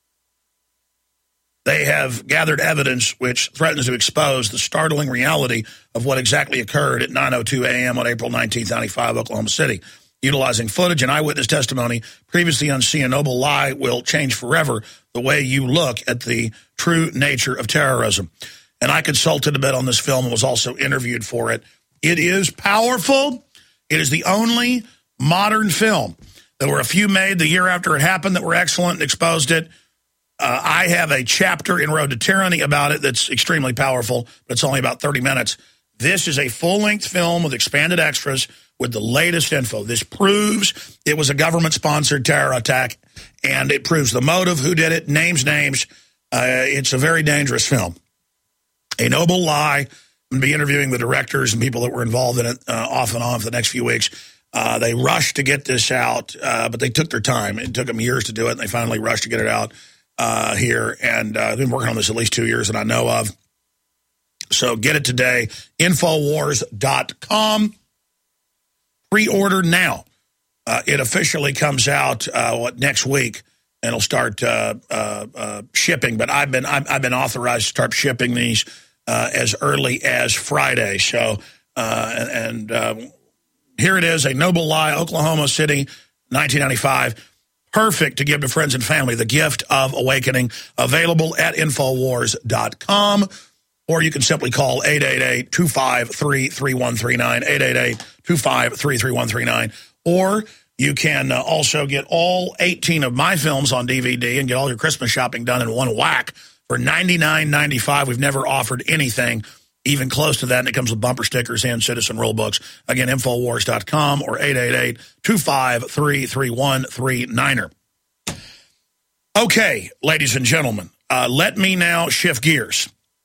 They have gathered evidence which threatens to expose the startling reality of what exactly occurred at 9:02 a.m. on April 1995, Oklahoma City. Utilizing footage and eyewitness testimony previously unseen, A Noble Lie will change forever the way you look at the true nature of terrorism. And I consulted a bit on this film and was also interviewed for it. It is powerful. It is the only modern film. There were a few made the year after it happened that were excellent and exposed it. I have a chapter in Road to Tyranny about it that's extremely powerful, but it's only about 30 minutes. This is a full-length film with expanded extras, with the latest info. This proves it was a government-sponsored terror attack, and it proves the motive, who did it, names. It's a very dangerous film. A Noble Lie. I'm going to be interviewing the directors and people that were involved in it off and on for the next few weeks. They rushed to get this out, but they took their time. It took them years to do it, and they finally rushed to get it out here. And I've been working on this at least 2 years that I know of. So get it today, Infowars.com. Pre-order now. It officially comes out next week, and it'll start shipping. But I've been authorized to start shipping these as early as Friday. So here it is, A Noble Lie, Oklahoma City, 1995. Perfect to give to friends and family. The Gift of Awakening, available at Infowars.com. Or you can simply call 888-253-3139, 888-253-3139. Or you can also get all 18 of my films on DVD and get all your Christmas shopping done in one whack for $99.95. We've never offered anything even close to that, and it comes with bumper stickers and Citizen Rule books. Again, Infowars.com or 888-253-3139. Okay, ladies and gentlemen, let me now shift gears.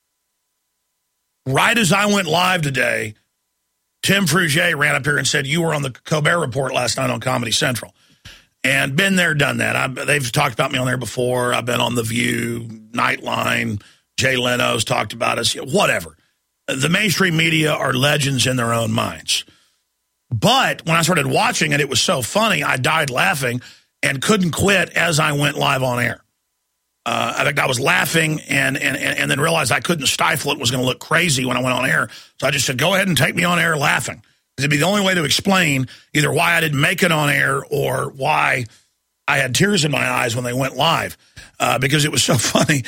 Right as I went live today, Tim Frugier ran up here and said, you were on the Colbert Report last night on Comedy Central. And been there, done that. They've talked about me on there before. I've been on The View, Nightline, Jay Leno's talked about us, whatever. The mainstream media are legends in their own minds. But when I started watching it, it was so funny, I died laughing and couldn't quit as I went live on air. I think I was laughing and then realized I couldn't stifle it. It was going to look crazy when I went on air. So I just said, go ahead and take me on air laughing. It'd be the only way to explain either why I didn't make it on air or why I had tears in my eyes when they went live, because it was so funny.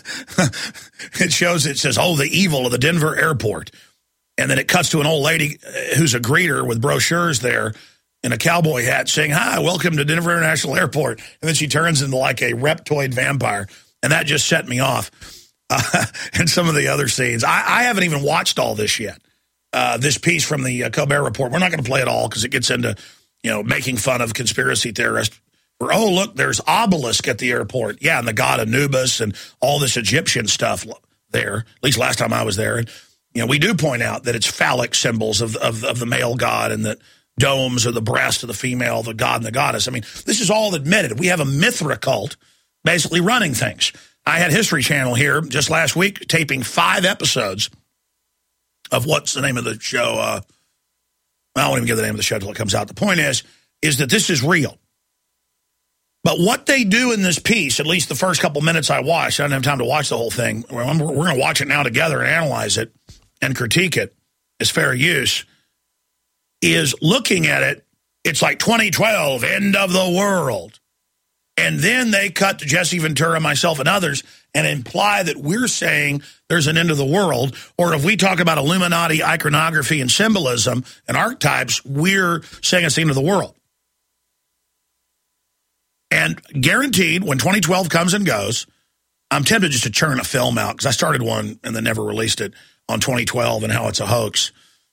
It says, oh, the evil of the Denver airport. And then it cuts to an old lady who's a greeter with brochures there in a cowboy hat saying, hi, welcome to Denver International Airport. And then she turns into like a reptoid vampire. And that just set me off. And some of the other scenes. I haven't even watched all this yet. This piece from the Colbert Report. We're not going to play it all because it gets into, making fun of conspiracy theorists. Or, oh, look, there's obelisk at the airport. Yeah, and the god Anubis and all this Egyptian stuff there, at least last time I was there. And, we do point out that it's phallic symbols of the male god and that domes are the breast of the female, the god and the goddess. I mean, this is all admitted. We have a Mithra cult basically running things. I had History Channel here just last week taping 5 episodes of what's the name of the show. I won't even give the name of the show until it comes out. The point is that this is real. But what they do in this piece, at least the first couple minutes I watched, I didn't have time to watch the whole thing. We're going to watch it now together and analyze it and critique it as fair use, is looking at it, it's like 2012, end of the world. And then they cut to Jesse Ventura, myself, and others, and imply that we're saying there's an end of the world, or if we talk about Illuminati iconography and symbolism and archetypes, we're saying it's the end of the world. And guaranteed, when 2012 comes and goes, I'm tempted just to churn a film out, because I started one and then never released it on 2012 and how it's a hoax.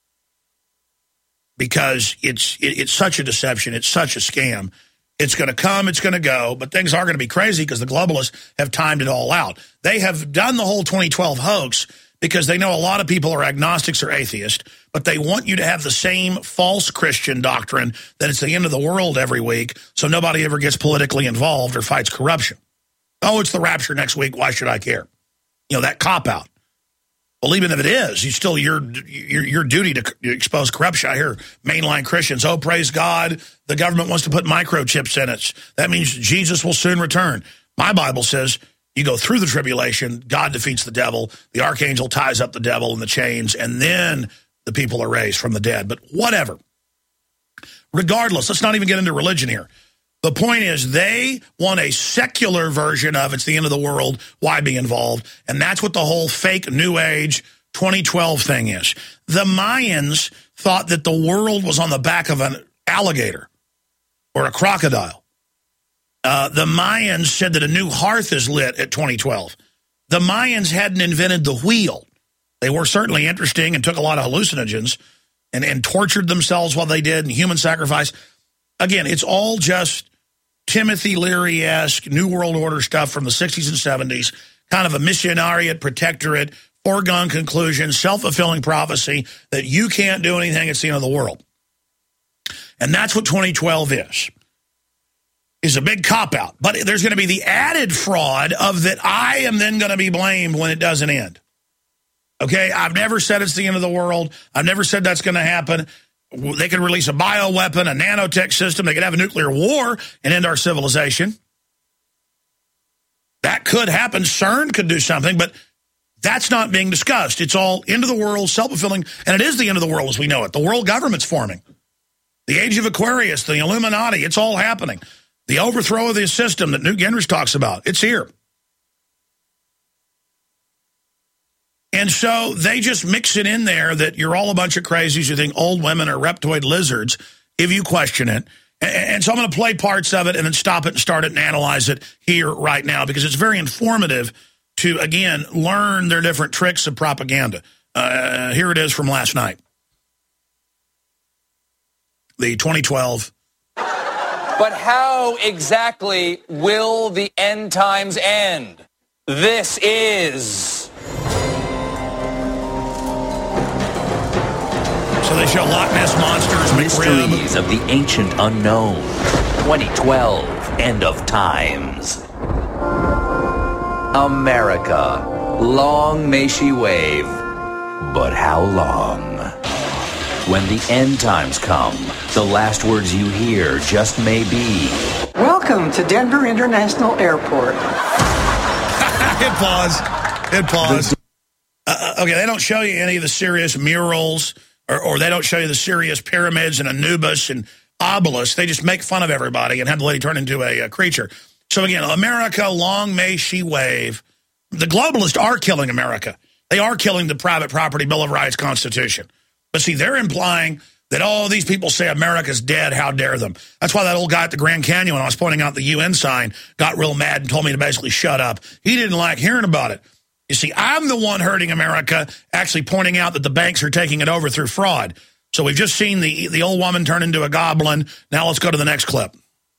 Because it's such a deception, it's such a scam. It's going to come, it's going to go, but things are going to be crazy because the globalists have timed it all out. They have done the whole 2012 hoax because they know a lot of people are agnostics or atheists, but they want you to have the same false Christian doctrine that it's the end of the world every week, so nobody ever gets politically involved or fights corruption. Oh, it's the rapture next week, why should I care? That cop-out. Well, even if it is, you still your duty to expose corruption. I hear mainline Christians, oh, praise God, the government wants to put microchips in it. That means Jesus will soon return. My Bible says you go through the tribulation, God defeats the devil, the archangel ties up the devil in the chains, and then the people are raised from the dead. But whatever. Regardless, let's not even get into religion here. The point is they want a secular version of it's the end of the world, why be involved? And that's what the whole fake New Age 2012 thing is. The Mayans thought that the world was on the back of an alligator or a crocodile. The Mayans said that a new hearth is lit at 2012. The Mayans hadn't invented the wheel. They were certainly interesting and took a lot of hallucinogens and tortured themselves while they did, and human sacrifice. Again, it's all just Timothy Leary-esque New World Order stuff from the 60s and 70s, kind of a missionariate, protectorate, foregone conclusion, self-fulfilling prophecy that you can't do anything, it's the end of the world. And that's what 2012 is a big cop-out. But there's going to be the added fraud of that I am then going to be blamed when it doesn't end. Okay, I've never said it's the end of the world. I've never said that's going to happen. They could release a bioweapon, a nanotech system. They could have a nuclear war and end our civilization. That could happen. CERN could do something, but that's not being discussed. It's all end of the world, self-fulfilling, and it is the end of the world as we know it. The world government's forming. The age of Aquarius, the Illuminati, it's all happening. The overthrow of the system that Newt Gingrich talks about, it's here. And so they just mix it in there that you're all a bunch of crazies who think old women are reptoid lizards if you question it. And so I'm going to play parts of it and then stop it and start it and analyze it here right now because it's very informative to, again, learn their different tricks of propaganda. Here it is from last night. The 2012.
But how exactly will the end times end? This is...
So they show Loch Ness Monsters,
Mysteries of the Ancient Unknown. 2012, End of Times. America, long may she wave, but how long? When the end times come, the last words you hear just may be...
Welcome to Denver International Airport.
Hit pause. Hit pause. Okay, they don't show you any of the serious murals, or they don't show you the serious pyramids and Anubis and obelisks. They just make fun of everybody and have the lady turn into a creature. So again, America, long may she wave. The globalists are killing America. They are killing the private property, Bill of Rights, Constitution. But see, they're implying that, oh, these people say America's dead, how dare them. That's why that old guy at the Grand Canyon, when I was pointing out the UN sign, got real mad and told me to basically shut up. He didn't like hearing about it. You see, I'm the one hurting America, actually pointing out that the banks are taking it over through fraud. So we've just seen the old woman turn into a goblin. Now let's go to the next clip.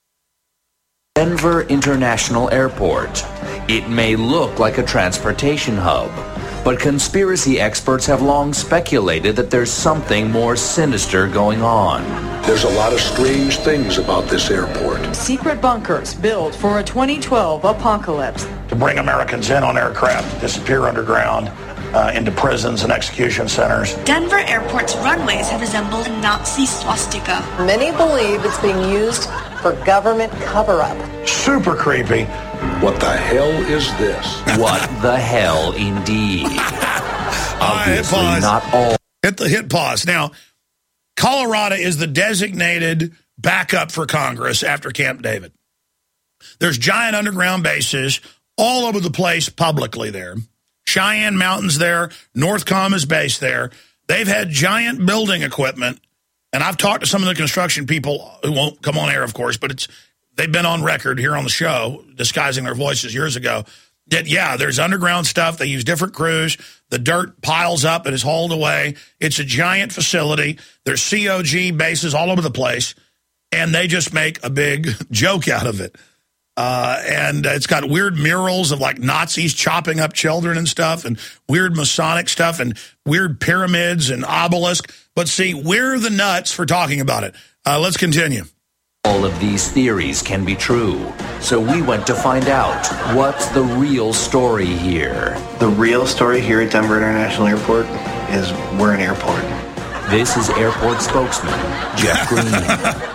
Denver International Airport. It may look like a transportation hub, but conspiracy experts have long speculated that there's something more sinister going on.
There's a lot of strange things about this airport.
Secret bunkers built for a 2012 apocalypse.
To bring Americans in on aircraft, disappear underground, into prisons and execution centers.
Denver Airport's runways have resembled a Nazi swastika.
Many believe it's being used for government cover-up.
Super creepy.
What the hell is this?
What the hell, indeed. Obviously, not all.
Hit pause. Now, Colorado is the designated backup for Congress after Camp David. There's giant underground bases all over the place publicly there. Cheyenne Mountain's there. Northcom is based there. They've had giant building equipment. And I've talked to some of the construction people who won't come on air, of course, but they've been on record here on the show disguising their voices years ago that, yeah, there's underground stuff. They use different crews. The dirt piles up and is hauled away. It's a giant facility. There's COG bases all over the place, and they just make a big joke out of it. And it's got weird murals of like Nazis chopping up children and stuff, and weird Masonic stuff, and weird pyramids and obelisk. But see, we're the nuts for talking about it. Let's continue.
All of these theories can be true, so we went to find out what's the real story here.
The real story here at Denver International Airport is we're an airport.
This is airport spokesman Jeff Green.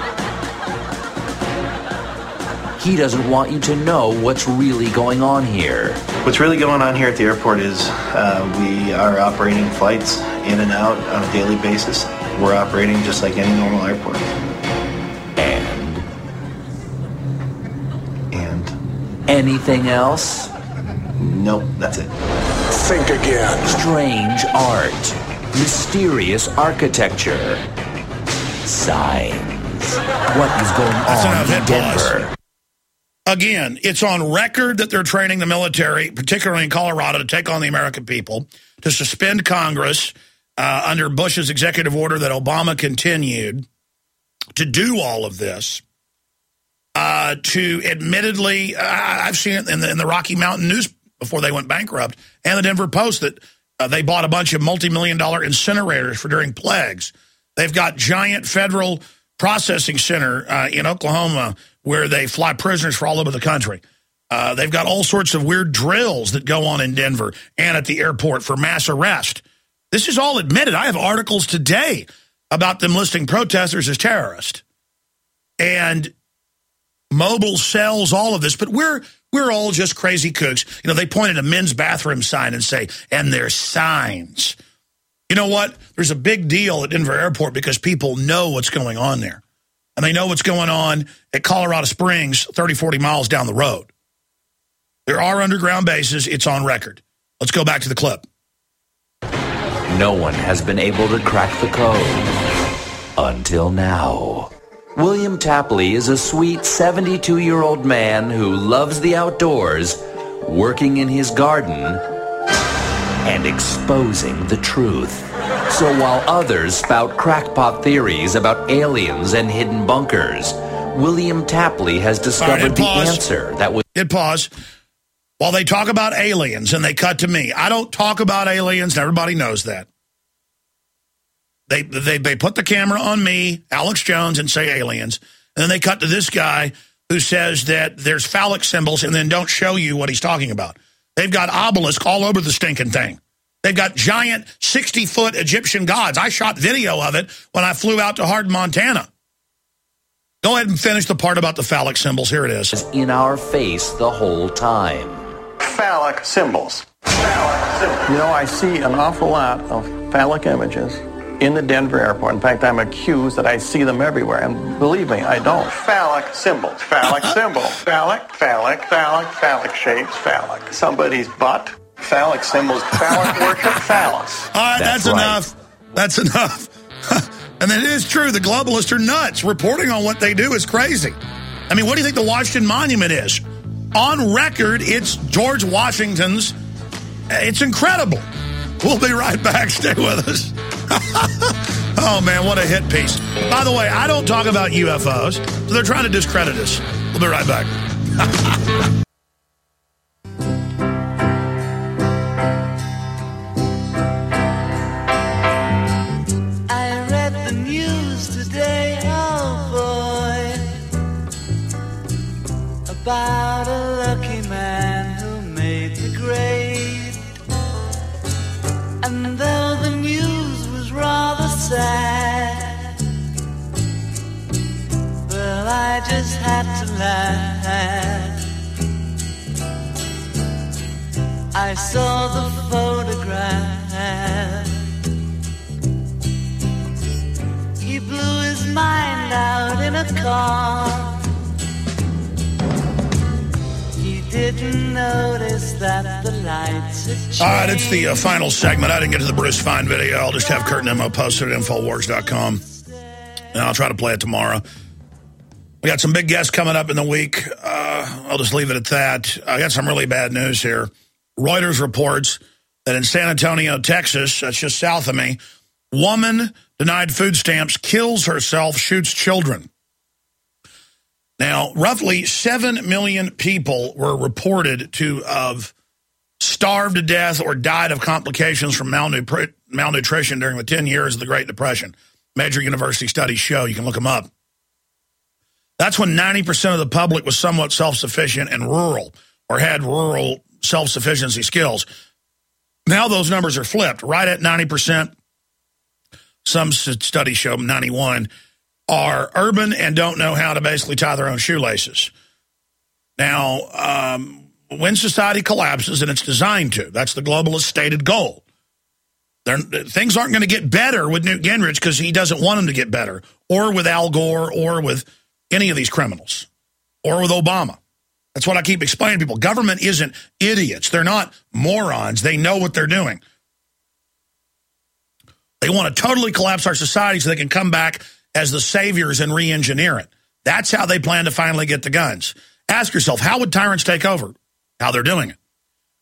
He doesn't want you to know what's really going on here.
What's really going on here at the airport is we are operating flights in and out on a daily basis. We're operating just like any normal airport.
And anything else?
Nope, that's it.
Think again.
Strange art. Mysterious architecture. Signs. What is going on in Denver?
Again, it's on record that they're training the military, particularly in Colorado, to take on the American people, to suspend Congress, under Bush's executive order that Obama continued to do all of this, to admittedly, I've seen it in the Rocky Mountain News before they went bankrupt, and the Denver Post, that they bought a bunch of multi-million-dollar incinerators for during plagues. They've got giant federal processing center in Oklahoma where they fly prisoners for all over the country. They've got all sorts of weird drills that go on in Denver and at the airport for mass arrest. This is all admitted. I have articles today about them listing protesters as terrorists. And Mobile sells all of this, but we're all just crazy kooks. You know, they point at a men's bathroom sign and say, and there's signs. You know what? There's a big deal at Denver Airport because people know what's going on there. And they know what's going on at Colorado Springs, 30, 40 miles down the road. There are underground bases. It's on record. Let's go back to the clip.
No one has been able to crack the code until now. William Tapley is a sweet 72-year-old man who loves the outdoors, working in his garden, and exposing the truth. So while others spout crackpot theories about aliens and hidden bunkers, William Tapley has discovered the answer that was...
Hit pause. While they talk about aliens and they cut to me, I don't talk about aliens, and everybody knows that. They put the camera on me, Alex Jones, and say aliens. And then they cut to this guy who says that there's phallic symbols and then don't show you what he's talking about. They've got obelisks all over the stinking thing. They've got giant 60-foot Egyptian gods. I shot video of it when I flew out to Hardin, Montana. Go ahead and finish the part about the phallic symbols. Here it is.
In our face the whole time.
Phallic symbols. Phallic symbols. You know, I see an awful lot of phallic images in the Denver airport. In fact, I'm accused that I see them everywhere. And believe me, I don't. Phallic symbols. Phallic symbol. Phallic, phallic, phallic, phallic shapes, phallic. Somebody's butt. Phallic symbols. Phallic worship. Phallus.
All right, that's enough. That's enough. And it is true. The globalists are nuts. Reporting on what they do is crazy. I mean, what do you think the Washington Monument is? On record, it's George Washington's. It's incredible. We'll be right back. Stay with us. Oh, man, what a hit piece. By the way, I don't talk about UFOs, so they're trying to discredit us. We'll be right back.
I read the news today, oh boy, about a lucky man who made the grade. And though the news was rather sad, well, I just had to laugh. I saw the photograph. He blew his mind out in a car. Didn't notice that the lights had changed.
All right, it's the final segment. I didn't get to the Bruce Fine video. I'll just have Kurt and Emma posted at Infowars.com. And I'll try to play it tomorrow. We got some big guests coming up in the week. I'll just leave it at that. I got some really bad news here. Reuters reports that in San Antonio, Texas, that's just south of me, woman denied food stamps, kills herself, shoots children. Now, roughly 7 million people were reported to have starved to death or died of complications from malnutrition during the 10 years of the Great Depression. Major university studies show. You can look them up. That's when 90% of the public was somewhat self-sufficient and rural or had rural self-sufficiency skills. Now those numbers are flipped. Right at 90%, some studies show 91%, are urban and don't know how to basically tie their own shoelaces. Now, when society collapses, and it's designed to, that's the globalist stated goal. Things aren't going to get better with Newt Gingrich because he doesn't want them to get better, or with Al Gore, or with any of these criminals, or with Obama. That's what I keep explaining to people. Government isn't idiots. They're not morons. They know what they're doing. They want to totally collapse our society so they can come back as the saviors and re-engineer it. That's how they plan to finally get the guns. Ask yourself, how would tyrants take over? How they're doing it.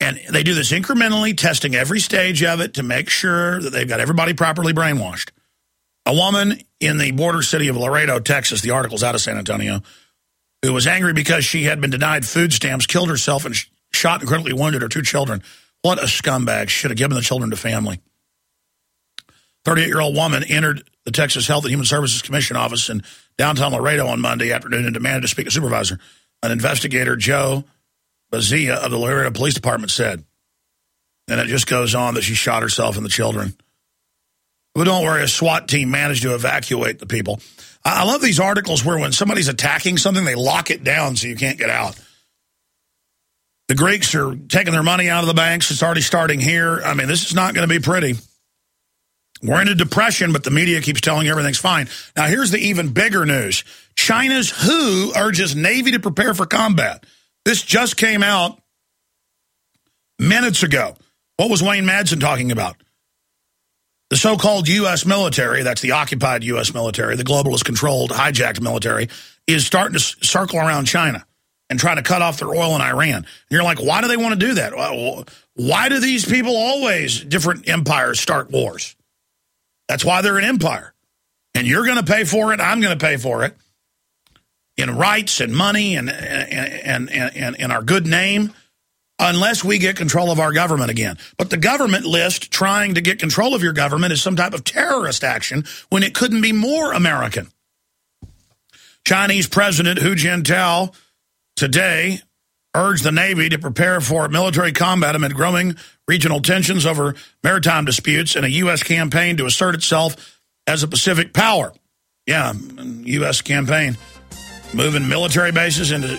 And they do this incrementally, testing every stage of it to make sure that they've got everybody properly brainwashed. A woman in the border city of Laredo, Texas, the article's out of San Antonio, who was angry because she had been denied food stamps, killed herself, and shot and critically wounded her 2 children. What a scumbag. Should have given the children to family. 38-year-old woman entered the Texas Health and Human Services Commission office in downtown Laredo on Monday afternoon and demanded to speak to a supervisor. An investigator, Joe Bazia of the Laredo Police Department, said. And it just goes on that she shot herself and the children. But don't worry, a SWAT team managed to evacuate the people. I love these articles where when somebody's attacking something, they lock it down so you can't get out. The Greeks are taking their money out of the banks. It's already starting here. I mean, this is not going to be pretty. We're in a depression, but the media keeps telling you everything's fine. Now, here's the even bigger news. China's WHO urges Navy to prepare for combat. This just came out minutes ago. What was Wayne Madsen talking about? The so-called U.S. military, that's the occupied U.S. military, the globalist-controlled, hijacked military, is starting to circle around China and try to cut off their oil in Iran. And you're like, why do they want to do that? Why do these people always, different empires, start wars? That's why they're an empire. And you're going to pay for it, I'm going to pay for it, in rights and money and our good name, unless we get control of our government again. But the government list trying to get control of your government is some type of terrorist action when it couldn't be more American. Chinese President Hu Jintao today urged the Navy to prepare for military combat amid growing regional tensions over maritime disputes and a U.S. campaign to assert itself as a Pacific power. Yeah, U.S. campaign. Moving military bases into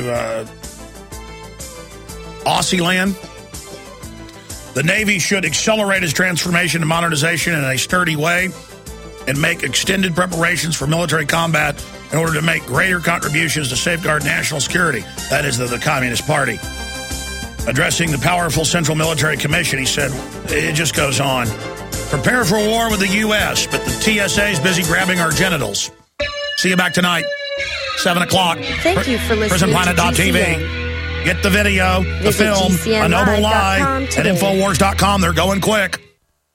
Aussie land. The Navy should accelerate its transformation and modernization in a sturdy way and make extended preparations for military combat in order to make greater contributions to safeguard national security. That is the Communist Party. Addressing the powerful Central Military Commission, he said, it just goes on. Prepare for war with the U.S., but the TSA is busy grabbing our genitals. See you back tonight, 7 o'clock.
Thank you for listening
PrisonPlanet.tv. Get the video, the film, A Noble Lie at Infowars.com. They're going quick.